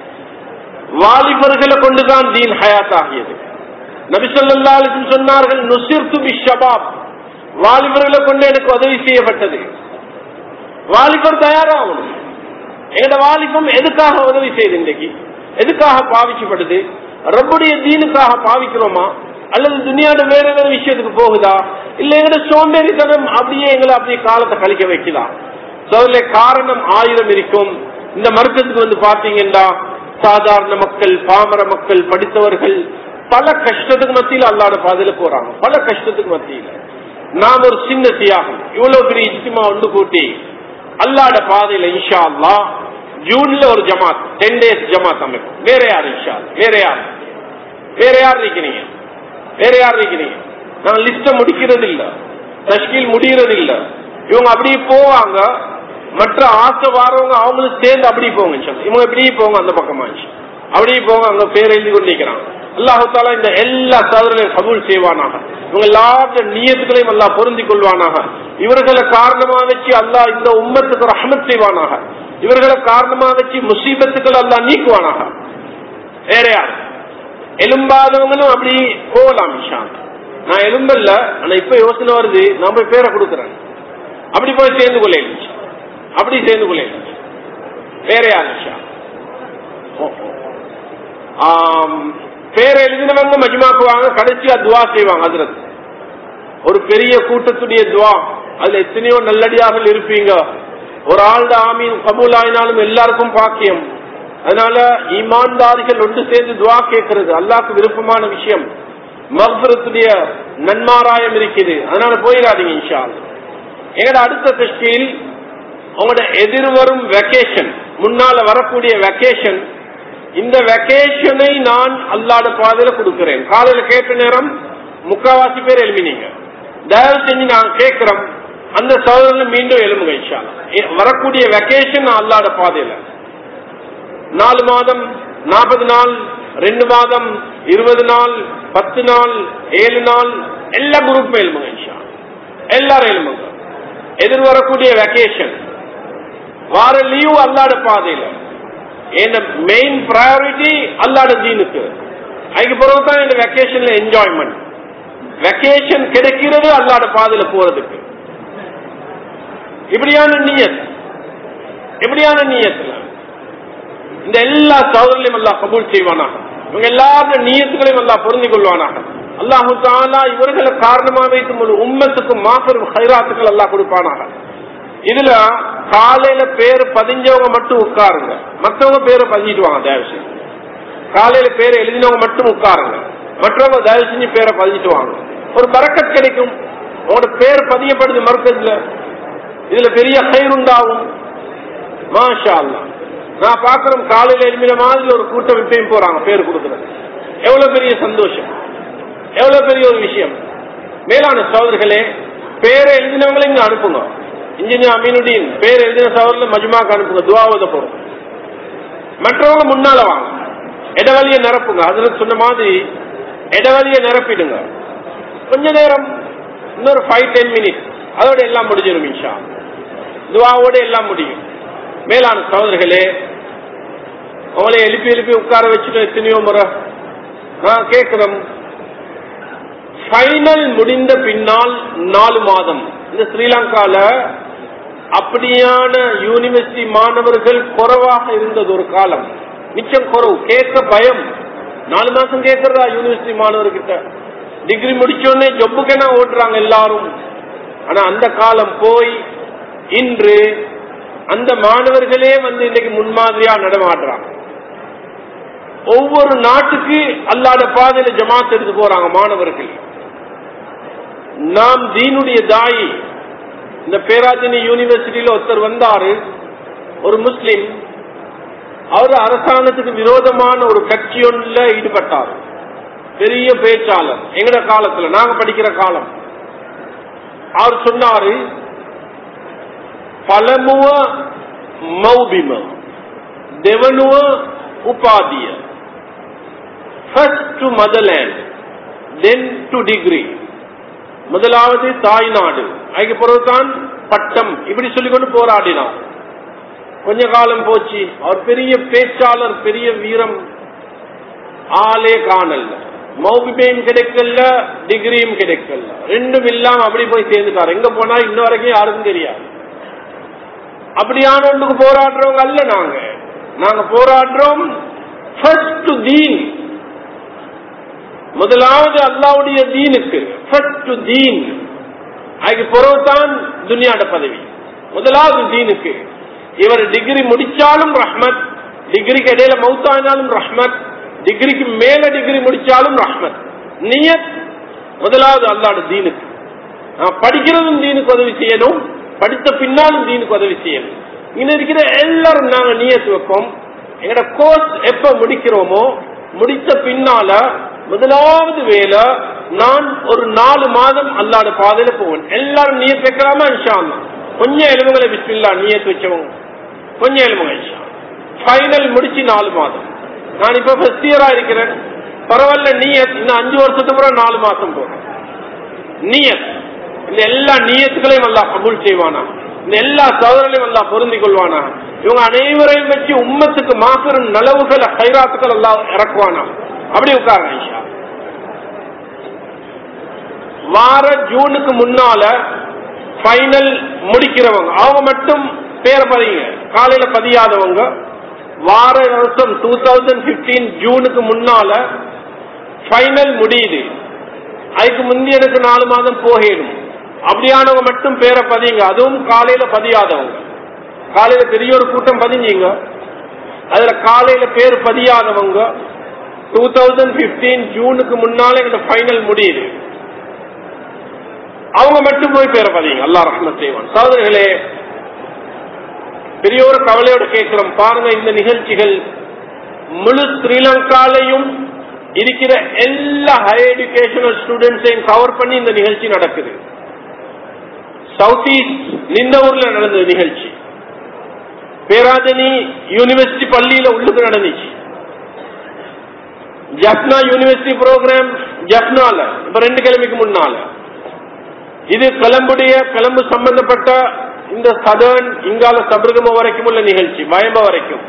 வாலிபர்களை கொண்டுதான் தீன் ஹயாத் ஆகியது. நபி ஸல்லல்லாஹு அலைஹி வஸல்லம் சொன்னார்கள், நுஸிர்து பிஷ்ஷபாப், வாலிபர்களை கொண்டு எனக்கு உதவி செய்யப்பட்டது. வாலிபர் தயாராகணும். எங்கட வாலிபம் எதுக்காக உதவி செய்து, இன்றைக்கு எதுக்காக பாவிக்கப்படுது? ரப்புடைய தீனுக்காக பாவிக்கிறோமா, அல்லது துனியாட வேற வேற விஷயத்துக்கு போகுதா, இல்ல எங்கட சோம்பேறித்தனம் அப்படியே எங்களை அப்படியே காலத்தை கழிக்க வைக்குதா? காரணம் ஆயிரம் இருக்கும். இந்த மர்க்கத்துக்கு வந்து பாத்தீங்கன்னா சாதாரண மக்கள், பாமர மக்கள், படித்தவர்கள் பல கஷ்டத்துக்கு மத்தியில அல்லாஹ்வுடைய பாதையில போறாங்க. பல கஷ்டத்துக்கு மத்தியில நாம் ஒரு சின்ன தியாகம், இவ்வளவு பெரிய இஜ்திமா ஒன்று கூட்டி அல்லாஹ்வுடைய பாதையில இன்ஷா அல்லாஹ் ஜூன்ல ஒரு ஜமாத், டென் டேஸ் ஜமாத் அமைக்கும். வேற யார் இன்ஷா அல்லாஹ்? வேற யார் வேற யார் இருக்கிறீங்க? வேற யார் இருக்கிறீங்க? நான் லிஸ்ட முடிக்கிறது இல்ல, தஷ்கீல் முடிகிறது இல்ல. இவங்க அப்படியே போவாங்க, மற்ற ஆசை வாரவங்க அவங்களுக்கு சேர்ந்து அப்படி போங்க. இவங்க இப்படியே போங்க, அந்த பக்கமா அப்படியே போங்க, அங்க பேர் எழுதி கொண்டிருக்கிறாங்க. அல்லாஹு தாலா இந்த எல்லா சோதனையும் கபூல் செய்வானாக. இவங்க எல்லாத்த நியத்துகளையும் அல்லாஹ் பொருந்தி கொள்வானாக. இவர்களை காரணமா வச்சு அல்லாஹ் இந்த உம்மத்துக்கு ரஹ்மத் செய்வானாக. இவர்களை காரணமா வச்சு முசீபத்துக்கள் அல்லாஹ் நீக்குவானாக. வேற யார்? எலும்பாதவங்களும் அப்படி போகலாம். நான் எலும்பல்ல, ஆனா இப்ப யோசனை வருது, நான் போய் பேரை கொடுக்குறேன், அப்படி போய் சேர்ந்து கொள்ள, அப்படி சேர்ந்து கொள்ள. வேற யார்? பேரை எழுதினவங்க மஜ்மாக்குவாங்க, கடைசியா துவா செய்வாங்க. அதுல ஒரு பெரிய கூட்டத்துடைய துவா, அதுல எத்தனையோ நல்லடியாக இருப்பீங்க. ஒரு ஆள்ட ஆமீன் கபூல் ஆயினாலும் எல்லாருக்கும் பாக்கியம். அதனால ஈமான்தாரிகள் ஒன்று சேர்ந்து துவா கேட்கறது அல்லாஹ்க்கு விருப்பமான விஷயம். மக்ஃபிரத்துடைய நன்மாராயம் இருக்குது. அதனால போயிடாதீங்க இன்ஷா அல்லாஹ். எங்கட அடுத்த தஷ்கீல் உங்களோட எதிர்வரும் வெக்கேஷன், முன்னால வரக்கூடிய வெக்கேஷன், இந்த வெக்கேஷனை நான் அல்லாஹ்வுடைய பாதையில கொடுக்கிறேன். காலையில கேட்ட நேரம் முக்காவாசி பேர் எழுப்பினீங்க. தயவு செஞ்சு நான் கேட்கிறோம், அந்த சோதனையில் மீண்டும் எழுப்புங்க இன்ஷா அல்லாஹ். வரக்கூடிய வெக்கேஷன் அல்லாஹ்வுடைய பாதையில நாலு மாதம், நாற்பது நாள், ரெண்டு மாதம், இருபது நாள், பத்து நாள், ஏழு நாள், எல்லா குரூப்பும் எழுப்புங்க இன்ஷா அல்லாஹ். எல்லாரும் எழுப்புங்க. எதிர்வரக்கூடிய வெக்கேஷன், வார லீவ் அல்லாஹ்வுடைய பாதையில. என்ன மெயின் பிரையாரிட்டி அல்லாஹ்வுடைய தீனுக்கு. அதுக்கு பிறகுதான் இந்த வெக்கேஷன்ல என்ஜாய்மெண்ட். வெக்கேஷன் கிடைக்கிறது அல்லாஹ்வுடைய பாதையில போறதுக்கு. இப்படியான நியத், இப்படியான நியத்துல இந்த எல்லா சோதனையும் அல்லாஹ் கபூல் செய்வானாக. இவங்க எல்லாருடைய நியத்துகளையும் அல்லாஹ் பொருந்தி கொள்வானாக. அல்லாஹு தஆலா இவர்களை காரணமாக வைத்து முழு உம்மத்துக்கும் மாபெரும் ஹைராத்துக்கள் அல்லாஹ் கொடுப்பானாக. இதுல காலையில பேரு பதிஞ்சவங்க மட்டும் உட்காருங்க, மற்றவங்க பேரை பதிஞ்சிட்டு வாங்க தயவு செஞ்சு. காலையில பேரை எழுதினவங்க மட்டும் உட்காருங்க, மற்றவங்க தயவு செஞ்சு பேரை பதிஞ்சிட்டு வாங்க. ஒரு பரக்கத் கிடைக்கும். உங்களோட பேர் பதியப்படுது மர்க்கத்துல, இதுல பெரிய ஹைர் உண்டாகும். மாஷா அல்லாஹ். நான் பாக்குறோம், காலையில எழுதின மாதிரி ஒரு கூட்டம் இப்பயும் போறாங்க பேர் கொடுக்குறது. எவ்வளவு பெரிய சந்தோஷம், எவ்வளவு பெரிய ஒரு விஷயம். மேலான சகோதரர்களே, பேரை எழுதினவங்களை இங்க அனுப்புங்க. இன்ஜினியர் அமீனுddin பேர் எழுதின சகோதரர்கள் மஜ்மாக்கு அனுப்புங்க, துஆவோத போறோம். மற்றவங்க முன்னால வாங்க, இடவழியை நிரப்புங்க. அதுல சொன்ன மாதிரி இடவழியை நிரப்பிடுங்க. கொஞ்ச நேரம், இன்னொரு ஃபைவ் டென் மினிட்ஸ், அதோட எல்லாம் முடிஞ்சிடும் இன்ஷா அல்லாஹ். துஆவோட எல்லாம் முடியும். மேலான சகோதரர்களே, அவளை எழுப்பி எழுப்பி உட்கார வச்சுட்டு எத்தனையோ முறை நான் கேட்கிறோம். ஃபைனல் முடிந்த பின்னால் நாலு மாதம் இந்த ஸ்ரீலங்கால அப்படியான யூனிவர்சிட்டி மாணவர்கள் குறைவாக இருந்தது ஒரு காலம். மிச்சம் குறவு, கேட்க பயம். நாலு மாசம் கேட்கறதா யூனிவர்சிட்டி மாணவர்கிட்ட? டிகிரி முடிச்சோடனே ஜொப்புக்கென ஓட்டுறாங்க எல்லாரும். ஆனா அந்த காலம் போய் இன்று அந்த மாணவர்களே வந்து இன்னைக்கு முன்மாதிரியா நடமாடுறாங்க. ஒவ்வொரு நாட்டுக்கு அல்லாஹ்வுடைய பாதையில ஜமாத் எடுத்து போறாங்க மாணவர்கள். நாம் தீனுடைய தாயி. இந்த பேராதீனி யூனிவர்சிட்டியில ஒருத்தர் வந்தாரு, ஒரு முஸ்லிம். அவர் அரசாங்கத்துக்கு விரோதமான ஒரு கட்சி ஒன்றுல ஈடுபட்டார். பெரிய பேச்சாளர். எங்கட காலத்துல, நாங்க படிக்கிற காலம். அவர் சொன்னாரு, பலமுவ மௌபிம දෙවනුව උපාධිය, first to motherland, then to degree. முதலாவது தாய் நாடு, அதுக்கு பிறகுதான் பட்டம். இப்படி சொல்லிக்கொண்டு போராடினார். கொஞ்ச காலம் போச்சு, அவர் பெரிய பேச்சாளர், பெரிய வீரம். ஆளே காணல், மௌபிமையும் கிடைக்கல, டிகிரியும் கிடைக்கல, ரெண்டும் இல்லாம அப்படி போய் சேர்ந்துட்டார். எங்க போனா இன்ன வரைக்கும் யாருக்கும் தெரியாது. அப்படியான ஒன்றுக்கு போராடுறவங்க அல்ல நாங்க. நாங்க போராடுறோம் ஃபர்ஸ்ட் தீன், முதலாவது அல்லாஹ்வுடைய தீனுக்கு, ஃபர்ஸ்ட் தீன். அதுக்கு பிறகுதான் துனியாட பதவி. முதலாவது தீனுக்கு. இவர் டிகிரி முடிச்சாலும் ரஹ்மத், டிகிரிக்கு இடையில மௌத்தானாலும் ரஹ்மத், டிகிரிக்கு மேல டிகிரி முடிச்சாலும் ரஹ்மத். நியத் முதலாவது அல்லாஹ்வுடைய தீனுக்கு. படிக்கிறதும் தீனுக்கு உதவி செய்யணும், படித்த பின்னாலும் தீனுக்கு உதவி செய்யணும். இங்க இருக்கிற எல்லாரும் நாங்க நியத் வைப்போம். எங்கட கோர்ஸ் எப்ப முடிக்கிறோமோ முடித்த பின்னால முதலாவது வேலை நான் ஒரு நாலு மாதம் அல்லாஹ்வுடைய பாதையில போவேன். எல்லாரும் நியத் வைக்கலாமா? இன்ஷா அல்லாஹ். கொஞ்சம் எலும்புகளை பிஸ்மில்லா நியத் வச்சவங்க கொஞ்சம் எலும்புங்க இன்ஷா. ஃபைனல் முடிச்சு நாலு மாதம். நான் இப்ப ஃபர்ஸ்ட் இயரா இருக்கிறேன், பரவாயில்ல. நியத் இன்னும் அஞ்சு வருஷத்துக்கு அப்புறம் நாலு மாசம் போறேன். நியத் இந்த எல்லா நியத்துகளையும் அல்லாஹ் கபூல் செய்வானா, இந்த எல்லா சகோதரர்களையும் அல்லாஹ் பொருந்திக் கொள்வானா. இவங்க அனைவரையும் வச்சு உம்மத்துக்கு மாபெரும் நலவுகள் ஹைராத்துக்கள் அல்லாஹ் இறக்குவானா. அப்படி உட்காருங்க இன்ஷா. வார ஜூனுக்கு முன்னால ஃபைனல் முடிக்கிறவங்க அவங்க மட்டும் பேரை பதிங்க. காலையில பதியாதவங்க வார வருஷம் டூ தௌசண்ட் பிப்டீன் ஜூனுக்கு முன்னால ஃபைனல் முடியுது, அதுக்கு முந்தி எனக்கு நாலு மாதம் போகணும். அப்படியானவங்க மட்டும் பேரை பதிங்க. அதுவும் காலையில பதியாதவங்க. காலையில பெரிய ஒரு கூட்டம் பதிஞ்சீங்க, அதுல காலையில பேர் பதியாதவங்க டூ தௌசண்ட் பிப்டீன் ஜூனுக்கு முன்னால எனக்கு ஃபைனல் முடியுது, அவங்க மட்டும் போய் பேரை பதிங்க. அல்லாஹ் ரஹ்மத் செய்வான். சகோதரர்களே, பெரிய ஒரு கவலையோட கேட்கிறோம் பாருங்க. இந்த நிகழ்ச்சிகள் முழு ஸ்ரீலங்காலையும் இருக்கிற எல்லா ஹையர் எஜுகேஷனல் ஸ்டூடெண்ட்ஸையும் கவர் பண்ணி இந்த நிகழ்ச்சி நடக்குது. சவுத் ஈஸ்ட் நிந்தவூர்ல நடந்த நிகழ்ச்சி, பேராதனி யூனிவர்சிட்டி பள்ளியில உள்ளுக்கு நடந்துச்சு. ஜப்னா யூனிவர்சிட்டி ப்ரோக்ராம் ஜப்னால இப்ப ரெண்டு கிழமைக்கு முன்னால. இது கொலம்புடைய கொலம்பு சம்பந்தப்பட்ட இந்த சதர்ன் இங்கால சபரகம வரைக்கும் உள்ள நிகழ்ச்சி, வயம்ப வரைக்கும்.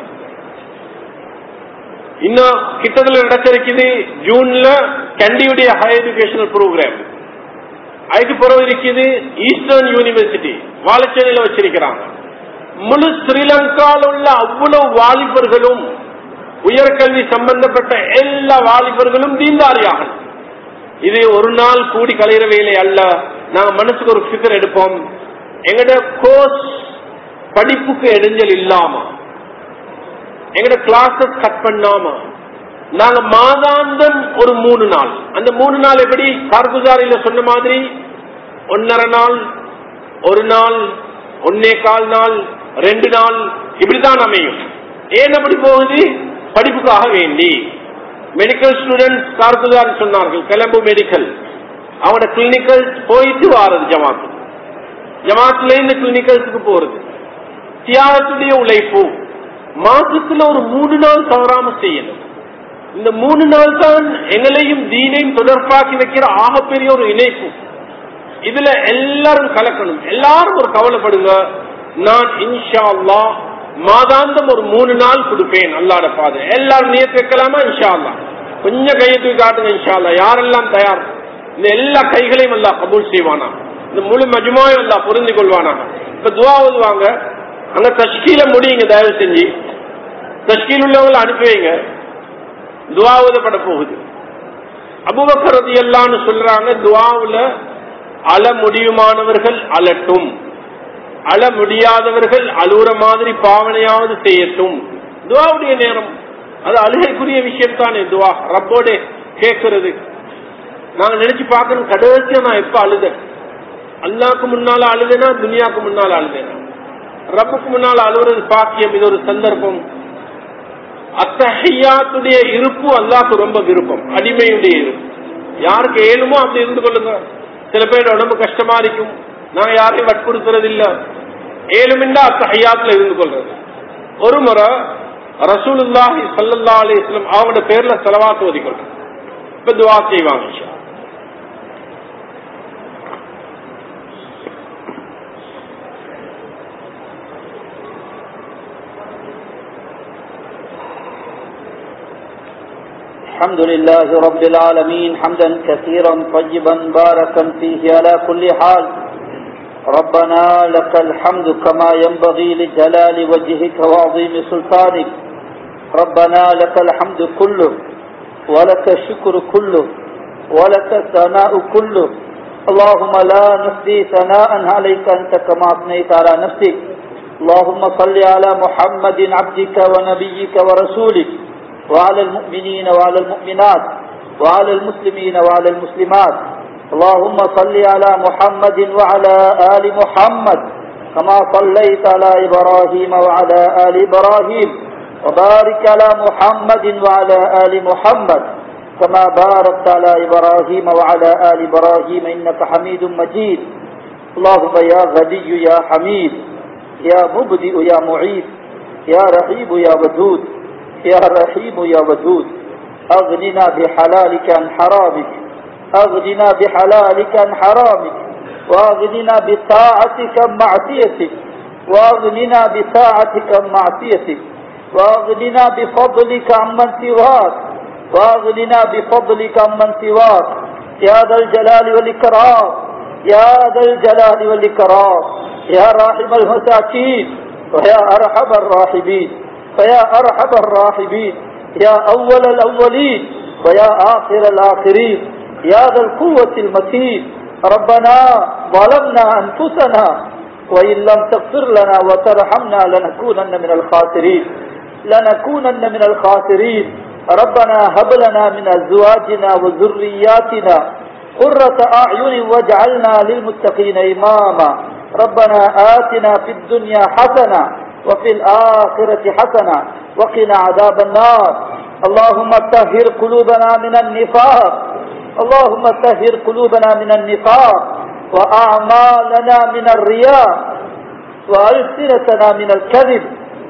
இன்னும் கிட்டத்தில் நடக்கிறது ஜூன்ல கண்டியுடைய ஹையர் எஜுகேஷனல் ப்ரோக்ராம். அதுக்கு பிறகு இருக்குது ஈஸ்டர்ன் யூனிவர்சிட்டி வாழைச்சேனையில வச்சிருக்கிறாங்க. முழு ஸ்ரீலங்காவில் உள்ள அவ்வளவு வாலிபர்களும் உயர்கல்வி சம்பந்தப்பட்ட எல்லா வாலிபர்களும் தீன்தாரியாக. இது ஒரு நாள் கூடி கலையிற வேலை அல்ல. நாங்க மனசுக்கு ஒரு ஃபிகர் எடுப்போம். எங்கட கோர்ஸ் படிப்புக்கு இடைஞ்சல் இல்லாம, எங்கட கிளாஸஸ் கட் பண்ணாம, நாங்க மாதாந்தம் ஒரு மூணு நாள், அந்த மூணு நாள் எப்படி கார்குஜாரில சொன்ன மாதிரி ஒன்னரை நாள், ஒரு நாள், ஒன்னே கால் நாள், ரெண்டு நாள், இப்படிதான் அமையும். ஏன் அப்படி போகுது? படிப்புக்காக வேண்டி. மெடிக்கல் ஸ்டூடெண்ட் கார்குஜார் சொன்னார்கள், கொலம்பு மெடிக்கல், அவங்களோட கிளினிக்கல் போயிட்டு வாரது ஜமாத்து, ஜமாத்துல இருந்து கிளினிக்கல்ஸுக்கு போறது, தியாகத்துடைய உழைப்பு. மாசத்துல ஒரு மூணு நாள் தவறாம செய்யணும். இந்த மூணு நாள் தான் எங்களையும் தீனையும் தொடர்பாக்கி வைக்கிற ஆகப்பெரிய ஒரு இணைப்பு. இதுல எல்லாரும் கலக்கணும். எல்லாரும் ஒரு கவலைப்படுங்க. நான் இன்ஷா அல்லாஹ் மாதாந்தம் ஒரு மூணு நாள் கொடுப்பேன் அல்லாஹ்வுடைய பாதை. எல்லாரும் நியத் வைக்கலாமா? இன்ஷா அல்லாஹ் கொஞ்சம் கையை தூக்கி காட்டுங்க. இன்ஷா அல்லாஹ் யாரெல்லாம் தயார்? இந்த எல்லா கைகளையும் அல்லாஹ் கபூல் செய்வானா. இந்த முழு மஜ்மாயும் அல்லாஹ் புரிந்து கொள்வானா. இப்ப துஆ ஓதுவாங்க, அங்க தஷ்கீல முடியுங்க. தயவு செஞ்சு தஷ்கீல் உள்ளவங்களை அனுப்பி வைங்க. துஆ ஓதப்பட போகுது. அபூபக்கர் ரலியல்லாஹு சொல்றாங்க, துஆவுல அழ முடியுமானவர்கள் அழட்டும், அழ முடியாதவர்கள் அழுற மாதிரி பாவனையாவது செய்யட்டும். துஆவுடைய நேரம் அது அழுகைக்குரிய விஷயம் தானே. துஆ ரப்போட கேட்கிறது. நாங்க நினைச்சு பார்க்கணும், கடைசியா நான் எப்ப அழுத? அல்லாஹ்க்கு முன்னால அழுதேனா, துனியாவுக்கு முன்னால அழுதேனா? ரப்புக்கு முன்னால அழுவுறது பாக்கியம். இது ஒரு சந்தர்ப்பம். அத்தஹியாத்துடைய இருப்பு அல்லாஹ்க்கு ரொம்ப விருப்பம், அடிமையுடைய இருப்பு. யாருக்கு ஏழுமோ அப்படி இருந்து கொள்ளுங்க. சில பேர் உடம்பு கஷ்டமா இருக்கும், நான் யாரையும் வற்புறுத்துறது இல்ல. ஏழுமின்றா அத்தஹியாத்துல இருந்து கொள்றது. ஒரு முறை ரசூலுல்லாஹி ஸல்லல்லாஹு அலைஹி வஸல்லம் அவங்களோட பேர்ல ஸலவாத் ஓதிக்கொள்றது. இப்ப துஆ செய்வாங்க. الحمد لله رب العالمين حمدا كثيرا طيبا باركا فيه على كل حال. ربنا لك الحمد كما ينبغي لجلال وجهك وعظيم سلطانك. ربنا لك الحمد كله ولك الشكر كله ولك الثناء كله. اللهم لا نحصي ثناء عليك أنت كما أثنيت على نفسك. اللهم صل على محمد عبدك ونبيك ورسولك وعلى المؤمنين وعلى المؤمنات وعلى المسلمين وعلى المسلمات. اللهم صل على محمد وعلى آل محمد كما صليت على إبراهيم وعلى آل إبراهيم وبارك على محمد وعلى آل محمد كما باركت على إبراهيم وعلى آل إبراهيم إنك حميد مجيد. اللهم يا غني يا حميد يا مبدئ يا معيد يا رحيم يا ودود يا رحيم يا ودود أغننا بحلالك عن حرامك أغننا بحلالك عن حرامك وأغننا بطاعتك عن معصيتك وأغننا بطاعتك عن معصيتك وأغننا بفضلك عمن سواك وأغننا بفضلك عمن سواك يا ذا الجلال والإكرام يا ذا الجلال والإكرام يا راحم المساكين ويا أرحم الراحمين ويا أرحم الراحمين يا أول الأولين ويا آخر الآخرين يا ذا القوة المتين. ربنا ظلمنا أنفسنا وإن لم تغفر لنا وترحمنا لنكونن من الخاسرين لنكونن من الخاسرين. ربنا هب لنا من أزواجنا وذرياتنا قرة أعين واجعلنا للمتقين إماما. ربنا آتنا في الدنيا حسنة وفي الآخرة حسنة وقنا عذاب النار. اللهم طهر قلوبنا من النفاق اللهم طهر قلوبنا من النفاق وأعمالنا من الرياء وألسنتنا من الكذب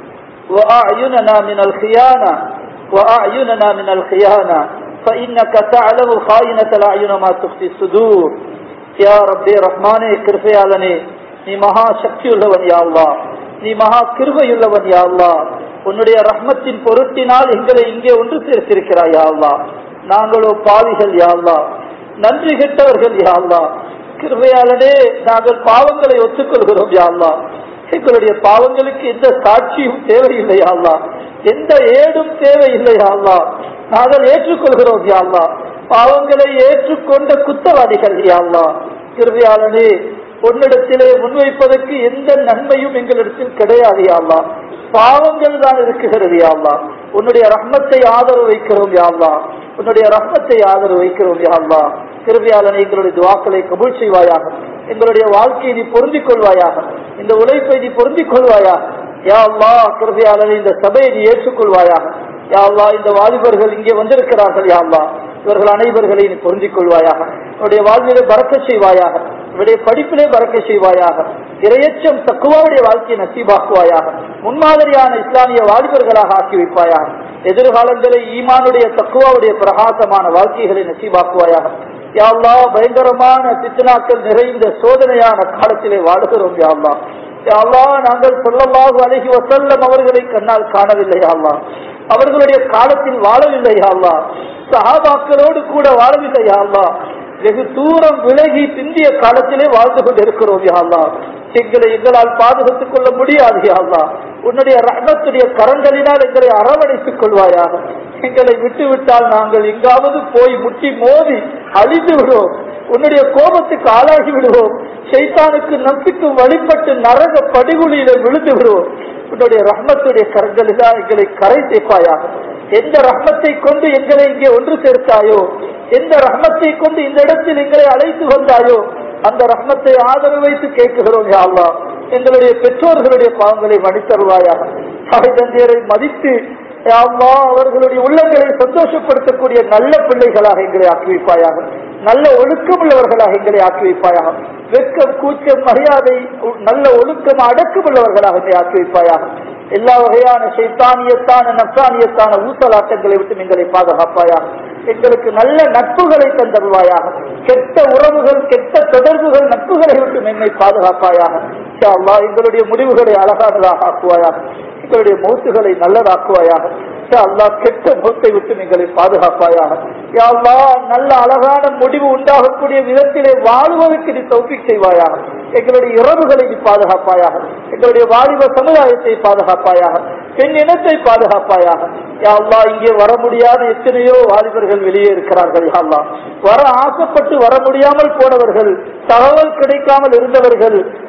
وأعيننا من الخيانة وأعيننا من الخيانة فإنك تعلم خائنة الأعين ما تخفي الصدور. يا ربي رحمانே கிருபையாளனே, நீ மகா சக்தியுள்ளவன் யா அல்லாஹ், நீ மகா கிருபையுள்ளவன் யா அல்லாஹ். உன்னுடைய ரஹ்மத்தின் பொருட்டினால் எங்களை இங்கே ஒன்று சேர்த்திருக்கிறாய் யா அல்லாஹ். நாங்களோ பாவிகள் யா அல்லாஹ், நன்றி கெட்டவர்கள் யா அல்லாஹ். கிருபையாளனே, நாங்கள் பாவங்களை ஒத்துக்கொள்கிறோம் யா அல்லாஹ். எங்களுடைய பாவங்களுக்கு எந்த சாட்சியும் தேவையில்லை யா அல்லாஹ், எந்த ஏடும் தேவையில்லை யா அல்லாஹ். நாங்கள் ஏற்றுக்கொள்கிறோம் யா அல்லாஹ், பாவங்களை ஏற்றுக்கொண்ட குத்தவாளிகள் யா அல்லாஹ். கிருபையாளனே, உன்னிடத்திலே முன்வைப்பதற்கு எந்த நன்மையும் எங்களிடத்தில் கிடையாது யா அல்லாஹ், பாவங்கள் தான் இருக்குகிறது யா அல்லாஹ். உன்னுடைய ரஹ்மத்தை ஆதரவு வைக்கிறோம் யா அல்லாஹ், உன்னுடைய ரஹ்மத்தை ஆதரவு வைக்கிறோம் யா அல்லாஹ். கிருபையாளனே, எங்களுடைய துஆக்களை கபூல் செய்வாயாக, எங்களுடைய வாழ்க்கையை நீ பொருந்திக் கொள்வாயாக, இந்த உழைப்பை நீ பொருந்திக் கொள்வாயாக யா அல்லாஹ். கிருபையாளனே, இந்த சபையை நீ ஏற்றுக்கொள்வாயாக யா அல்லாஹ். இந்த வாலிபர்கள் இங்கே வந்திருக்கிறார்கள் யா அல்லாஹ், இவர்கள் அனைவர்களை நீ பொருந்திக் கொள்வாயாக, உன்னுடைய வாழ்விலே பரக்கத் செய்வாயாக, உன்னுடைய படிப்பிலே பரக்கத் செய்வாயாக, இறையச்சம் தக்குவாவுடைய வாழ்க்கையை நசீபாக்குவாயாக, முன்மாதிரியான இஸ்லாமிய வாலிபர்களாக ஆக்கி வைப்பாயாக, எதிர்காலங்களை ஈமானுடைய தக்குவாவுடைய பிரகாசமான வாழ்க்கைகளை நசீபாக்குவாயாக யா அல்லாஹ். பயங்கரமான பித்னாக்கள் நிறைந்த சோதனையான காலத்திலே வாழுகிறோம் யா அல்லாஹ். யா அல்லாஹ், நாங்கள் ஸல்லல்லாஹு அலைஹி வஸல்லம் அவர்களை கண்ணால் காணவில்லை யா அல்லாஹ், அவர்களுடைய காலத்தில் வாழவில்லை யா அல்லாஹ், சஹாபாக்களோடு கூட வாழவில்லை யா அல்லாஹ், வெகு தூரம் விலகி பிந்திய காலத்திலே வாழ்ந்து கொண்டிருக்கிறோம் யா அல்லாஹ். எங்களை எங்களால் பாதுகாத்துக் கொள்ள முடியாது யா அல்லாஹ். உன்னுடைய ரஹ்மத்துடைய கரங்களினால் எங்களை அரவணைத்துக் கொள்வாயாக. எங்களை விட்டு விட்டால் நாங்கள் எங்காவது போய் முட்டி மோதி அழிந்து விடுவோம், உன்னுடைய கோபத்துக்கு ஆளாகி விடுவோம், ஷைத்தானுக்கு நம்பிக்கும் வழிபட்டு நரக படுகொலியில விழுந்து விடுவோம். உன்னுடைய ரஹ்மத்துடைய கரங்களில் எங்களை கரை சேர்ப்பாயாக. எந்த ரஹ்மத்தை கொண்டு எங்களை இங்கே ஒன்று சேர்த்தாயோ, எந்த ரஹ்மத்தை கொண்டு இந்த இடத்தில் எங்களை அழைத்து வந்தாயோ, அந்த ரஹ்மத்தை ஆதரவு வைத்து கேட்கிறோம் யா அல்லாஹ். எங்களுடைய பெற்றோர்களுடைய பாவங்களை மன்னித்தருவாயாக, தாய் தந்தையரை மதித்து யா அல்லாஹ் அவர்களுடைய உள்ளங்களை சந்தோஷப்படுத்தக்கூடிய நல்ல பிள்ளைகளாக எங்களை ஆக்கி வைப்பாயாக, நல்ல ஒழுக்கம் உள்ளவர்களாக எங்களை ஆக்கி வைப்பாயாக, வெட்கம் கூச்சம் மரியாதை நல்ல ஒழுக்கம் அடக்கம் உள்ளவர்களாக எங்களை ஆக்கி வைப்பாயாக. எல்லா வகையான ஷைத்தானியத்தான நப்சானியத்தான ஊசலாட்டங்களை விட்டு எங்களை பாதுகாப்பாயாக. எங்களுக்கு நல்ல நட்புகளை தந்தருவாயாக, கெட்ட உறவுகள் கெட்ட தொடர்புகள் நட்புகளை விட்டு என்னை பாதுகாப்பாயாக. இன்ஷா அல்லாஹ் எங்களுடைய முடிவுகளை அழகானதாக ஆக்குவாயாக, எங்களுடைய மௌத்துகளை நல்லதாக்குவாயாக. இன்ஷா அல்லாஹ் கெட்ட மௌத்தை விட்டு எங்களை பாதுகாப்பாயாக. யா அல்லாஹ் நல்ல அழகான முடிவு உண்டாகக்கூடிய விதத்திலே வாழ்வதற்கு நீ தௌஃபீக் செய்வாயாக. எங்களுடைய இரவுகளை நீ பாதுகாப்பாயாக, எங்களுடைய வாலிப சமுதாயத்தை பாதுகாப்பாயாக, பெண் இனத்தை பாதுகாப்பாயாக. யா அல்லாஹ் இங்கே வர முடியாத எத்தனையோ வாலிபர்கள் வெளியே இருக்கிறார்கள் யா அல்லாஹ். வர ஆசைப்பட்டு வர முடியாமல் போனவர்கள், தகவல் கிடைக்காமல் இருந்தவர்கள்,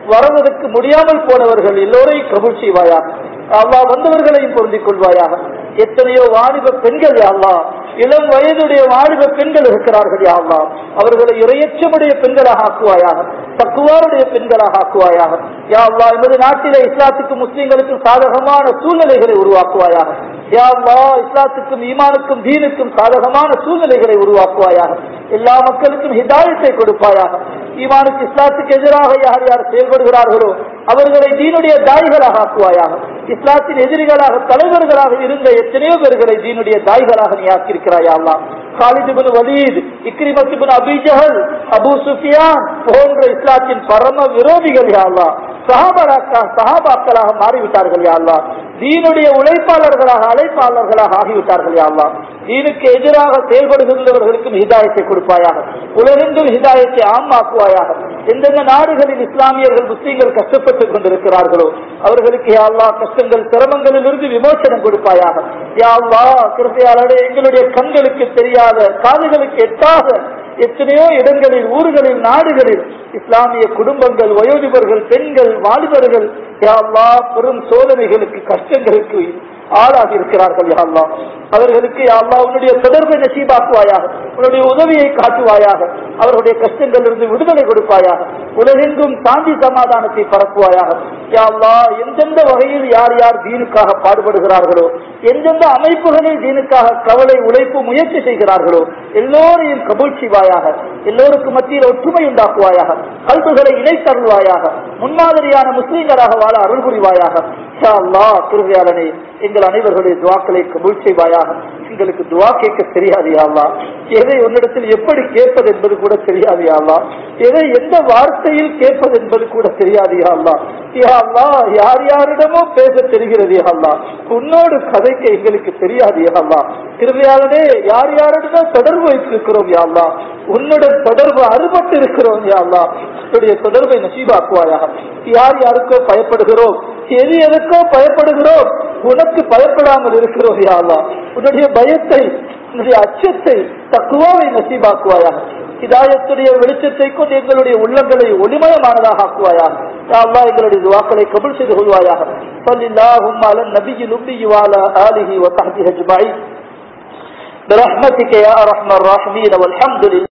வருவதற்கு முடியாமல் போனவர்கள் எல்லோரையும் கபூல் செய்வாயாக. அல்லாஹ் வந்தவர்களையும் பொருந்திக் கொள்வாயாக. எத்தனையோ வாலிப பெண்கள் யா அல்லாஹ், இளம் வயதுடைய வாலிப பெண்கள் இருக்கிறார்கள் யா அல்லாஹ், அவர்களை இறையச்சமுடைய பெண்களாக ஆக்குவாயாக, தக்குவாருடைய பெண்களாக ஆக்குவாயாக. யா அல்லாஹ், எமது நாட்டிலே இஸ்லாத்துக்கும் முஸ்லிம்களுக்கும் சாதகமான சூழ்நிலைகளை உருவாக்குவாயாக. யா அல்லாஹ், இஸ்லாத்துக்கும் ஈமானுக்கும் தீனுக்கும் சாதகமான சூழ்நிலைகளை உருவாக்குவாயாக. எல்லா மக்களுக்கும் ஹிதாயத்தை கொடுப்பாயாக. ஈமானுக்கு இஸ்லாத்துக்கு எதிராக யார் யார் செயல்படுகிறார்களோ அவர்களை தீனுடைய தாய்களாக ஆக்குவாயாக. இஸ்லாத்தின் எதிரிகளாக தலைவர்களாக இருந்த எத்தனையோ பேர்களை தீனுடைய தாய்களாக நீ ஆக்கியிருக்கிறாய் யா அல்லாஹ். Khalid ibn Walid, Ikrimah ibn Abi Jahl, Abu Sufyan போன்ற இஸ்லாத்தின் பரம விரோதிகள் யா அல்லாஹ் சஹாபாக்களாக சஹாபாக்களாக மாறிவிட்டார்கள் யா அல்லாஹ். தீனுடைய உழைப்பாளர்களாக அழைப்பாளர்களாக ஆகிவிட்டார்கள் யா அல்லாஹ். தீனுக்கு எதிராக செயல்படுகின்றவர்களுக்கும் ஹிதாயத்தை கொடுப்பாயாக. உலகெங்கும் ஹிதாயத்தை ஆமாக்குவாயாக. எந்தெந்த நாடுகளில் இஸ்லாமியர்கள் முஸ்லீம்கள் கஷ்டப்பட்டுக் கொண்டிருக்கிறார்களோ அவர்களுக்கு யா அல்லாஹ் கஷ்டங்கள் சிரமங்களில் இருந்து விமோசனம் கொடுப்பாயாக. யா அல்லாஹ், கிருபையாளரே, எங்களுடைய கண்களுக்கு தெரியாத காதுகளுக்கு எட்டாத எத்தனையோ இடங்களில், ஊர்களில், நாடுகளில் இஸ்லாமிய குடும்பங்கள், வயோதிபர்கள், பெண்கள், வாலிபர்கள் யா அல்லாஹ் பெரும் சோதனைகளுக்கு, கஷ்டங்களுக்கு ஆளாகி இருக்கிறார்கள் யா அல்லாஹ். அவர்களுக்கு யா அல்லாஹ் உன்னுடைய தொடர்பை நசீபாக்குவாயாக, உன்னுடைய உதவியை காட்டுவாயாக, அவர்களுடைய கஷ்டங்களிலிருந்து விடுதலை கொடுப்பாயாக, உலகெங்கும் சாந்தி சமாதானத்தை பரப்புவாயாக. யா அல்லாஹ், எந்தெந்த வகையில் யார் யார் தீனுக்காக பாடுபடுகிறார்களோ, எந்தெந்த அமைப்புகளில் தீனுக்காக கவலை, உழைப்பு, முயற்சி செய்கிறார்களோ எல்லோரையும் கபூல் செய்வாயாக. எல்லோருக்கும் மத்தியில் ஒற்றுமை உண்டாக்குவாயாக, கல்புகளை இணைத்தருள்வாயாக, முன்மாதிரியான முஸ்லீம்களாக வாழ அருள் புரிவாயாக. யா அல்லாஹ், கிருபையாளனே, எங்கள் அனைவர்களுடைய துவாக்களை கபூல் செய்வாயாக. எங்களுக்கு துவா கேட்க தெரியாது யா அல்லாஹ், எதை உன்னிடத்தில் எப்படி கேட்பது என்பது கூட தெரியாது யா அல்லாஹ், எதை எந்த வார்த்தையில் கேட்பது என்பது கூட தெரியாது யா அல்லாஹ். யா அல்லாஹ், யார் யாரிடமோ பேச தெரிகிறது யா அல்லாஹ், உன்னோடு கதைக்க எங்களுக்கு தெரியாது யா அல்லாஹ். கிருபையாளனே, யார் யாரிடமோ தொடர்பு வைத்திருக்கிறோம் யா அல்லாஹ், உன்னுடன் தொடர்பு அறுபட்டு இருக்கிறோம் யா அல்லாஹ், உன்னுடைய தொடர்பை நசீபாக்குவாயாக. யார் யாருக்கோ பயப்படுகிறோம், எது எதுக்கோ பயப்படுகிறோம், உனக்கு பயப்படாமல் இருக்கிறோம் யா அல்லாஹ். உன்னுடைய பயத்தை, உன்னுடைய அச்சத்தை, தக்குவாவை நசீபாக்குவாயாக. ஹிதாயத்துடைய வெளிச்சத்தை கொண்டு எங்களுடைய உள்ளங்களை ஒளிமயமானதாக ஆக்குவாயாக. யா அல்லாஹ், எங்களுடைய துஆக்களை கபூல் செய்து கொள்வாயாக. ஸல்லல்லாஹு அலா நபியில் உம்மி வ அலா ஆலிஹி வ ஸஹ்பிஹி அஜ்மஈன். برحمتك يا ارحم الراحمين والحمد لله.